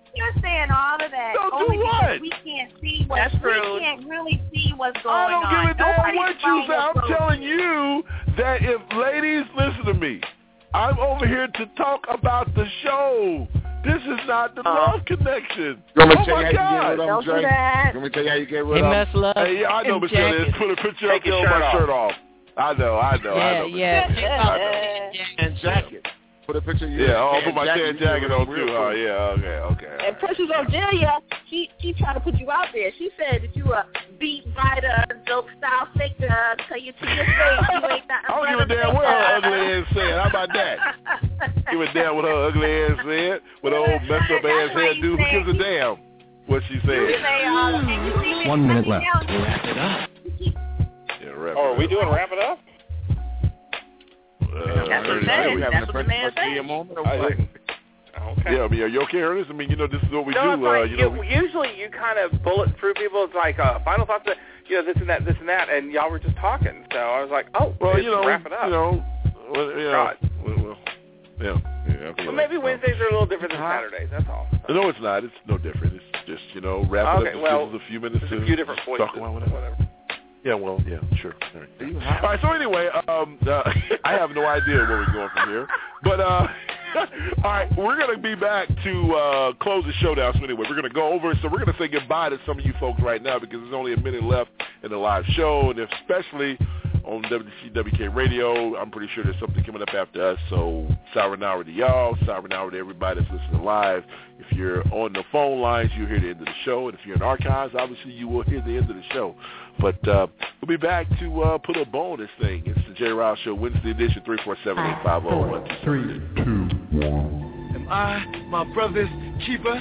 You're saying all of that Don't only do because what? we can't see what That's true. we can't really see what's going I don't on. give a damn Nobody's what you trying say. to I'm go- telling you that if ladies listen to me, I'm over here to talk about the show. This is not the Uh, love connection. You want me to Oh tell my you how you get God! rid of them, Don't do Drake? that. You want me to tell you how you get Hey, rid of them? Miss Love. Hey, yeah, I know, and Miss Ellis. Jacket. Put a picture Take up your there with my shirt shirt off. I know, I know, I Yeah, know. yeah. And jacket. Put a picture of you. Yeah, in a I'll tan put my tan you jacket get on real too. Oh, quick. yeah, okay, okay. And Precious Odelia, she she tried to put you out there. She said that you a beat writer, dope style figure, tell you to your face you ain't that. I don't give a damn what her ugly ass said. How about that? Give a damn what her ugly ass said. What her old messed up ass head do. Who gives a damn what she said? One minute left. Wrap it up. Yeah, wrap Oh, it are we up. doing wrap it up? Uh, That's what Ernest, it are says. we having That's a what the man Prince says. moment? I- I- Okay. Yeah, I mean, are you okay, Ernest? I mean, you know, this is what we no, do. it's Uh, like, you know, you, we- usually you kind of bullet through people. It's like uh, final thoughts, that, you know, this and that, this and that, and y'all were just talking. So I was like, oh, well, let's you know, wrap it up. you know, well, you know, God. well, well, yeah, yeah. Well, maybe Wednesdays are a little different than Saturdays. That's all. No, it's not. It's no different. It's just, you know, wrap it Okay, up. Just well, gives us a few minutes there's to a few different voices. talk about whatever. whatever. Yeah, well, yeah, sure. All right. All right, so anyway, um, uh, I have no idea where we're going from here. But, uh, all right, we're going to be back to uh, close the show down. So anyway, we're going to go over. So we're going to say goodbye to some of you folks right now because there's only a minute left in the live show. And especially on W C W K Radio, I'm pretty sure there's something coming up after us. So sayonara to y'all. Sayonara to everybody that's listening live. If you're on the phone lines, you'll hear the end of the show. And if you're in archives, obviously you will hear the end of the show. But uh, we'll be back to uh, put a bow on this thing. It's the J. Rouse Show, Wednesday edition, three four seven, eight five zero, one two Three, two, one. Am I my brother's keeper?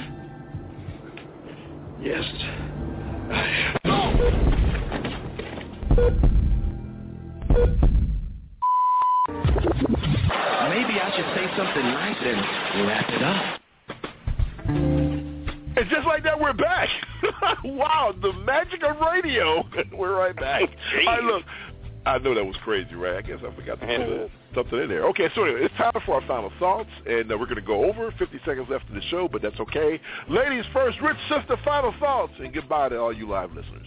Yes. Maybe I should say something nice and wrap it up. And just like that, we're back. Wow, the magic of radio. We're right back. All right, look, I know that was crazy, right? I guess I forgot to put something in there. Okay, so anyway, it's time for our final thoughts, and uh, we're going to go over fifty seconds left of the show, but that's okay. Ladies first, Rich Sister, final thoughts, and goodbye to all you live listeners.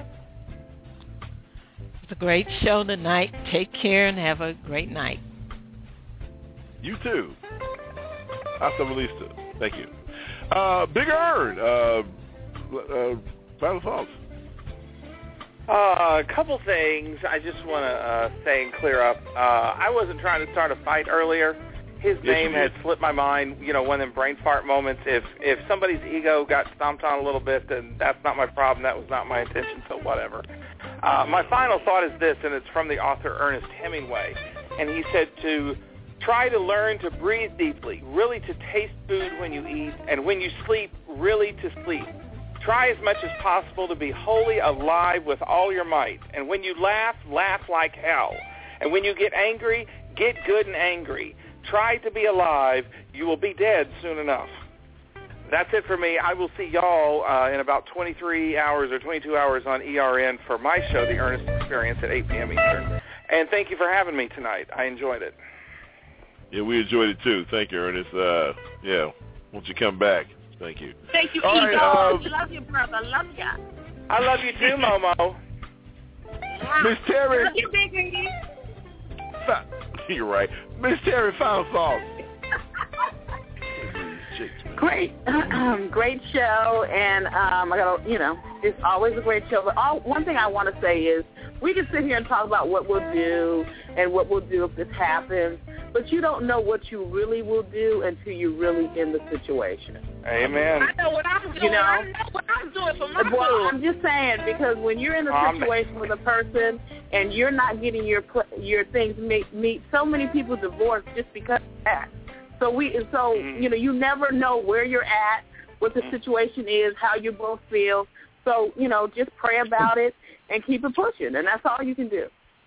It's a great show tonight. Take care and have a great night. You too. Hasta la vista. Thank you. Uh, Big Earn, uh, uh, final thoughts. Uh, a couple things I just want to uh, say and clear up. Uh, I wasn't trying to start a fight earlier. His Yes, name you had did. slipped my mind. You know, one of them brain fart moments. If if somebody's ego got stomped on a little bit, then that's not my problem. That was not my intention. So whatever. Uh, my final thought is this, and it's from the author Ernest Hemingway, and he said to try to learn to breathe deeply, really to taste food when you eat, and when you sleep, really to sleep. Try as much as possible to be wholly alive with all your might. And when you laugh, laugh like hell. And when you get angry, get good and angry. Try to be alive. You will be dead soon enough. That's it for me. I will see y'all uh, in about twenty-three hours or twenty-two hours on E R N for my show, The Ernest Experience, at eight p.m. Eastern. And thank you for having me tonight. I enjoyed it. Yeah, we enjoyed it too. Thank you, Ernest. Uh, yeah, won't you come back? Thank you. Thank you, All Ego. right, uh, Love you, brother. Love ya. I love you too, Momo. Miss Terry. Love you, Big Earn. Fi- You're right. Miss Terry, final thoughts. Great, great show, and um, I got you know, it's always a great show. But all, one thing I want to say is, we can sit here and talk about what we'll do and what we'll do if this happens, but you don't know what you really will do until you're really in the situation. Amen. I know what I'm doing. You know? I know what I'm doing for my Well, boo. I'm just saying, because when you're in a Um, situation with a person and you're not getting your pl- your things meet, meet so many people divorce just because of that. So we, so you know, you never know where you're at, what the situation is, how you both feel. So you know, just pray about it and keep it pushing, and that's all you can do.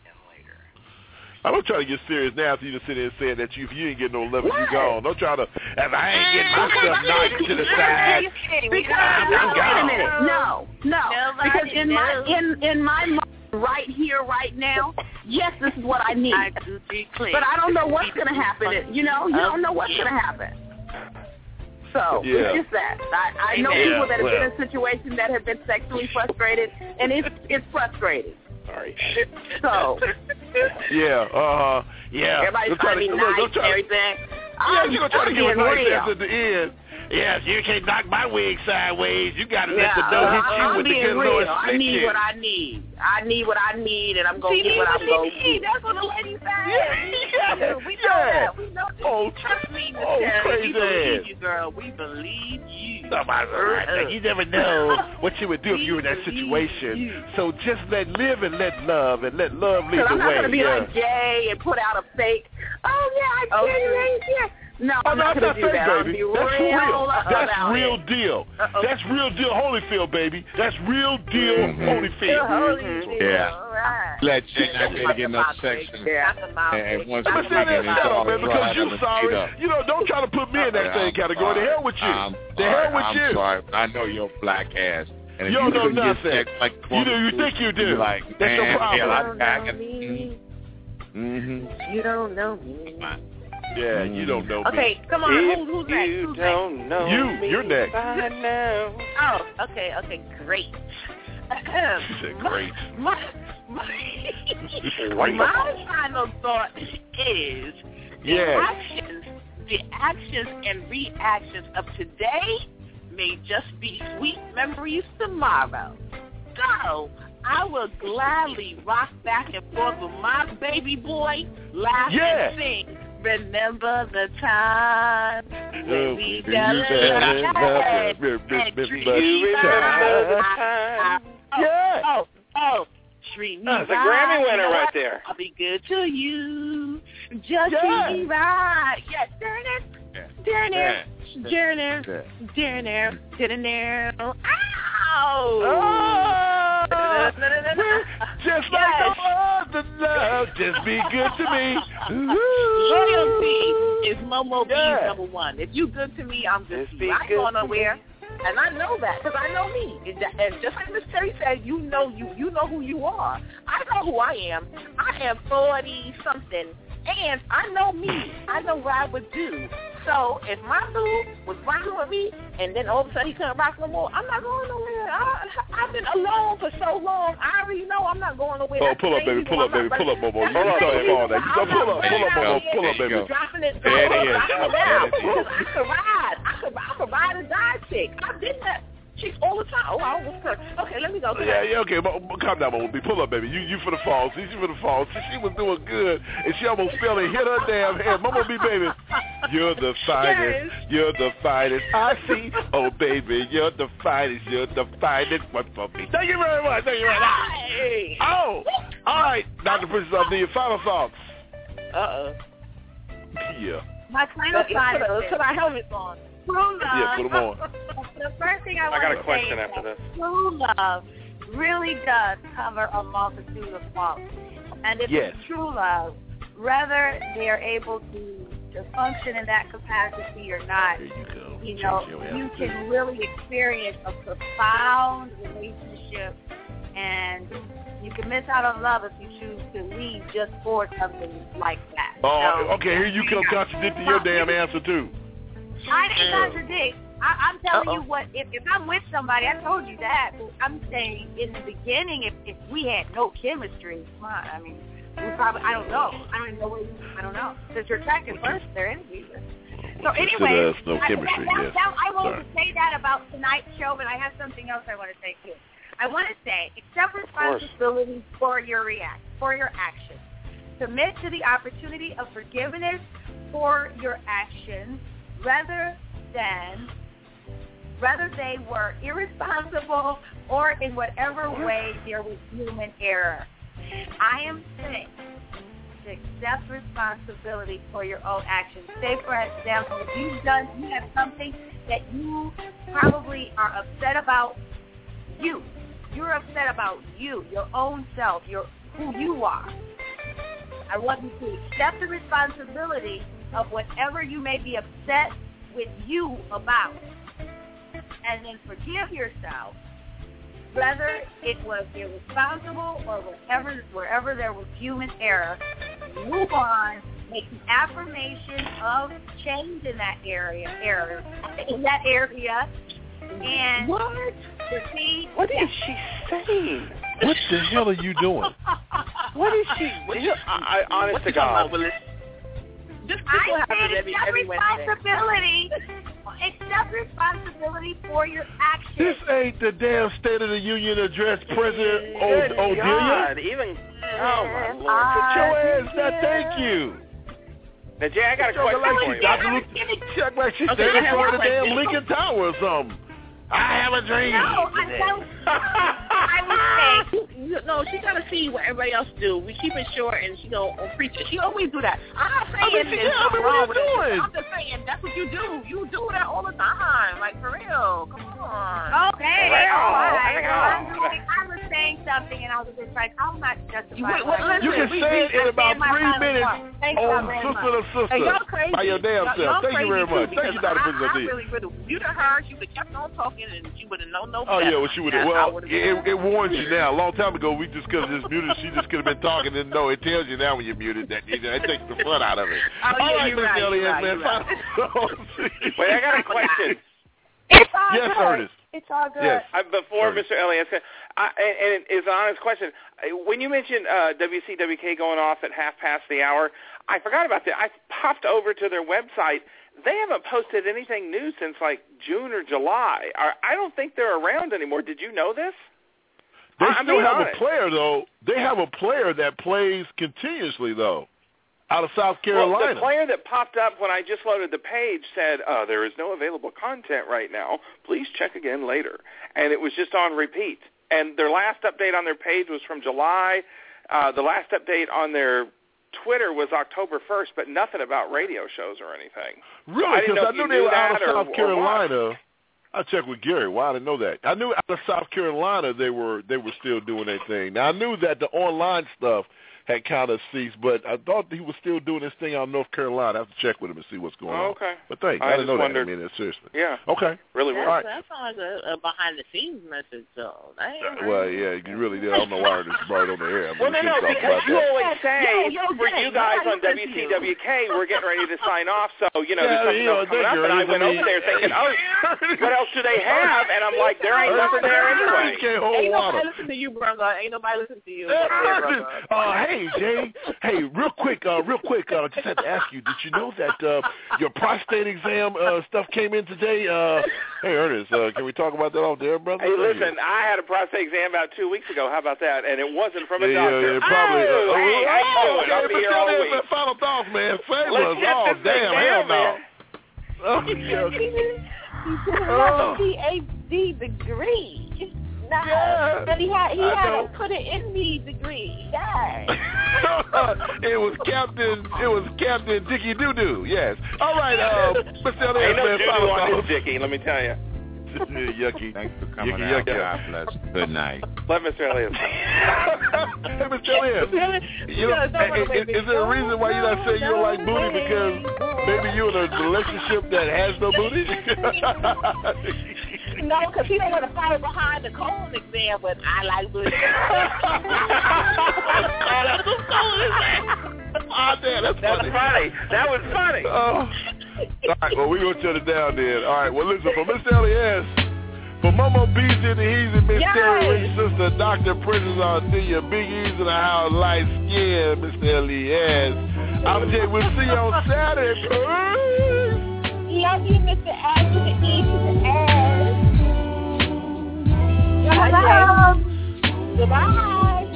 I don't try to get serious now after you just sit there and say that you, if you ain't getting no love, you gone. Don't try to, if I ain't getting my stuff knocked to the side, Because I'm, no, I'm wait a gone. minute, no, no, Nobody because in my knows. in in my mind right here, right now, yes, this is what I need. I do declare. But I don't know what's going to happen. You know, you don't know what's going to happen. So Yeah. it's just that. I, I know Yeah, people that have well. been in a situation that have been sexually frustrated, and it's it's frustrating. Sorry. So Yeah, uh-huh. Yeah. everybody's Don't try trying to be look, nice don't and try to- everything. Yeah, I'm, you're going to try to I'm give a being nice real. answer at the end. Yes, you can't knock my wig sideways. You got to Yeah, let the dough hit you I'm with the being good real. Lord I split need you. what I need. I need what I need, and I'm going She to get need what what I'm she going to need. get. That's what the lady said. Yeah. We know Yeah. that. We know that. Oh, Trust me, Miss oh, Terry. crazy We believe ass. you, girl. We believe you. Oh, my God. Now, you never know what you would do if you were in that situation. So just let live and let love and let love lead Because the I'm not way. going to be yeah. like Jay and put out a fake, oh, yeah, I Oh, did it. Yeah. No, Oh, I'm no, not that's going not to do fake, that. I'll baby. be That's for real real. That's about real it. deal. Uh-oh. That's real deal Holyfield, baby. That's real deal Mhm. Holyfield. Holyfield. Yeah. All right. Let Jay not be getting no sex. Yeah. And once But we see, get that's into shut all up, man, the because ride, you let's sorry. get up. You know, don't try to put me in that Okay, same I'm category. The sorry. hell with you. I'm The hell sorry. with I'm you. sorry. I know your black ass. And if You don't know couldn't get nothing. sex like You do. You think you do. Like, That's your man, problem. hell, You I'm don't back know and- me. Mhm. You don't know me. Yeah, you don't know me. Okay, come on. If Who, who's next? you Who's don't next? know You, me you're next. by now. Oh, okay, okay, great. She said great. My, my, my final thought is the Yes. actions, the actions and reactions of today may just be sweet memories tomorrow. So I will gladly rock back and forth with my baby boy, laugh Yeah. and sing. Remember the time when we You celebrated said and remember treat the me remember the right. time. Oh, Yeah. oh, oh, treat me That's a right. Grammy winner You know right what? there. I'll be good to you. Just Yeah. treat me right. Yes, darn it. Darn it. Darn it. Yeah. Darn it. Darn it. Ow. Oh, just like Yes. no other love, just be good to me. Loyalty is Momo Yeah. B's number one. If you good to me, I'm good Just to be you. I ain't good going to nowhere. And I know that because I know me. And that- and just like Miss Terry said, you know you. You know who you are. I know who I am. I am forty-something. And I know me. I know what I would do. So if my boo was rocking with me and then all of a sudden he couldn't rock no more, I'm not going nowhere. I, I've been alone for so long. I already know I'm not going nowhere. Oh, That's pull up, baby, crazy. pull up, I'm baby, not pull up, Momo. You That's you started crazy. falling there. You I'm started pull not up, pull up, going Momo, out pull up, here baby. dropping it. There it is. Dropping it There down. it is. Because I could ride. I could, I could ride a die chick. I did that. Chicks all the time. Oh, I almost cursed. Okay, let me go. Yeah, yeah, okay, but, but calm down, Momo. Pull up, baby. You you for the fall. See, she for the fall. See, she was doing good, and she almost fell and hit her damn head. Momo B, baby, you're the finest. Yes. You're the finest I see. Oh, baby, you're the finest. You're the finest one for me. Thank you very much. Thank you very much. Hey. Oh, all right, Doctor Princess Abdi, your final thoughts. Uh-oh. Yeah. My final Let's thought put, is our- this. put our helmets on. True love. Yeah, put them on. The first thing I I want got to a question say after is this. that true love really does cover a multitude of faults. And if Yes. it's true love, whether they are able to, to function in that capacity or not, There you go. you know, Change your you attitude. can really experience a profound relationship, and you can miss out on love if you choose to leave just for something like that. Oh, So, okay. Here you come contradicting your damn answer too. I didn't contradict. I, I'm telling Uh-oh. you what, if, if I'm with somebody, I told you that, but I'm saying in the beginning, if, if we had no chemistry, come on, I mean, we probably, I don't know. I don't even know where you, I don't know. Because you're attracted first, they're enemies. So anyway, Consider us no I, chemistry, that, yes. that, I wanted Sorry. to say that about tonight's show, but I have something else I want to say too. I want to say, accept responsibility for your react, for your actions. Submit to the opportunity of forgiveness for your actions, rather than, whether they were irresponsible or in whatever way there was human error. I am saying to accept responsibility for your own actions. Say, for example, if you've done, you have something that you probably are upset about you. You're upset about you, your own self, your who you are. I want you to accept the responsibility of whatever you may be upset with you about, and then forgive yourself, whether it was irresponsible or wherever, wherever there was human error. Move on make an affirmation of change in that area, area, in that area, and what? To see what is she saying? What the hell are you doing? What is she? What is, I, I, honest to God. Just I said accept responsibility. Accept responsibility for your actions. This ain't the damn State of the Union address, President Good O'Delia. God, even oh my Lord, Sit your ass down. Thank you. Now, Jay, I got a question for you. Doctor Luke, she act like she's standing in front of the damn Lincoln Tower or something. I have a dream. No, I don't. I would say. No, she gotta see what everybody else do. We keep it short, and she go on preach it. She always do that. I'm not saying I mean, there's yeah, something I mean, wrong what with are you it. doing? I'm just saying that's what you do. You do that all the time, like for real. Come on. Okay. Right. All right. Right. I'm doing, I was saying something, and I was just like, I'm not justified. You can say it in about three minutes on Sister to Sister Hey, y'all crazy. by your damn y'all, self. Y'all Thank you very much. Too, Thank you, Doctor I, I President. really would have muted her. She would have kept on talking, and she would have known no Oh better. yeah, well she would have. Well, it, it warns you now. A long time ago, we just because it's muted, she just could have been talking. And no, it tells you now when you're muted that you know, it takes the fun out of it. Oh, yeah, all right, you're Miss right, Elliott, you're right, man. you're right. Wait, I got a question. It's all Yes, good. Ernest. It's all good. Yes. Uh, before Ernest. Mister Elliott, I, and, and it's an honest question. When you mentioned uh, W C W K going off at half past the hour, I forgot about that. I popped over to their website. They haven't posted anything new since like June or July. I don't think they're around anymore. Did you know this? They I, still I have honest. a player though. They have a player that plays continuously though, out of South Carolina. Well, the player that popped up when I just loaded the page said, uh, there is no available content right now. Please check again later. And it was just on repeat. And their last update on their page was from July. Uh, the last update on their Twitter was October first, but nothing about radio shows or anything. Really? Because So I, I, didn't know knew if you they were out that of or- South or Carolina. what. I checked with Gary. Why I didn't know that. I knew out of South Carolina they were they were still doing their thing. Now I knew that the online stuff had kind of ceased, but I thought he was still doing this thing out of North Carolina. I have to check with him and see what's going Oh, on. okay. But thanks. I I, didn't just know wondered. that. I mean, seriously. Yeah. Okay. Really That's, weird. All right. that sounds like a, a behind-the-scenes message, though. That ain't right. Well, yeah, you really did. I don't know why this brought it on the air. I mean, Well, no, we no, shouldn't talk because about you that. always say, Yo, yo, for Jay, you guys nobody on listen W to C you. W K, we're getting ready to sign off, so, you know, Yeah, there's something you know, else coming up, thank you, and I Ernest. went I mean- over there thinking, oh, what else do they have? And I'm like, there ain't nothing there anyway. Can't hold Ain't water. nobody listen to you, brother. Ain't nobody listen to you. Uh, hey, Jay. Hey, real quick, uh, real quick. Uh, just had to ask you. Did you know that uh, your prostate exam uh, stuff came in today? Uh, hey, Ernest, uh, can we talk about that off there, brother? Hey, listen, I had a prostate exam about two weeks ago. How about that? And it wasn't from a Yeah, doctor. yeah, probably. Oh, uh, hey, how you doing? okay, I'll but be here tell all me week. the final thoughts, man. Save Let's us. get Oh, this thing damn, down, hell no. man. Oh, He didn't have a P H D degree. No, Yeah. but he had he I had know. a put it in me degree. Yes. it was Captain. It was Captain Dickie Doo Doo. Yes. All right, uh, Mister Elliott, Ain't no man, doo-doo final on this thoughts. Dickie, let me tell you. Yucky. Thanks for coming Yucky, out. yucky. God bless. Good night. Let Mister Elliott. Hey, Mister Elliott. You know, is, is there a reason why you're not saying you don't like booty? Because maybe you're in a relationship that has no booty? No, because he don't want to follow behind the colon exam, but I like booty. Oh, damn, that's That was funny. funny. That was funny. Oh. All right, well, we're going to shut it down then. All right, well, listen, for Mister Elliott, for Momo Beezy and the Heezy, Miss Yes. Terry, Rich Sister, Doctor Princess Ardelia, Big E's in the house, light skin, Mister Elliott. I'm Jay. We'll see you on Saturday. Peace. Love you, Mister Ash to the E to the S. Hello. Goodbye.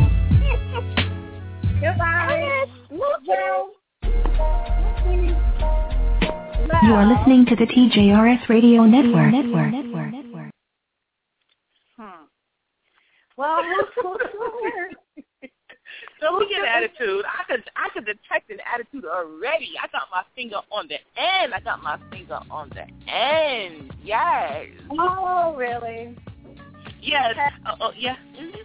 Goodbye. You are listening to the T J R S Radio Network. Network. Network. Network. Hmm. Well, So look at attitude. I could I could detect an attitude already. I got my finger on the end. I got my finger on the end. Yes. oh, really? Yes. Uh, oh, yeah. Mm-hmm.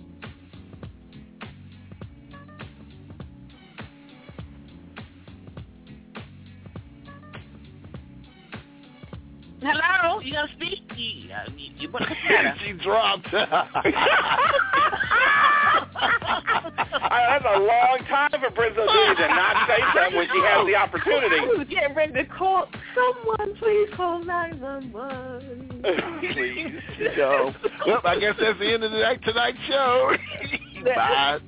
Hello, you gonna speak? You, uh, you, you put a She dropped. I, I thought a long time for Princess Lee to not say something when she has the opportunity. I was getting ready to call someone. Please call nine one one. Please. So, well, I guess that's the end of the night, tonight's show. Bye.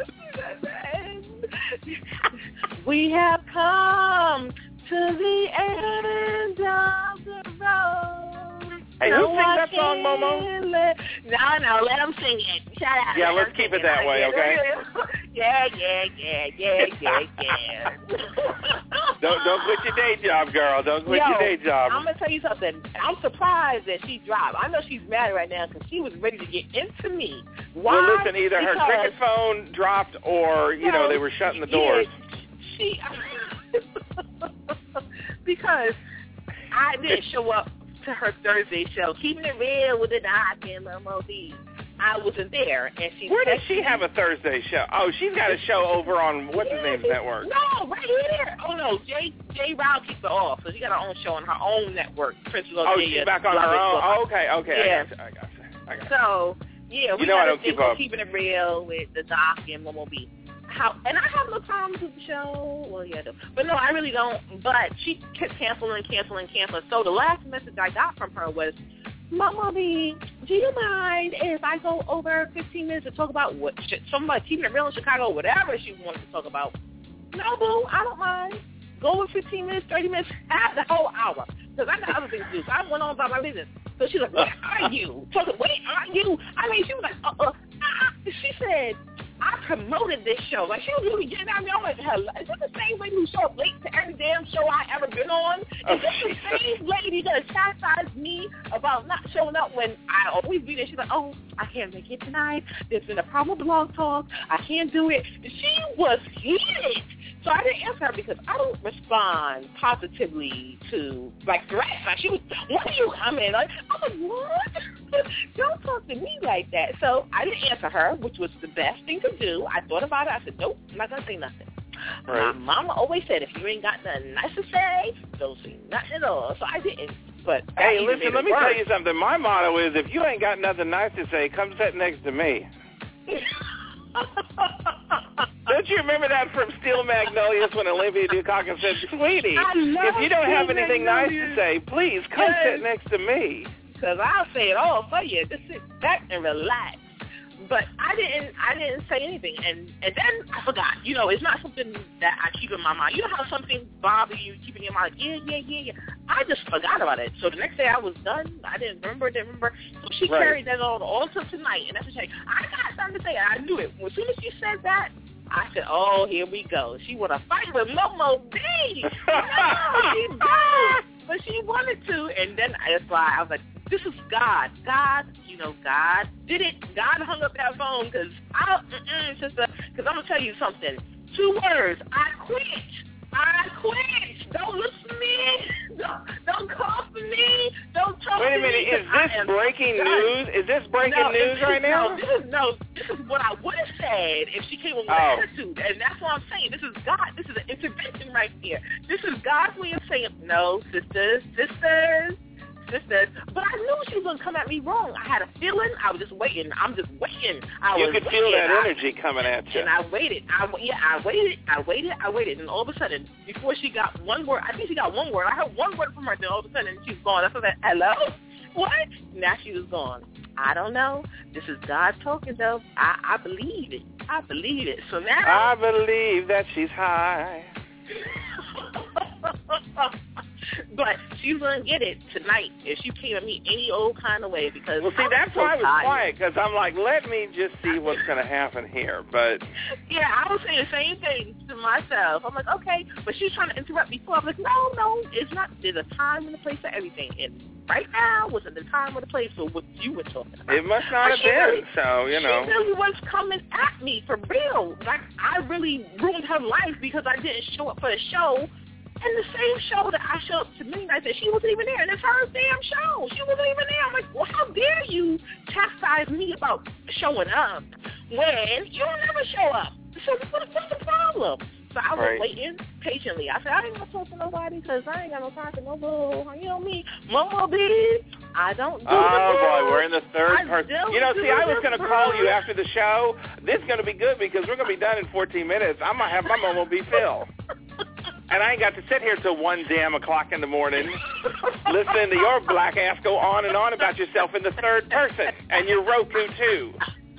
We have come to the end of the road. Hey, who sings that song, Momo? No, no, let them sing it. Shut up. Yeah, let's keep it that way, okay? Yeah, yeah, yeah, yeah, yeah, yeah. Don't don't quit your day job, girl. Don't quit Yo, your day job. I'm gonna tell you something. I'm surprised that she dropped. I know she's mad right now because she was ready to get into me. Why? Well, listen, either her because, cricket phone dropped or, you know, they were shutting the doors. Yeah, she, because I didn't show up to her Thursday show. Keeping it real with the Doc and Momo B. I wasn't there, and she. Where does she have a Thursday show? Oh, she's got a show over on what's his name's network. No, right here. Oh no, Jay Jay Rao keeps it off, so she got her own show on her own network. Princess Oh, she's back on her own. Oh, okay, okay, yeah. I got you. I got you. I got you. So yeah, we you know got I don't a keep thing up. Keeping it real with the Doc and Momo B. How and I have no problems with the show. Well, yeah, I do. But no, I really don't. But she kept canceling, canceling, canceling. So the last message I got from her was, Momo B, do you mind if I go over fifteen minutes to talk about what shit, something like keeping it real in Chicago, whatever she wanted to talk about? No, boo, I don't mind. Go over fifteen minutes, thirty minutes, half the whole hour. Because I got other things to do. So I went on about my business. So she's like, where are you? So I said, wait, are you? I mean, she was like, uh, uh, uh, she said, I promoted this show. Like, she was really getting out there. I'm like, hell, is this the same lady who show up late to every damn show I ever been on? Is Oh, this the same lady that chastised me about not showing up when I always be there? She's like, oh, I can't make it tonight. There's been a problem with Blog Talk. I can't do it. She was heated. So I didn't answer her because I don't respond positively to, like, threats. Like, she was, when are you coming? Like, I'm like, what? Don't talk to me like that. So I didn't answer her, which was the best thing to do. I thought about it. I said, nope, I'm not going to say nothing. Right. My mama always said, if you ain't got nothing nice to say, don't say nothing at all. So I didn't. But Hey, listen, let me tell you something. My motto is, if you ain't got nothing nice to say, come sit next to me. Don't you remember that from Steel Magnolias when Olympia Dukakis said, sweetie, if you don't have anything nice to say, please come Yes. sit next to me. Because I'll say it all for you. Just sit back and relax. But I didn't I didn't say anything. And, and then I forgot. You know, it's not something that I keep in my mind. You know how something bothers you, keep in your mind, like, yeah, yeah, yeah, yeah. I just forgot about it. So the next day I was done. I didn't remember, didn't remember. So she Right. carried that on all till tonight. And that's what she said. I got something to say. I knew it. As soon as she said that, I said, oh, here we go. She want to fight with Momo B. No, she don't. But she wanted to. And then that's why I was like, this is God. God, you know, God did it. God hung up that phone because I, mm-mm, sister, because I'm going to tell you something. Two words. I quit. I quit. Don't listen to me. Don't, don't call for me. Don't talk Wait a to minute, me. is 'cause I this am breaking done. news? Is this breaking No, news it's- right now? No, this is, no, this is what I would have said if she came with Oh. attitude. And that's what I'm saying. This is God. This is an intervention right here. This is God's way of saying, no, sisters, sisters, sisters. But I knew she was going to come at me wrong. I had a feeling. I was just waiting. I'm just waiting. I You was could feel waiting. that I- energy coming at you. And I waited. I, yeah, I waited. I waited. I waited. And all of a sudden, before she got one word, I think she got one word. I heard one word from her. Then all of a sudden, she was gone. I said, hello? What? Now she was gone. I don't know. This is God talking, though. I, I believe it. I believe it. So now. I believe that she's high. But she's going to get it tonight if she came at me any old kind of way because Well, see, I'm that's so why I was tired. quiet, because I'm like, let me just see what's going to happen here. But Yeah, I was saying the same thing to myself. I'm like, okay, but she's trying to interrupt me. So I'm like, no, no, it's not. There's a time and a place for everything. And right now wasn't the time or the place for what you were talking about. it must not have She been, really- so, you know. She really was coming at me for real. Like, I really ruined her life because I didn't show up for the show. And the same show that I showed up to many nights, and she wasn't even there. And it's her damn show. She wasn't even there. I'm like, well, how dare you chastise me about showing up when you never show up? So what, what's the problem? So I was Right. waiting patiently. I said, I ain't going to talk to nobody because I ain't got no time for no bull. You know me. Momo B, I don't do Oh, the boy, we're in the third I person. don't You know, do see, I was the going to call you bird. after the show. This is going to be good because we're going to be done in fourteen minutes. I might have my Momo be Phil. And I ain't got to sit here till one damn o'clock in the morning listening to your black ass go on and on about yourself in the third person and your Roku, too.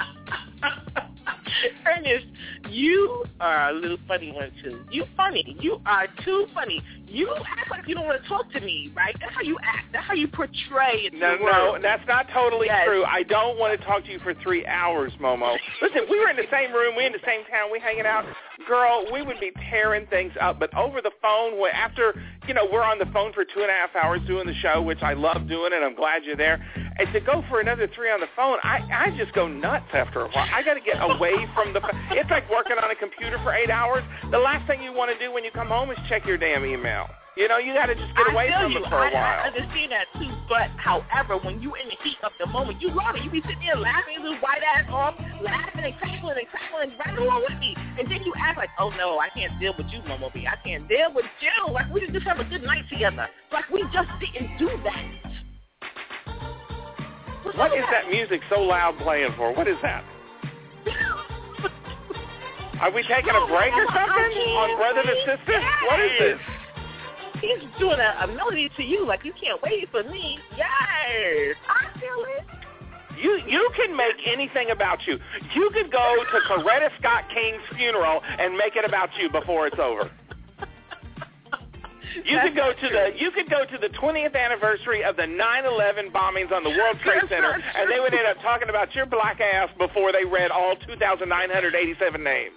Ernest, you are a little funny one, too. You funny. You are too funny. You act like you don't want to talk to me, right? That's how you act. That's how you portray it. No, no, that's not totally Yes. true. I don't want to talk to you for three hours, Momo. Listen, we were in the same room. We in the same town. We hanging out. Girl, we would be tearing things up. But over the phone, wh- after, you know, we're on the phone for two and a half hours doing the show, which I love doing, and I'm glad you're there. And to go for another three on the phone, I, I just go nuts after a while. I got to get away from the phone. It's like working on a computer for eight hours. The last thing you want to do when you come home is check your damn email. You know, you got to just get I away feel from you. it for a I, while. I understand that too, but however, when you in the heat of the moment, you love it. You be sitting there laughing your little white ass off, laughing and crackling and crackling right along with me, and then you act like, oh no, I can't deal with you, Momo B. I can't deal with you. Like we just have a good night together. Like we just didn't do that. What's What is that? that music so loud playing for? What is that? Are we taking a break or something on Brother and Sister? What is this? He's doing a, a melody to you like you can't wait for me. Yes, I feel it. You you can make anything about you. You could go to Coretta Scott King's funeral and make it about you before it's over. You could go to the you could go to the twentieth anniversary of the nine eleven bombings on the World Trade Center, and they would end up talking about your black ass before they read all two thousand nine hundred eighty-seven names.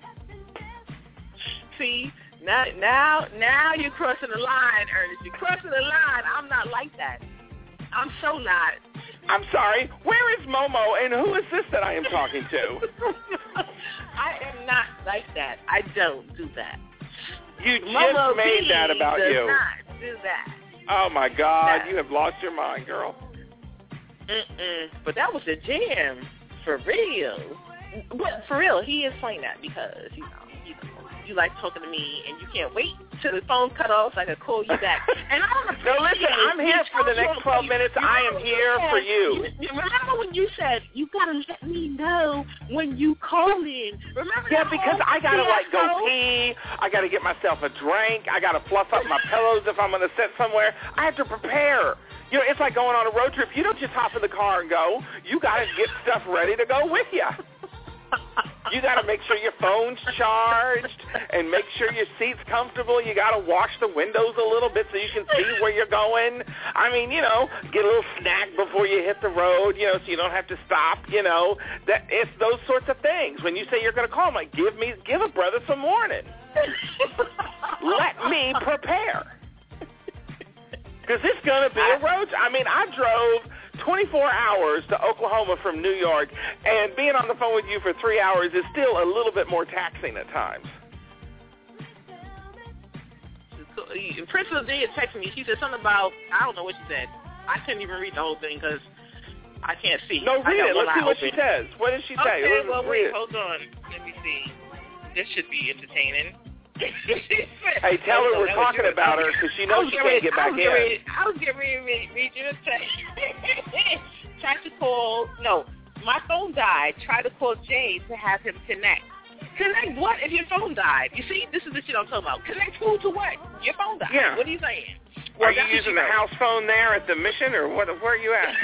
See, now, now, now you're crossing the line, Ernest. You're crossing the line. I'm not like that. I'm so not. I'm sorry. Where is Momo, and who is this that I am talking to? I am not like that. I don't do that. You just Momo made B that about does you. not do that. Oh, my God. No. You have lost your mind, girl. Mm-mm. But that was a jam, for real. But for real, he is playing that because, you know, you know, you like talking to me, and you can't wait till the phone cut off so I can call you back. And I don't appreciate No, listen, I'm here for the next twelve minutes. I am here for you. you. Remember when you said, you got to let me know when you call in? Remember Yeah, that because whole I got to, like, go fiasco? pee. I got to get myself a drink. I got to fluff up my pillows if I'm going to sit somewhere. I have to prepare. You know, it's like going on a road trip. You don't just hop in the car and go. You got to get stuff ready to go with you. You got to make sure your phone's charged and make sure your seat's comfortable. You got to wash the windows a little bit so you can see where you're going. I mean, you know, get a little snack before you hit the road, you know, so you don't have to stop, you know. That it's those sorts of things. When you say you're going to call, I'm like, give me, give a brother some warning. Let me prepare. Because it's going to be a road. I mean, I drove twenty-four hours to Oklahoma from New York, and being on the phone with you for three hours is still a little bit more taxing at times. Princess did text me. She said something about, I don't know what she said. I couldn't even read the whole thing because I can't see. No, I read got it. one Let's see eye what open. she says. What did she say? Okay, Let's well, read wait, it. hold on. Let me see. This should be entertaining. Hey, tell her we're talking about her because she knows she can't get back in. I was getting ready to read, read you a text. Tried to call, no, my phone died. Tried to call Jay to have him connect. Connect what if your phone died? You see, this is the shit I'm talking about. Connect who to what? Your phone died. Yeah. What are you saying? Are Well, you that's what using she the wrote. house phone there at the mission, or what? Where are you at?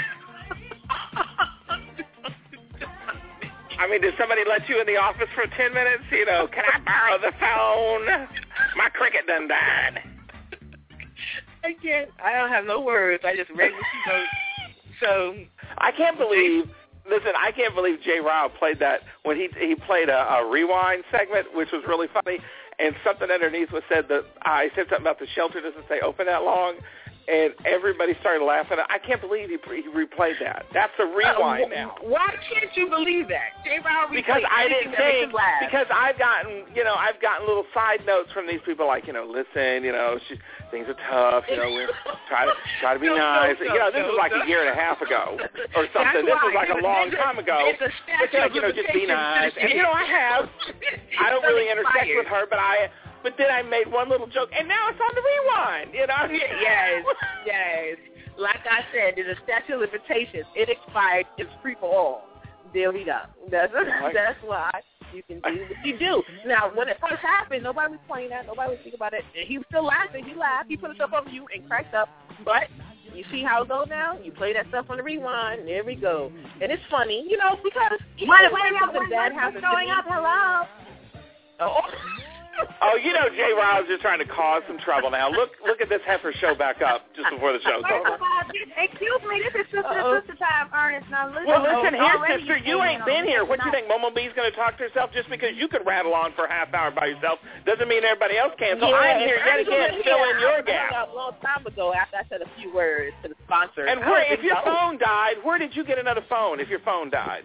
I mean, did somebody let you in the office for ten minutes? You know, can I borrow the phone? My cricket done died. I can't. I don't have no words. I just read what she wrote. So I can't believe. Listen, I can't believe Jay Rao played that when he he played a, a rewind segment, which was really funny. And something underneath was said that I said something about the shelter doesn't stay open that long, and everybody started laughing. I can't believe he, he replayed that. That's a rewind uh, now. Why can't you believe that? Jay Rao Because replayed I anything didn't that makes think, you laugh. because I've gotten, you know, I've gotten little side notes from these people like, you know, listen, you know, she, things are tough, you know, we try to try to be No, no, nice. no, you know, this no, was like no. a year and a half ago or something. That's This was why. like a long time ago. It's a But they're like, you know, just be nice. And, you know, I have. I don't really intersect with her, but I, but then I made one little joke, and now it's on the rewind, you know? Yes, yes. like I said, there's a statute of limitations. It expired. It's free for all. There we go. That's that's why you can do what you do. Now, when it first happened, nobody was playing that. Nobody was thinking about it. And he was still laughing. He laughed. He put himself on mute and cracked up. But you see how it goes now? You play that stuff on the rewind. There we go. And it's funny, you know, because what, what, what, what, what's going up? Hello. Oh. Oh, you know, Jay Riles is trying to cause some trouble now. Look, look at this heifer show back up just before the show's over. Excuse me, this is sister uh-oh. sister time, Ernest. Now listen. Well, listen here, sister. You ain't been here. What do you think? Momo B's going to talk to herself just because you could rattle on for a half hour by yourself doesn't mean everybody else can. So yeah, I'm here yet again to fill in your gap. A long time ago, after I said a few words to the sponsor. And where, if your phone died, where did you get another phone? If your phone died.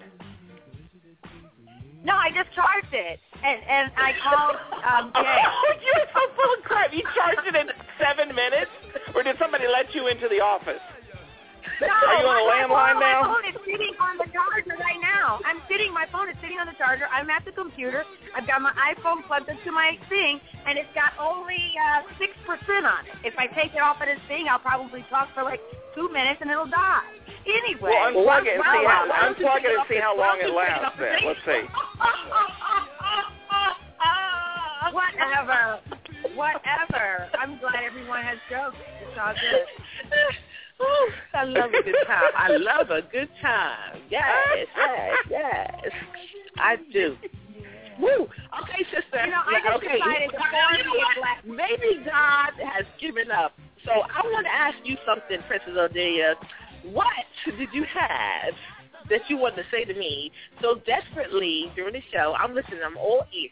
No, I just charged it, and and I called um, Jay. You're so full of crap. You charged it in seven minutes, or did somebody let you into the office? No, Are you on a landline my now? My phone is sitting on the charger right now. I'm sitting. My phone is sitting on the charger. I'm at the computer. I've got my iPhone plugged into my thing, and it's got only uh, six percent on it. If I take it off of this thing, I'll probably talk for like two minutes, and it'll die. Anyway, well, unplug it and see how unplug it and see how long it lasts. Then let's see. Whatever, whatever. I'm glad everyone has jokes. It's all good. Ooh, I love a good time. I love a good time. Yes, yes, yes. I do. Woo. Okay, sister. You know, I just okay. decided to you know Maybe God has given up. So I want to ask you something, Princess Odelia. What did you have that you wanted to say to me so desperately during the show? I'm listening. I'm all ears.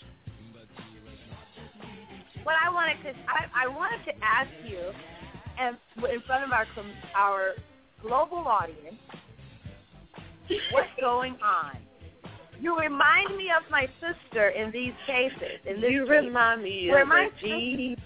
What I wanted to, I, I wanted to ask you, and in front of our our global audience, what's going on? You remind me of my sister in these cases. In this you case, remind me where of my a G.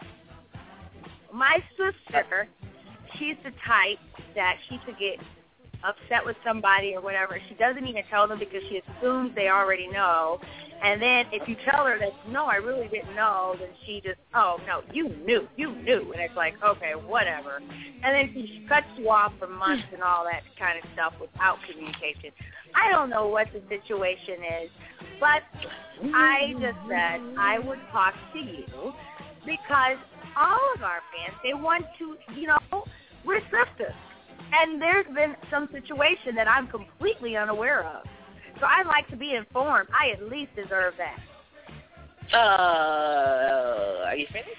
My sister, she's the type that she could get upset with somebody or whatever. She doesn't even tell them because she assumes they already know. And then if you tell her that, no, I really didn't know, then she just, oh, no, you knew, you knew. And it's like, okay, whatever. And then she cuts you off for months and all that kind of stuff without communication. I don't know what the situation is, but I just said I would talk to you because all of our fans, they want to, you know, we're sisters. And there's been some situation that I'm completely unaware of. So I'd like to be informed. I at least deserve that. Uh, are you finished?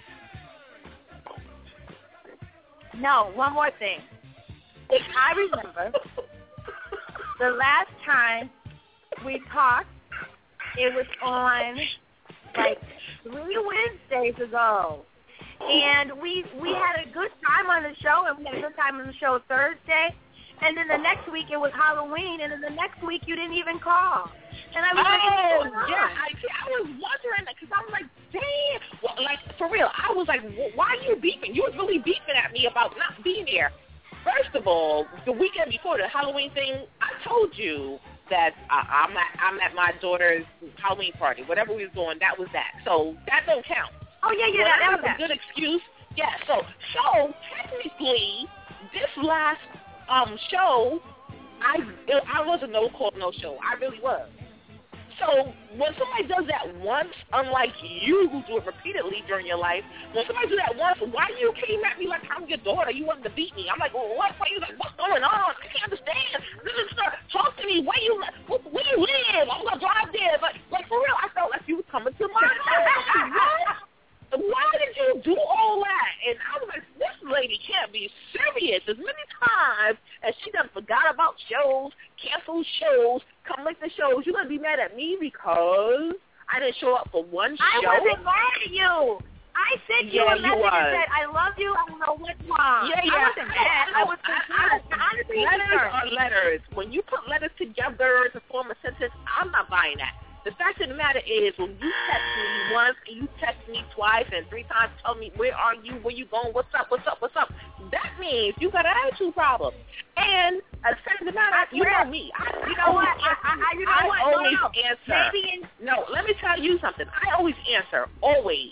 No, one more thing. If I remember, the last time we talked, it was on like three Wednesdays ago. And we we had a good time on the show, and we had a good time on the show Thursday. And then the next week it was Halloween, and then the next week you didn't even call. And I was oh, like, yeah, I, I was wondering that because I'm like, damn, well, like for real. I was like, why are you beefing? You was really beefing at me about not being there. First of all, the weekend before the Halloween thing, I told you that I, I'm at I'm at my daughter's Halloween party. Whatever we was doing, that was that. So that don't count. Oh yeah, yeah, well, that, that was a that. good excuse. Yeah. So so technically, this last um show, I I was a no call no show. I really was. So when somebody does that once, unlike you who do it repeatedly during your life, when somebody do that once, why you came at me like I'm your daughter? You wanted to beat me. I'm like, well, what? Why you like, what's going on? I can't understand. Talk to me. Where you where, where you live? I'm gonna drive there. Like, like for real, I felt like you was coming to my house. Why did you do all that? And I was like, this lady can't be serious. As many times as she done forgot about shows, canceled shows, come like the shows, you're going to be mad at me because I didn't show up for one show? I wasn't mad at you. I sent you yeah, a message you and said, I love you, I don't know what's wrong. Yeah, yeah. I wasn't mad. I, I was confused. Honestly, letters are letters. When you put letters together to form a sentence, I'm not buying that. The fact of the matter is, when you text me once and you text me twice and three times, tell me, where are you, where you going, what's up, what's up, what's up, that means you got an attitude problem. And at the fact of the matter, you know me. I, you know what? I, I, you know I what? always no, no. answer. Maybe in- no, let me tell you something. I always answer, always.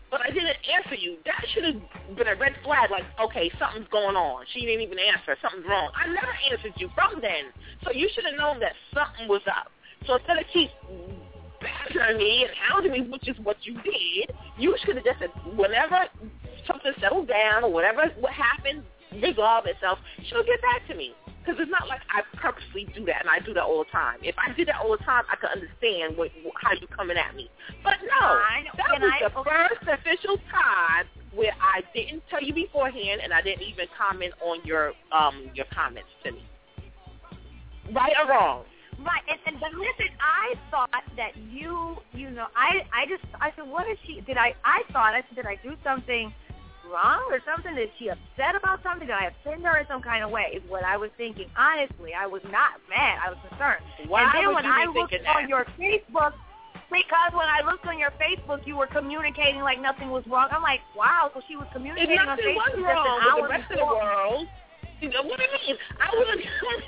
but I didn't answer you. That should have been a red flag, like, okay, something's going on. She didn't even answer. Something's wrong. I never answered you from then. So you should have known that something was up. So instead of keep badgering me and hounding me, which is what you did, you should have just said, whenever something settled down or whatever what happened, resolve itself, she'll get back to me. Because it's not like I purposely do that, and I do that all the time. If I did that all the time, I could understand what, how you're coming at me. But no, that Can was I, the okay. first official time where I didn't tell you beforehand, and I didn't even comment on your um your comments to me. Right or wrong? Right, and, and but listen, I thought that you, you know, I, I just, I said, what is she? Did I? I thought I said, did I do something wrong or something? Is she upset about something? Did I offend her in some kind of way? Is what I was thinking. Honestly, I was not mad. I was concerned. Why and then would when you be I looked thinking on that? your Facebook, because when I looked on your Facebook, you were communicating like nothing was wrong. I'm like, wow. So she was communicating If on nothing was Facebook wrong just an hour with the rest before. of the world. You know what I mean? I was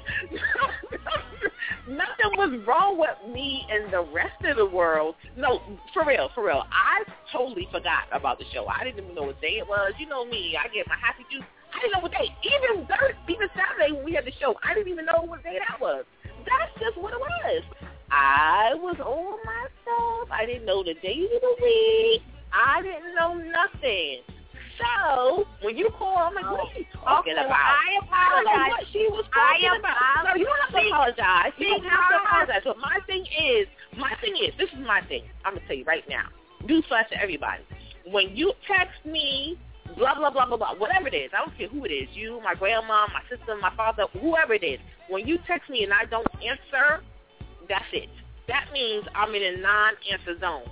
nothing was wrong with me and the rest of the world. No, for real, for real. I totally forgot about the show. I didn't even know what day it was. You know me. I get my happy juice. I didn't know what day. Even Thursday, even Saturday when we had the show, I didn't even know what day that was. That's just what it was. I was on myself. I didn't know the days of the week. I didn't know nothing. So, when you call, I'm like, what are you talking okay, about? I apologize. I don't know what she was talking I about. No, you don't have to apologize. You don't have to Because- apologize. But my thing is, my thing is, this is my thing. I'm going to tell you right now. Newsflash to everybody. When you text me, blah, blah, blah, blah, blah, whatever it is, I don't care who it is, you, my grandma, my sister, my father, whoever it is, when you text me and I don't answer, that's it. That means I'm in a non-answer zone.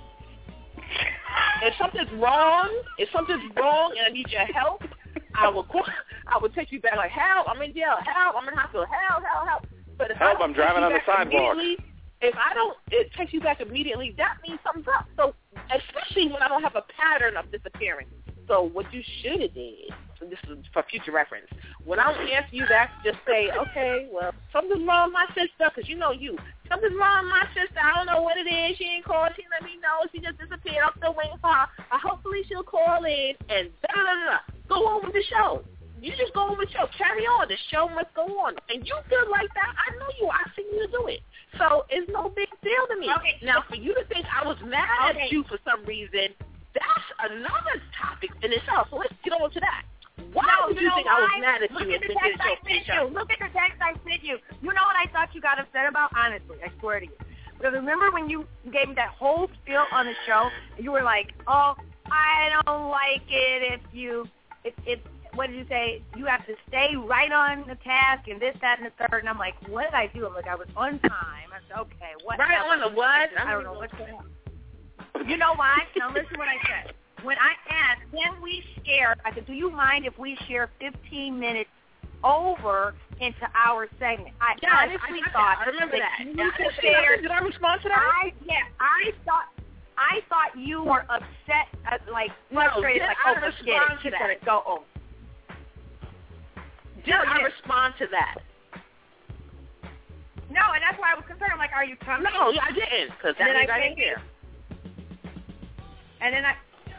If something's wrong, if something's wrong and I need your help, I will call, I will text you back like, help, I'm in jail, help, I'm in hospital, help, help, help. But if Help, I don't I'm driving text you on the back sidewalk. immediately, If I don't it text you back immediately, that means something's up. So, especially when I don't have a pattern of disappearing. So what you should have did, so this is for future reference, when I don't answer you back, just say, okay, well, something's wrong with my sister, because you know you. Something's wrong with my sister. I don't know what it is. She ain't called. She let me know. She just disappeared. I'm still waiting for her. Uh, hopefully she'll call in and da-da-da-da. Go on with the show. You just go on with the show. Carry on. The show must go on. And you feel like that. I know you. I've seen you do it. So it's no big deal to me. Okay. Now, for you to think I was mad Okay. at you for some reason, that's another topic in itself. So let's get on to that. Why no, would you, you know think why? I was mad at Look you at and the thinking text I it's sent your you. Look at the text I sent you. You know what I thought you got upset about? Honestly, I swear to you. Because remember when you gave me that whole spiel on the show, and you were like, oh, I don't like it if you, if, if, what did you say? You have to stay right on the task and this, that, and the third. And I'm like, what did I do? I'm like, I was on time. I said, okay, what? Right on the what? I don't know what's going on. You know why? Now listen what I said. When I asked, can we share, I said, do you mind if we share fifteen minutes over into our segment? I yes, honestly I, thought I remember that. you Yeah, could I share. Did I respond to that? I, yeah, I thought I thought you were upset, uh, like frustrated, no, like, I oh, forget respond it. to She's that? gonna go over. Did I respond to that? No, and that's why I was concerned. I'm like, are you coming? No, I didn't, because that And then means I I didn't think- care. And then I.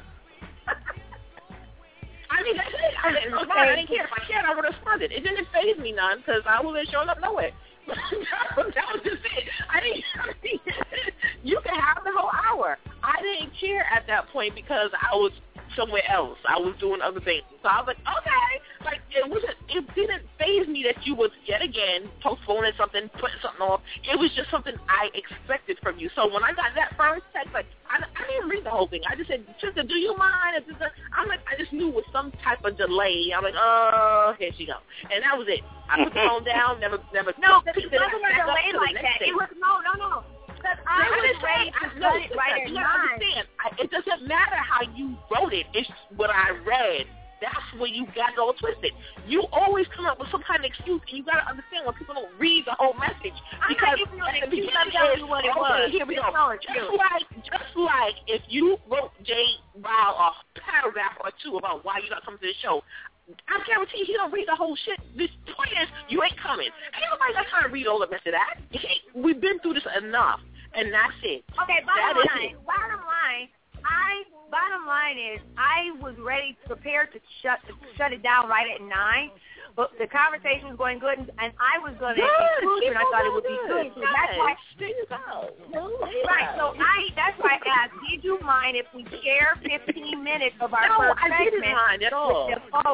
I mean, that's it. I didn't respond. I didn't care. If I cared, I would have responded. It didn't faze me none because I wasn't showing up nowhere. that was just it. I didn't. I mean, you can have the whole hour. I didn't care at that point because I was somewhere else. I was doing other things. So I was like, okay. Like, it wasn't, it didn't faze me that you was, yet again, postponing something, putting something off. It was just something I expected from you. So when I got that first text, like, I, I didn't read the whole thing. I just said, sister, do you mind? If this, I'm like, I just knew it was some type of delay. I'm like, oh, here she go. And that was it. I put the phone down, never, never. No, it picked it up, wasn't a back up delay to the like next that. thing. It was, no, no, no. Because I was ready to no, cut it right at you nine. understand. I, it doesn't matter how you wrote it. It's what I read. That's where you got it all twisted. You always come up with some kind of excuse, and you got to understand when people don't read the whole message. I'm because not giving you an at the excuse. beginning I'm telling is, you what it okay, was. here we It's go. no Just excuse. like, just like if you wrote Jay Ryle a paragraph or two about why you're not coming to the show, I guarantee he don't read the whole shit. The point is, you ain't coming. Ain't nobody got time to read all the rest of that. We've been through this enough, and that's it. Okay, That bottom is line, it. bottom line, I bottom line is I was ready, prepared to shut shut it down right at nine. But the conversation was going good, and, and I was going to conclude, and I thought it would be good. So that's why. Right. So I. That's why I asked. Did you mind if we share fifteen minutes of our no, first I segment? didn't mind at all.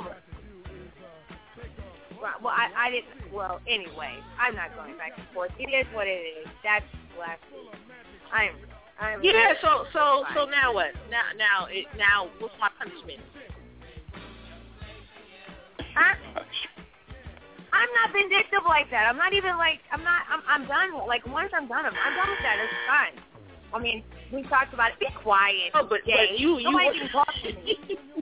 Right, well, I, I didn't. Well, anyway, I'm not going back and forth. It is what it is. That's last week. I'm. I'm yeah. So so so now what? Now now it now what's my punishment? Huh? I'm not vindictive like that. I'm not even like I'm not. I'm I'm done. Like once I'm done, I'm, I'm done with that. It's fine. I mean, we talked about it. Be quiet. Oh, but, but you you nobody can talk to me.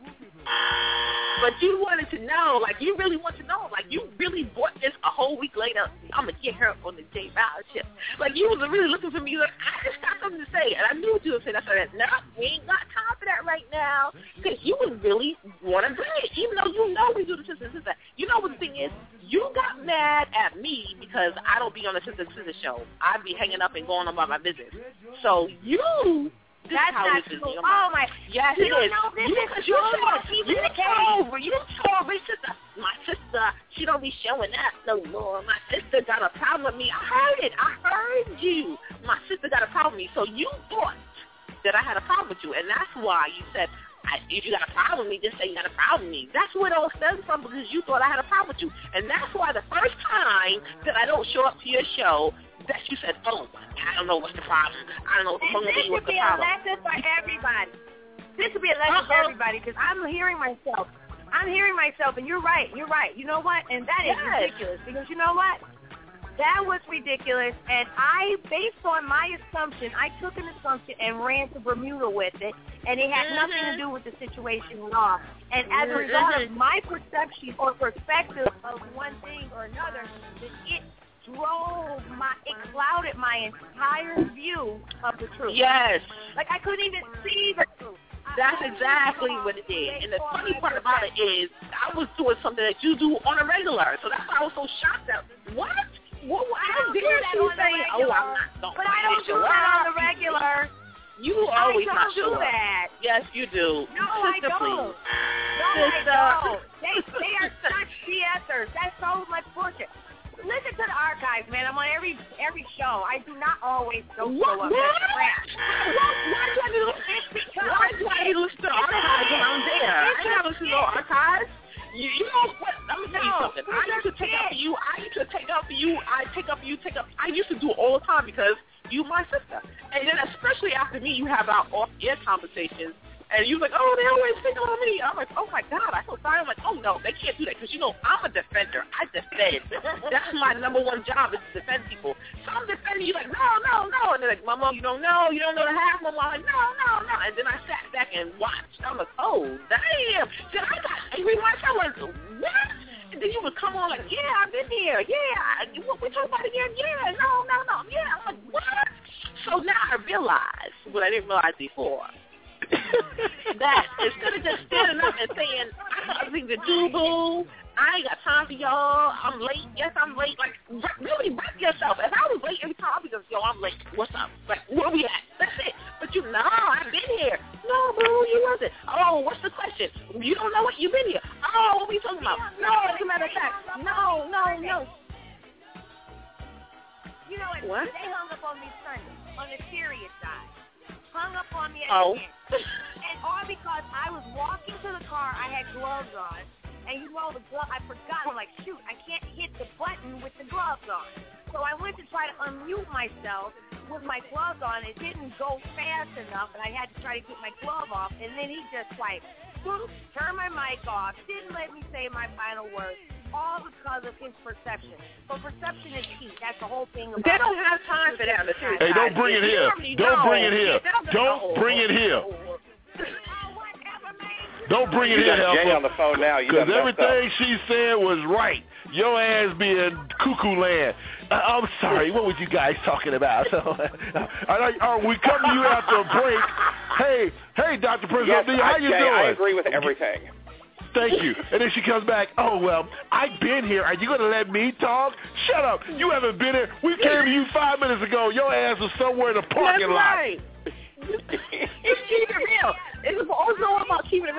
But you wanted to know, like you really want to know, like you really bought this a whole week later. I'm gonna get her on the J Rao ship. Like you was really looking for me. Like I just got something to say, and I knew what you were saying. I said, no, we ain't got time for that right now, because you would really want to bring it, even though you know we do the sister sister. You know what the thing is? You got mad at me because I don't be on the sister sister show. I be hanging up and going about my business. So you. This That's not true. Oh my! Yes, you it don't is. know this you, is you true. Told, Keep you it told, you told my sister, my sister, she don't be showing up no more. My sister got a problem with me. I heard it. I heard you. My sister got a problem with me. So you thought that I had a problem with you, and that's why you said, I, if you got a problem with me, just say you got a problem with me. That's where it all stems from, because you thought I had a problem with you. And that's why the first time that I don't show up to your show, that you said, oh, I don't know what's the problem. I don't know what's wrong with you. What's the problem? This should be a lesson for everybody. This should be a lesson Uh-oh. for everybody, because I'm hearing myself. I'm hearing myself, and you're right. You're right. You know what? And that is yes. ridiculous, because you know what? That was ridiculous, and I, based on my assumption, I took an assumption and ran to Bermuda with it, and it had mm-hmm. nothing to do with the situation at all. And as a result of my perception or perspective of one thing or another, it drove my, it clouded my entire view of the truth. Yes. Like I couldn't even see the truth. That's exactly what it did. And the funny part about it is I was doing something that you do on a regular. So that's why I was so shocked at, what? What? How dare you say, oh, I'm not going to But I don't do that on the regular. You always I don't not sure. do that. Yes, you do. No, I Sister, don't. please. No, Sister. I don't. They, they are such BSers. That's so much bullshit. Listen to the archives, man. I'm on every every show. I do not always go show up. What? That's crap. Why, why do I need to listen? Why do I need to listen to the archives when I'm there? I ain't gotta listen to no archives. You, you know what? I'm gonna tell you something. I used to take up for you. I used to take up for you. I take up for you. Take up. I used to do it all the time because you my sister. And then especially after me, you have our off-air conversations. And you're like, oh, they always pick on me. I'm like, oh, my God, I feel sorry. I'm like, oh, no, they can't do that because, you know, I'm a defender. I defend. That's my number one job is to defend people. So I'm defending you like, no, no, no. And they're like, Mama, you don't know. You don't know the half. Mama, I'm like, no, no, no. And then I sat back and watched. I'm like, oh, damn. Then I got angry myself. I'm like, what? And then you would come on like, yeah, I've been here. Yeah. What we talking about again? Yeah. No, no, no. Yeah. I'm like, what? So now I realize what I didn't realize before. That instead of just standing up and saying, I got something to do, boo, I ain't got time for y'all, I'm late, yes, I'm late, like, really rep yourself. If I was late every time, I'd be like, yo, I'm late, what's up? Like, where we at? That's it. But you, no, I've been here. No, boo, you wasn't. Oh, what's the question? You don't know what you've been here. Oh, what are we talking about? No, as a matter of fact, no, no, no. You know what? What? They hung up on me Sunday, on the serious side. Hung up on me at oh. the end. And all because I was walking to the car, I had gloves on, and you know the glove, I forgot, I'm like, shoot, I can't hit the button with the gloves on. So I went to try to unmute myself with my gloves on, it didn't go fast enough, and I had to try to get my glove off, and then he just like, boom, turned my mic off, didn't let me say my final words, all because of his perception. So perception is key. That's the whole thing about They don't have time for that. Hey, don't bring it here. Don't bring it here. Don't bring it here. Don't bring it you here, got Jay Helper. on the phone now. Because everything she said was right. Your ass being cuckoo land. Uh, I'm sorry. What was you guys talking about? So, uh, are we coming to you after a break? Hey, hey, Doctor Prince, yes, how I, you Jay, doing? I agree with everything. Thank you. And then she comes back, oh, well, I've been here. Are you going to let me talk? Shut up. You haven't been here. We came to you five minutes ago. Your ass was somewhere in the parking That's lot. Right. It's keeping real.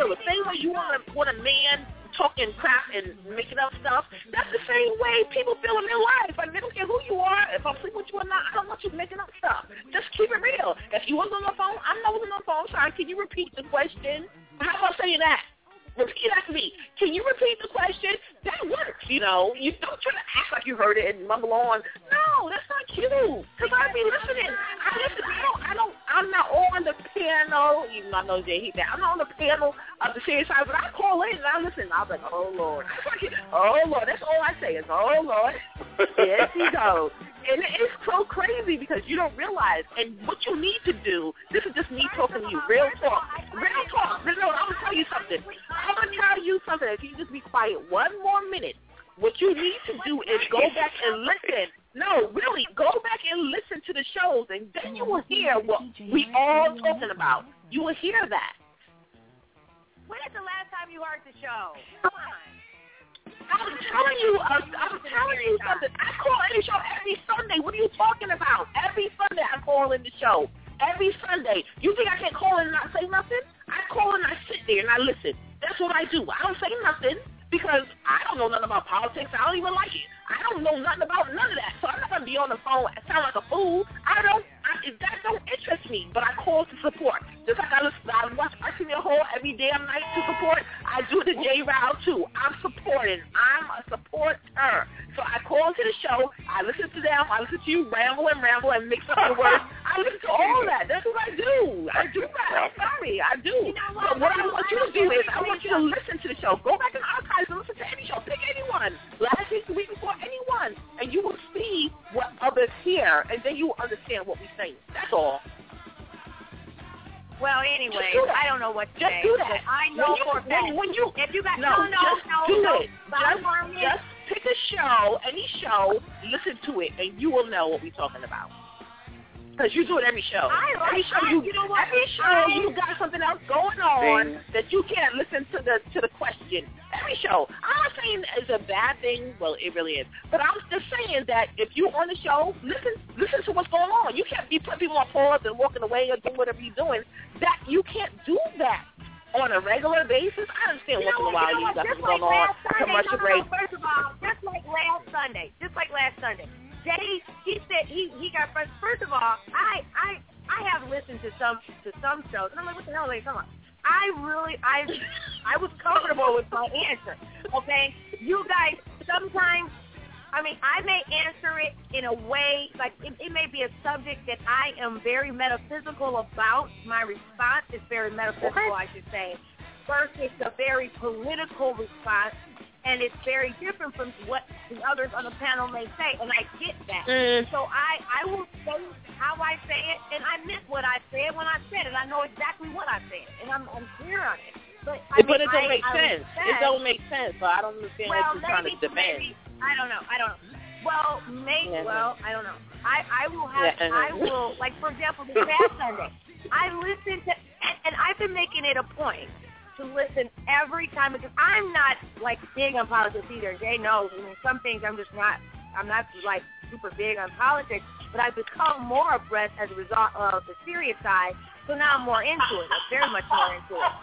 real. The same way you want a, want a man talking crap and making up stuff, that's the same way people feel in their life. Like, they don't care who you are, if I'm sleeping with you or not, I don't want you making up stuff. Just keep it real. If you wasn't on the phone, I'm not on the phone. Sorry, can you repeat the question? How about saying that? Repeat that to me. Can you repeat the question? That works, you know. You don't try to act like you heard it and mumble on. No, that's not cute. Because I be listening. I listen. I don't, I don't, I'm not on the panel, even though I know Jay, he that. I'm not on the panel of the serious side, but I call in and I listen. I was like, oh, Lord. Oh, Lord. That's all I say is, oh, Lord. Yes, he goes. And it's so crazy because you don't realize. And what you need to do, this is just me talking to you, real talk. Real talk. Real talk. I'm going to tell you something. I'm going to tell you something. If you just be quiet one more minute, what you need to do is go back and listen. No, really, go back and listen to the shows, and then you will hear what we all talking about. You will hear that. When is the last time you heard the show? Come on. I'm telling you, uh, I'm telling you something. I call in the show every Sunday. What are you talking about? Every Sunday I call in the show. Every Sunday. You think I can't call in and not say nothing? I call in and I sit there and I listen. That's what I do. I don't say nothing because I don't know nothing about politics. I don't even like it. I don't know nothing about none of that. So I'm not going to be on the phone and sound like a fool. I don't, I, that don't interest me, but I call to support. Just like I, listen, I watch Arsenio Hall every damn night to support, I do the J Row too. I'm supporting. I'm a supporter. So I call to the show. I listen to them. I listen to you ramble and ramble and mix up your words. I listen to all that. That's what I do. I do that. I'm sorry. I do. You know what? But what I want you to do is I want you to listen to the show. Go back in the archives and listen to any show. Pick anyone. Last week, the week before, anyone, and you will see what others hear, and then you will understand what we say. That's all. Well, anyway, I don't know what to just say. Do that. I know when you, for a fact. When you, if you got no, no, no, just no, do no, it. just, just pick a show, any show, listen to it, and you will know what we're talking about. Because you do it every show. I like every show I, you, you know what? Every show I, you got something else going on Ding. that you can't listen to the to the question. Every show. I'm not saying it's a bad thing. Well, it really is. But I'm just saying that if you're on the show, listen listen to what's going on. You can't be putting people on pause and walking away or doing whatever you're doing. That you can't do that on a regular basis. I understand you once in a while you got something like going on. Sunday, Commercial no, no, break. no, first of all, just like last Sunday, just like last Sunday. Jay, he said he he got first. First of all, I I I have listened to some to some shows, and I'm like, what the hell are they talking about? I really I I was comfortable with my answer. Okay, you guys sometimes, I mean, I may answer it in a way like it, it may be a subject that I am very metaphysical about. My response is very metaphysical, I should say. First, it's a very political response. And it's very different from what the others on the panel may say, and I get that. Mm. So I, I will say how I say it, and I meant what I said when I said it. I know exactly what I said, and I'm, I'm clear on it. But, I but mean, it don't I, make I sense. Respect, it don't make sense, so I don't understand well, what you're trying to maybe, demand. Maybe, I don't know. I don't know. Well, maybe, yeah, well, I don't know. I, I will have, yeah, I will, like, for example, this past Sunday, I listened to, and, and I've been making it a point to listen every time because I'm not like big on politics either. Jay knows. I mean, some things I'm just not. I'm not like super big on politics, but I've become more abreast as a result of the serious side. So now I'm more into it. I'm very much more into it.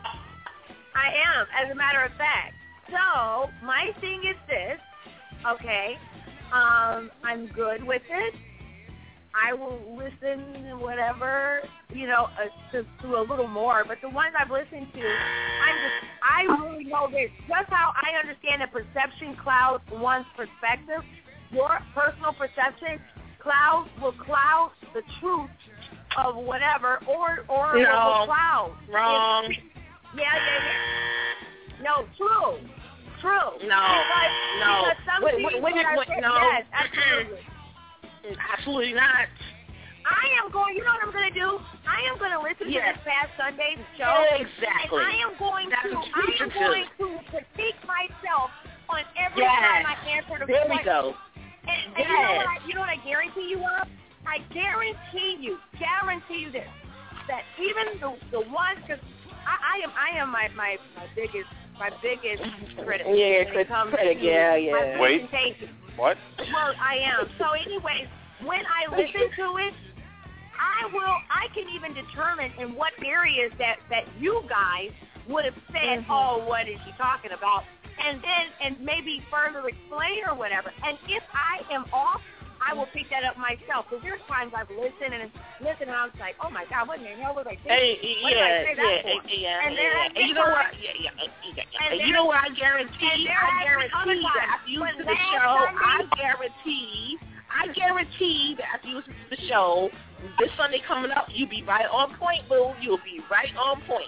I am, as a matter of fact. So my thing is this. Okay, um, I'm good with it. I will listen, whatever, you know, uh, to, to a little more. But the ones I've listened to, I'm just, I really know this. Just how I understand that perception clouds one's perspective, your personal perception clouds will cloud the truth of whatever, or or no. it will cloud. Wrong. It's, yeah, yeah, yeah. No, true, true. No, because, no. Because some wait, things wait, wait, are, wait, no. Yes, absolutely. Absolutely not. I am going, you know what I'm going to do? I am going to listen yes. to this past Sunday's show. Exactly. And I am going That's to, I am to going to critique myself on every yes. time I answer the there question. There we go. And, and yes. you know what I, you know what I guarantee you of? I guarantee you, guarantee you this, that even the the ones, because I, I am, I am my, my, my biggest, my biggest critic. Yeah, critic, critic yeah, yeah. Wait. What? Well, I am. So anyways, when I listen to it, I will, I can even determine in what areas that, that you guys would have said, Mm-hmm. oh, what is she talking about? And then, and maybe further explain or whatever. And if I am off, I will pick that up myself. Because there's times I've listened and listened, and I was like, oh my God, what in the hell was I thinking? Hey, what yeah, did I say that yeah, for? yeah, and there yeah. has And been you know what? times- Yeah, yeah, yeah, yeah. And And there- you know what? I and guarantee, there I has been other guarantee that times after you when listen to the last show, I Sunday- guarantee, I guarantee that after you listen to the show, this Sunday coming up, you'll be right on point, boo. You'll be right on point.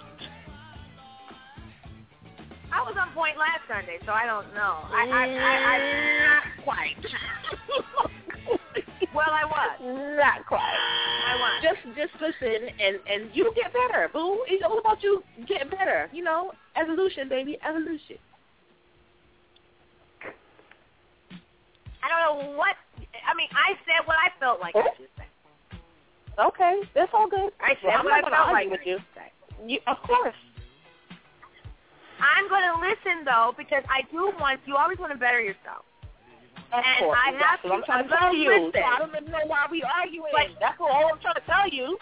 I was on point last Sunday, so I don't know. I, I, I, I Not quite. Well, I was. Not quite. I was. Just, just listen, and and you'll get better, boo. It's all about you getting better. You know, evolution, baby, evolution. I don't know what. I mean, I said what I felt like I should say. Okay, that's all good. I said well, I'm what not I gonna felt argue like with you. you. Of course. I'm going to listen though because I do want. You always want to better yourself. Of and course, I have that's what I'm to, trying to I'm tell gonna you. listen. So I don't even know why we arguing. But, that's all I'm trying to tell you.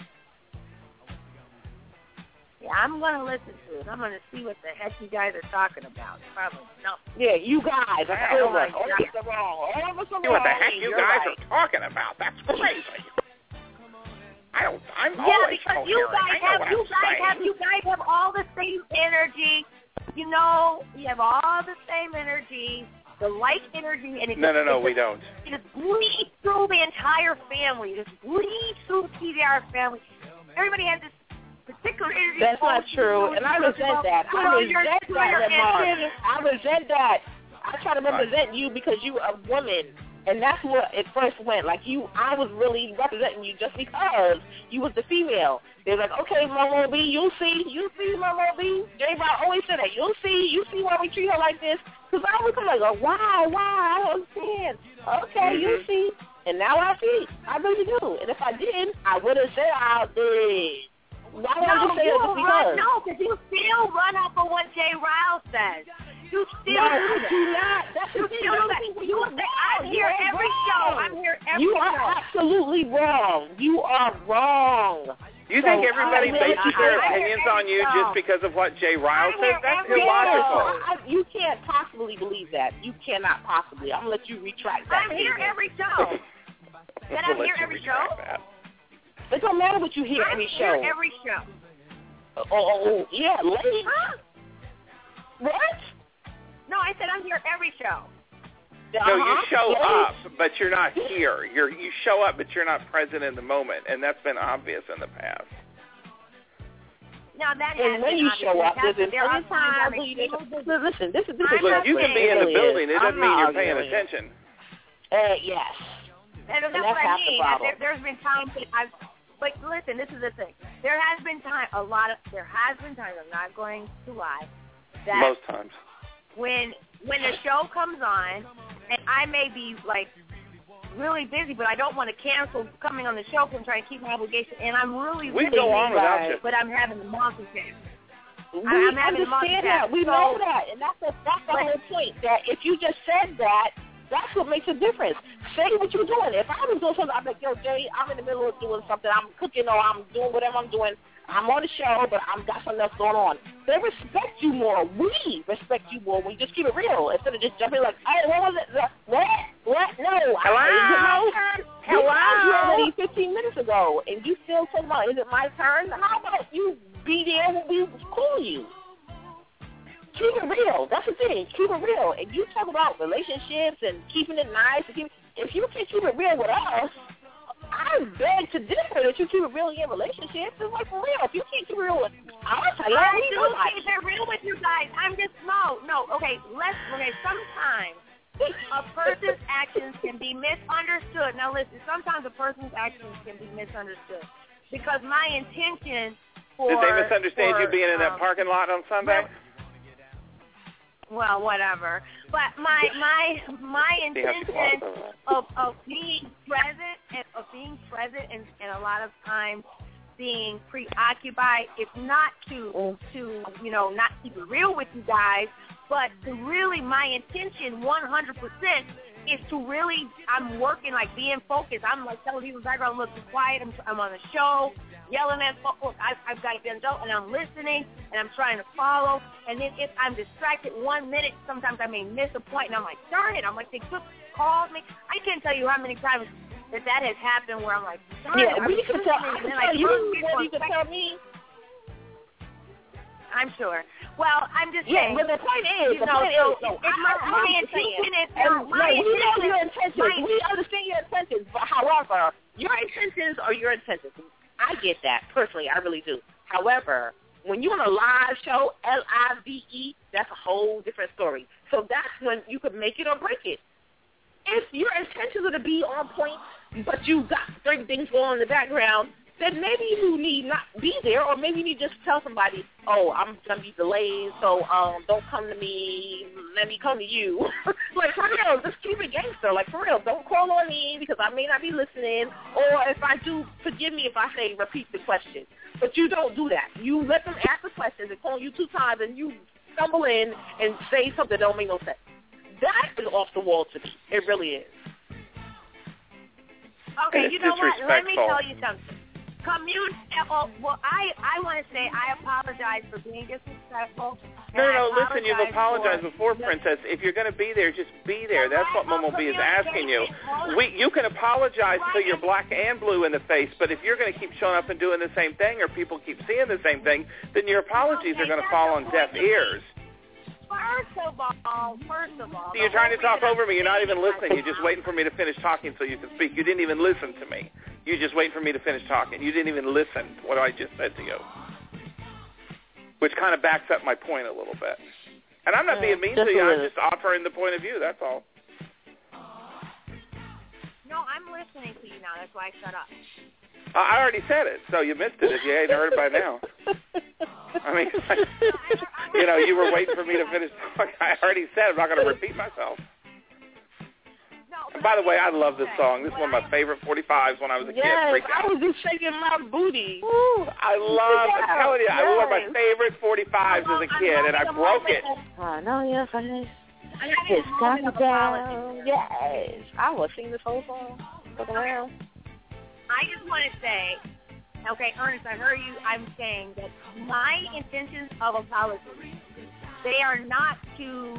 Yeah, I'm going to listen to it. I'm going to see what the heck you guys are talking about. Probably no. Yeah, you guys. That's Oh, all my all of us are wrong. All of us are See wrong. what the heck you You're guys right. are talking about? That's crazy. I don't. I'm Yeah, always because you coherent. guys I know have what you I'm guys saying. have you guys have all the same energy. You know, you have all the same energy, the like energy, and it No, just, no, no, it we just, don't. It just bleeds through the entire family. It just bleeds through the T V R family. Everybody has this particular energy. That's not Oh, true, you and I know, resent that. you I know, resent you're- that you're remark. antenna. I resent that. I try to represent you because you a woman, and that's what it first went. Like you, I was really representing you just because you was the female. They're like, okay, Momo B, you'll see, you see, Momo B. J. Rock always said that. You'll see, you see why we treat her like this. Because I was like, oh, why, why? I don't understand. Okay, you see. And now I see. I really do. And if I didn't, I would have said I did. Why would I No, just say you that just run, because? no, because you still run off of what Jay Riles says. You still No, do I that. do not. That's you the thing. still I do don't that. think You, you're I'm wrong. here You're every wrong. show. I'm here every You show. are absolutely wrong. You are wrong. You So think everybody I really bases think their I- opinions on you just because of what Jay Riles says? That's Yeah, illogical. I, I, you can't possibly believe that. You cannot possibly. I'm going to let you retract that. I'm here statement. every show. And I'm We'll here let you every show. retract that. It don't matter what you hear I'm every here show. every show. Oh, oh, oh, yeah, late. Huh? What? No, I said I'm here every show. No, you Uh-huh. show Late. up, but you're not here. You're you show up, but you're not present in the moment, and that's been obvious in the past. Now that And has when been you obvious. show up, That's- there's there are plenty of times times I'm when you make extremely a... Listen, this is... This I'm is Look, you can be in the really building. is. It doesn't I'm mean not you're paying arguing. attention. Uh, yes. And that's, And what that's I half the mean. problem. There, there's been times that I've, but listen, this is the thing. There has been time, a lot of, there has been times, I'm not going to lie, that Most times. when when the show comes on, and I may be like really busy, but I don't want to cancel coming on the show because I'm trying to keep my obligation, and I'm really We really go on busy, without you. but I'm having the multitask. We I'm having a understand that. We so, know that. And that's the, that's the but, whole point, that if you just said that, that's what makes a difference. Say what you're doing. If I was doing something, I'm like, yo, Jay, I'm in the middle of doing something. I'm cooking or I'm doing whatever I'm doing. I'm on the show, but I've got something else going on. They respect you more. We respect you more. We just keep it real instead of just jumping like, hey, what was it? The, what? What? No. Hello? I, is it my turn? Hello? You asked me already fifteen minutes ago, and you still talking about, is it my turn? How about you be there when we call you? Keep it real. That's the thing. Keep it real. And you talk about relationships and keeping it nice. And keep, if you can keep it real with us, I beg to differ that you keep it real in your relationships. It's like, for real. If you can't keep it real with us, hello, I we do know that. keep it real with you guys. I'm just, no, no, okay, let's, okay, sometimes a person's actions can be misunderstood. Now listen, sometimes a person's actions can be misunderstood because my intention for... Did they misunderstand for, you being in that um, parking lot on Sunday? Well, whatever. But my my my intention of of being present and of being present and, and a lot of times being preoccupied, if not to to you know not keep it real with you guys, but to really my intention one hundred percent is to really I'm working like being focused. I'm like telling people in the background, look, be quiet. I'm I'm on the show. yelling at folks. Look, I've, I've got to be an adult, and I'm listening, and I'm trying to follow. And then if I'm distracted one minute, sometimes I may miss a point, and I'm like, darn it. I'm like, they took called me. I can't tell you how many times that that has happened where I'm like, darn yeah, it. I'm we can tell, I can tell you what you can tell me. I'm sure. Well, I'm just yeah, saying. but the point is, you the know, point so is, so it's my, I, my I'm intention is, and, my no, we know your intentions. intentions. My, we understand your intentions, but however, your intentions are your intentions. I get that personally. I really do. However, when you're on a live show, L I V E, that's a whole different story. So that's when you could make it or break it. If your intentions are to be on point, but you got certain things going on in the background, then maybe you need not be there, or maybe you need to just tell somebody, oh, I'm going to be delayed, so um, don't come to me, let me come to you. Like, for real, just keep it gangster. Like, for real, don't call on me because I may not be listening, or if I do, forgive me if I say repeat the question. But you don't do that. You let them ask the questions and call you two times, and you stumble in and say something that don't make no sense. That is off the wall to me. It really is. Okay, it's you know what? Let me disrespectful. tell you something. Commute. Oh, well, I I want to say I apologize for being disrespectful. No, no, no, listen, you've apologized before, Princess. If you're going to be there, just be there. That's what Momo B is asking you. We, you can apologize till you're black and blue in the face, but if you're going to keep showing up and doing the same thing, or people keep seeing the same thing, then your apologies are going to fall on deaf ears. First of all, first of all. So you're trying to talk over me. You're not even listening. You're just waiting for me to finish talking so you can speak. You didn't even listen to me. You're just waiting for me to finish talking. You didn't even listen to what I just said to you, which kind of backs up my point a little bit. And I'm not being mean to you. I'm just offering the point of view. That's all. No, I'm listening to you now. That's why I shut up. I already said it, so you missed it if you hadn't heard it by now. I mean, you know, you were waiting for me to finish talking. I already said it. I'm not going to repeat myself. And by the way, I love this song. This is one of my favorite forty-fives when I was a yes, kid. Freak I was just shaking my booty. Ooh, I love, yeah, I'm telling you, yes. I was one of my favorite forty-fives as a kid, and I broke it. I know your face. It's coming down. Yes. I was singing this whole song. Look around. I just want to say, okay, Ernest, I heard you. I'm saying that my intentions of apology, they are not to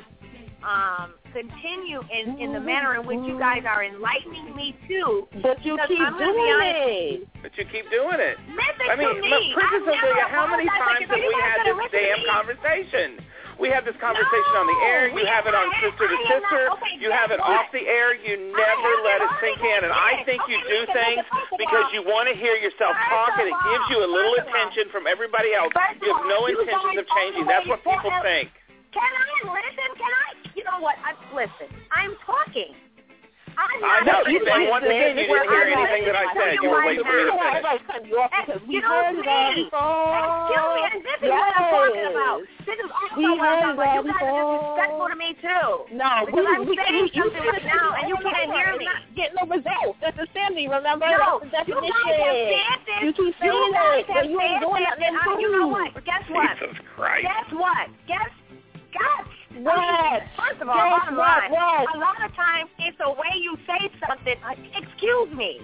um, continue in, in the manner in which you guys are enlightening me to. But you keep I'm doing it. But you keep doing it. Listen I mean, to me. Princess Ophelia, how many times have we had this damn conversation? We have this conversation no, on the air. You have it on I, Sister to I Sister. Not, okay, you have it what? off the air. You never let it sink in. And I think you do things because you want to hear yourself talk, and it gives you a little attention from everybody else. You have no intentions of changing. That's what people think. Can I listen? Can I? You know what? I, listen, I'm talking. I'm I know. You and once again, you didn't hear anything that I said. You were waiting for me to finish. We heard that before. Excuse me. And this is what I'm talking about. This is also we what I'm talking about. You guys are before. disrespectful to me, too. No, because we, I'm we, saying you, something right now, and you can't hear me. Get no results. That's the standing, remember? No, That's the you guys have definition. said this. You keep saying you guys it, but have you ain't said doing this, nothing and I- to You know what? Guess what? Jesus Christ. Guess what? Guess Guess what? I mean, first of all, Guess bottom what? line, What? a lot of times it's the way you say something. Uh, excuse me.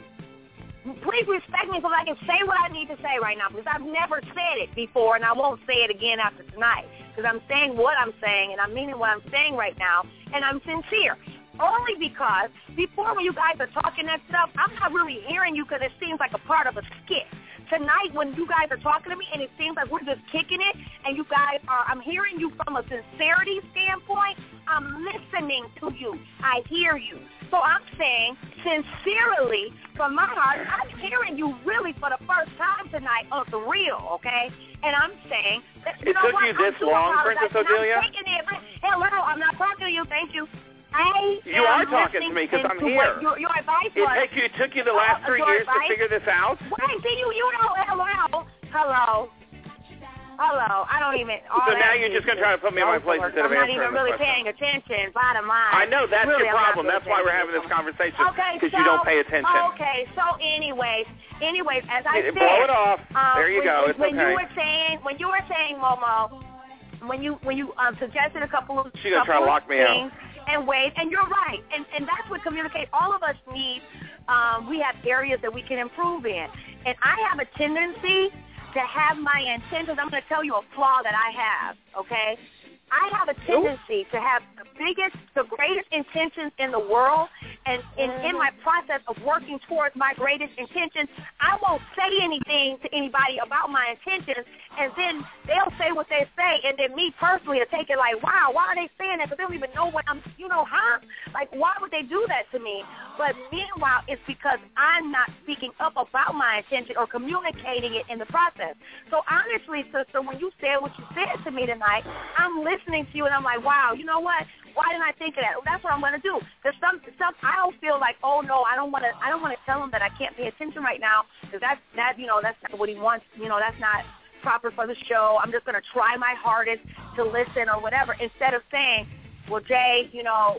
Please respect me so I can say what I need to say right now, because I've never said it before, and I won't say it again after tonight, because I'm saying what I'm saying, and I'm meaning what I'm saying right now, and I'm sincere. Only because before when you guys are talking that stuff, I'm not really hearing you because it seems like a part of a skit. Tonight when you guys are talking to me and it seems like we're just kicking it and you guys are, I'm hearing you from a sincerity standpoint, I'm listening to you. I hear you. So I'm saying sincerely from my heart, I'm hearing you really for the first time tonight on the real, okay? And I'm saying that, you It know took what? you this I'm long, apologize, Princess and Odelia? I'm taking it. Hello, I'm not talking to you. Thank you. I You are talking to me because I'm here. Your, your advice it, was, took you, it took you the last uh, three your years advice? to figure this out? Wait, see, you, you know, hello, hello, hello. I don't even. All So now that you're just going to is try to put me in my place work. instead of I'm not answering even the really question. paying attention, bottom line. I know, that's really, your I'm not problem. really That's why we're paying having this conversation, Okay, because so, you don't pay attention. Okay, so anyways, anyways, as I It- said. blow it off. Um, There you when, go. It's when okay. you were saying, when you were saying, Momo, when you when you um, suggested a couple of She's gonna try to couple lock of me out. things and wait, and you're right, and and that's what communicate. All of us need um, we have areas that we can improve in. And I have a tendency to have my intentions. I'm going to tell you a flaw that I have, okay? I have a tendency to have the biggest, the greatest intentions in the world, and in, in my process of working towards my greatest intentions, I won't say anything to anybody about my intentions, and then they'll say what they say, and then me personally will take it like, wow, why are they saying that? Because they don't even know what I'm, you know, huh? Like, why would they do that to me? But meanwhile, it's because I'm not speaking up about my intention or communicating it in the process. So honestly, sister, when you said what you said to me tonight, I'm listening. listening to you, and I'm like, wow, you know what? Why didn't I think of that? That's what I'm going to do. Because some, some, I don't feel like, oh no, I don't want to. I don't want to tell him that I can't pay attention right now, because that's that, you know, that's not what he wants. You know, that's not proper for the show. I'm just going to try my hardest to listen or whatever, instead of saying, well, Jay, you know,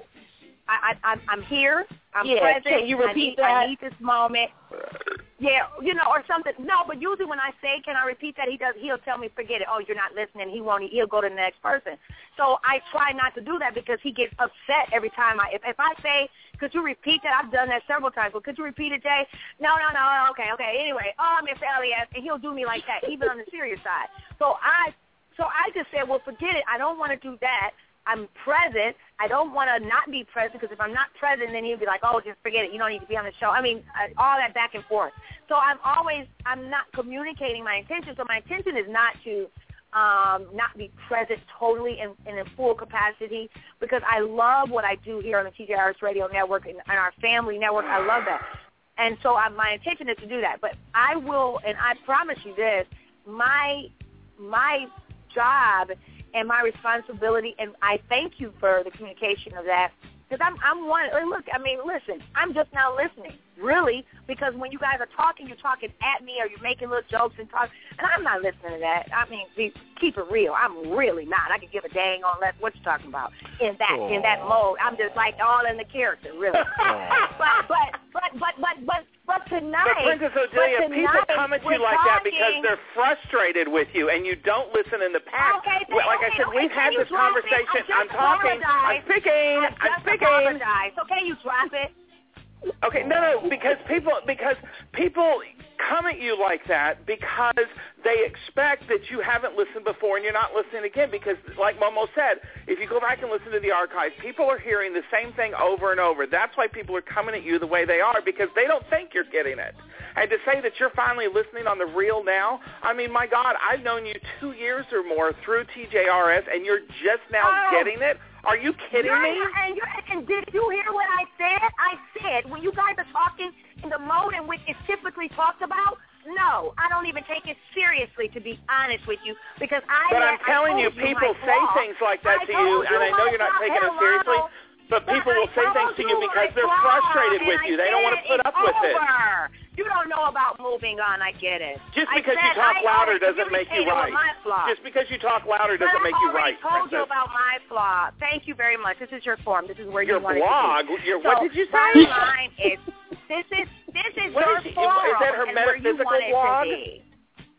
I, I, I'm, I'm here. I'm yeah, present. Can you repeat I need, that? I need this moment. Yeah, you know, or something. No, but usually when I say, can I repeat that, he does. He'll tell me, forget it. Oh, you're not listening. He won't. He'll go to the next person. So I try not to do that, because he gets upset every time. I if, if I say, could you repeat that? I've done that several times. Well, could you repeat it, Jay? No, no, no. Okay, okay. Anyway, oh, Mister Elias, and he'll do me like that, even on the serious side. So I, so I just said, well, forget it. I don't want to do that. I'm present. I don't want to not be present, because if I'm not present, then he'll be like, oh, just forget it. You don't need to be on the show. I mean, all that back and forth. So I'm always, I'm not communicating my intention. So my intention is not to um, not be present totally in, in a full capacity, because I love what I do here on the T J R S Radio Network and, and our family network. I love that. And so I, my intention is to do that. But I will, and I promise you this, my my job and my responsibility, and I thank you for the communication of that, because I'm, I'm one, look, I mean, listen, I'm just now listening, really, because when you guys are talking, you're talking at me, or you're making little jokes and talk, and I'm not listening to that. I mean, be, keep it real. I'm really not. I could give a dang on less what you're talking about in that Aww. in that mode. I'm just like all in the character, really. but, but, but, but, but, but, but tonight, but Princess Odelia, people come at you like talking, that because they're frustrated with you, and you don't listen in the past. Okay, well, like okay, I said, okay, we've had this conversation. I'm talking. Apologize. I'm speaking. I I'm speaking. Apologize. So can you drop it? Okay, no, no, because people because people come at you like that because they expect that you haven't listened before and you're not listening again, because, like Momo said, if you go back and listen to the archives, people are hearing the same thing over and over. That's why people are coming at you the way they are, because they don't think you're getting it. And to say that you're finally listening on the real now, I mean, my God, I've known you two years or more through T J R S, and you're just now oh. getting it? Are you kidding you're, me? And, you're, and did you hear what I said? I said, when you guys are talking in the mode in which it's typically talked about, no, I don't even take it seriously, to be honest with you, because I. But let, I'm telling you, you, people say flaw. things like that I to you, and I know you're not taking hello. it seriously. But people will say things to you because they're frustrated with you. They don't want to put up with it. You don't know about moving on. I get it. Just because you talk louder doesn't make you right. Just because you talk louder doesn't make you right. I already told you about my flaw. Thank you very much. This is your form. This is where you want to be. Your blog? So what did you say? Bottom line is, this is this is what your is she, forum. Is that her and metaphysical where you blog? want it to be.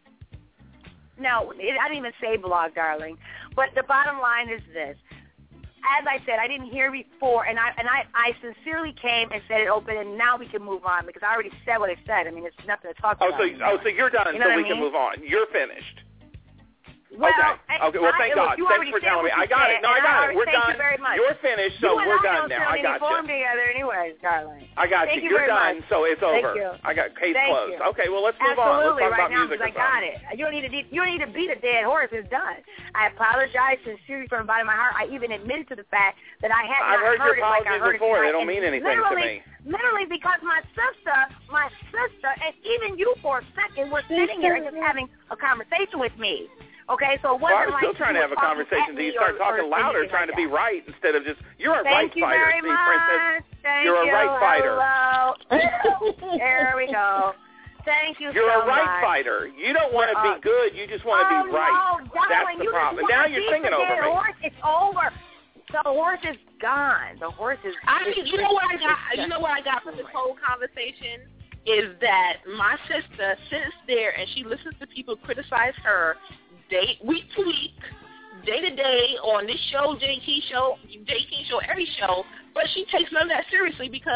No, it, I didn't even say blog, darling. But the bottom line is this. As I said, I didn't hear before, and I and I, I sincerely came and said it open, and now we can move on, because I already said what I said. I mean, it's nothing to talk oh, about. So, oh, so you're done, you know so we I mean? can move on. You're finished. Well, okay. Okay. Well, thank I, God. you Thanks for telling me. I got said, it. No, I got I it. We're thank done. You very much. You're finished, so you we're done now. I got you. together anyways, darling. I got thank you. you You're done, much. so it's thank over. You. I got case thank closed. You. Okay. Well, let's move Absolutely, on. Let's talk right about now, music. I got it. You don't need to. You don't need to beat a dead horse. It's done. I apologize sincerely from the bottom of my heart. I even admitted to the fact that I had I've not heard, heard your it like I heard before. it. They don't mean anything to me. Literally, because my sister, my sister, and even you for a second were sitting here and just having a conversation with me. Okay, so it wasn't well, I was still like trying to have a conversation until you start talking louder, trying to be right instead of just, you're a right Thank you fighter, very see, much. Princess. Thank you're a you. right fighter. Hello. There we go. Thank you You're so a right much. fighter. You don't want to uh, be good. You just want to oh, be right. No, That's darling, the you problem. Just Now you're singing over me. Horse. It's over. The horse is gone. The horse is. I mean, you know what I got? You know what I got from this whole conversation is that my sister sits there and she listens to people criticize her day week to week, day to day on this show, J T show, J T show, every show, but she takes none of that seriously because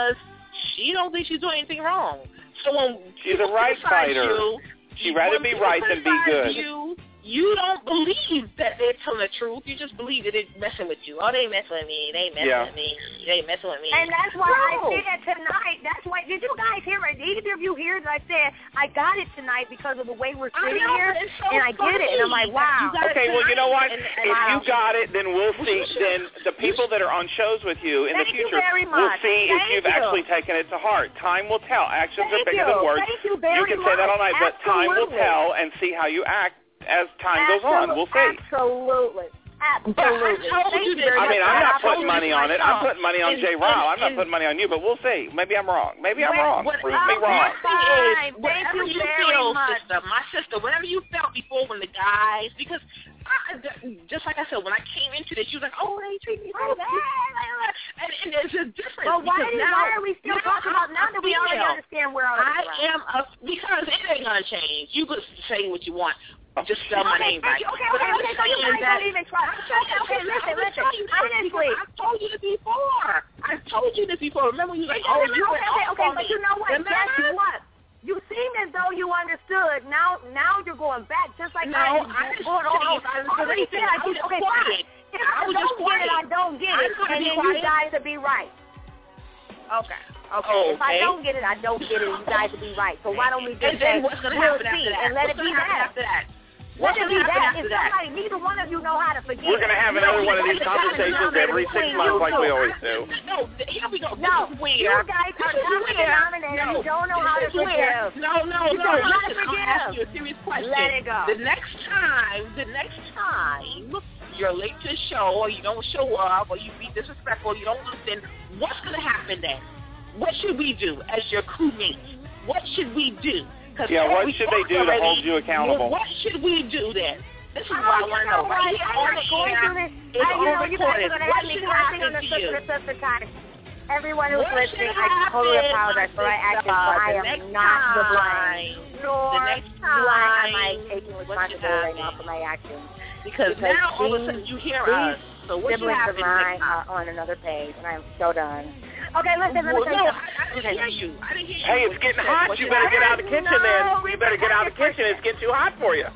she don't think she's doing anything wrong. So when she's a right fighter. You, she'd rather be right than be good. You, you don't believe that they're telling the truth. You just believe that they're messing with you. Oh, they messing with me. They messing yeah. with me. They messing with me. And that's why no. I said tonight. That's why. Did you guys hear it? Either of you hear that I said I got it tonight because of the way we're sitting know, here, so and I get it, and I'm like, wow. Okay, well, you know what? And, if wow. you got it, then we'll see. Then the people that are on shows with you in Thank the future you very will much. see Thank if you've you. actually taken it to heart. Time will tell. Actions Thank are bigger you. than words. Thank you very can say that all night, much. but time will Absolutely. tell and see how you act as time Absolutely. goes on. We'll see. Absolutely. Absolutely. I, Thank you you very I mean, much. I'm not I putting told money you on it. I'm myself. putting money on And- Jay Ryle. I'm not and- putting money on you, but we'll see. Maybe I'm wrong. Maybe I'm When- wrong. when- Prove uh, me wrong. My thing is, Thank whatever you you very feel, much. sister, my sister, whatever you felt before when the guys, because I, just like I said, when I came into this, you was like, oh, they treat me so bad. And, and there's a difference. But why, because did, now, why are we still now talking about, now I'm that we already female. understand where all I this is am a, because it ain't going to change. You could say what you want. Just spell my okay, name right. Okay, okay, okay, okay, so you guys don't even try. Okay, okay, listen, listen. Honestly. I've told you this before. I've told you this before. Remember when you were like, oh, oh, you okay, went okay, off okay, on but me. you know what? Remember? Guess what? You seem as though you understood. Now, now you're going back, just like no, I. I didn't going on. say if I understood Already anything. said I I was did. just Okay, quiet. fine. If I I was don't just get it, quiet. I don't get I'm it, gonna and be then you quiet. guys will be right. Okay. Okay. Oh, if I okay. don't get it, I don't get it. You guys will be right. So why don't we just And then say what's gonna we'll happen see after that? and let What's it be gonna happen that? after that? Let What's it gonna be happen that. after If that? somebody, neither one of you know how to forgive. We're going to have another No, one of these because conversations the every six between months you like we two. always do. No, here we go. No, this is where, you guys are this is common where- denominator. No, You don't know how to this is where- forgive. No, no, You no. don't know how to Listen, I'll forgive. ask you a serious question. Let it go. The next time, the next time you're late to the show or you don't show up or you be disrespectful, you don't listen, what's going to happen then? What should we do as your crewmates? What should we do? Yeah, what should they do to hold you accountable? What should we do then? This is Oh, what I you want to know know. Right what? here I'm on not the going air, through this. it's I, you know, on you guys are recorded. going to What have me should cursing happen on the to sister you? to sister time. Everyone who's What listening, should I totally happen, apologize for my sister? actions, but I The am next not to blame. time. Nor The next do I am I time. taking What should responsibility right now happen? for my actions. Because, Because now all of a these- sudden you hear these us. So what should siblings happen of mine next time? are on another page, and I am so done. Okay, listen, let me Well, tell no, you I, I didn't hear you. I didn't hear you. Hey, it's What getting you said. hot. What You should better get happen? out of the kitchen No, then. You better get out of the kitchen. It's getting too hot for you.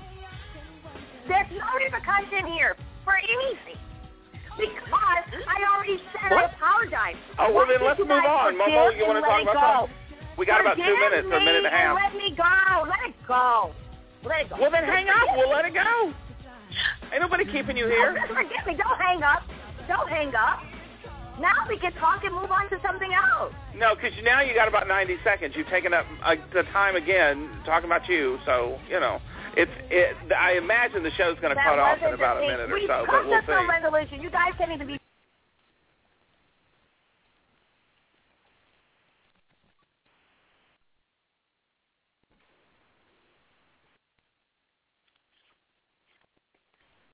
There's no repercussion here for anything. Because I already said What? I apologize. Oh, well, Why then can't let's you move guys on. Momo, forgive you want to and talk let it about go? something? We got about two Forgive minutes or a minute and a me half. Let me go. Let it go. Let it go. Well, then hang up. We'll let it go. Ain't nobody keeping you here. Oh, forgive me. Don't hang up. Don't hang up. Now we can talk and move on to something else. No, because now you got about ninety seconds. You've taken up uh, the time again talking about you, so, you know. It's. It, I imagine the show's going to That cut off in wasn't about the a thing. minute or We've so, come but we'll to some see. resolution. You guys can't even be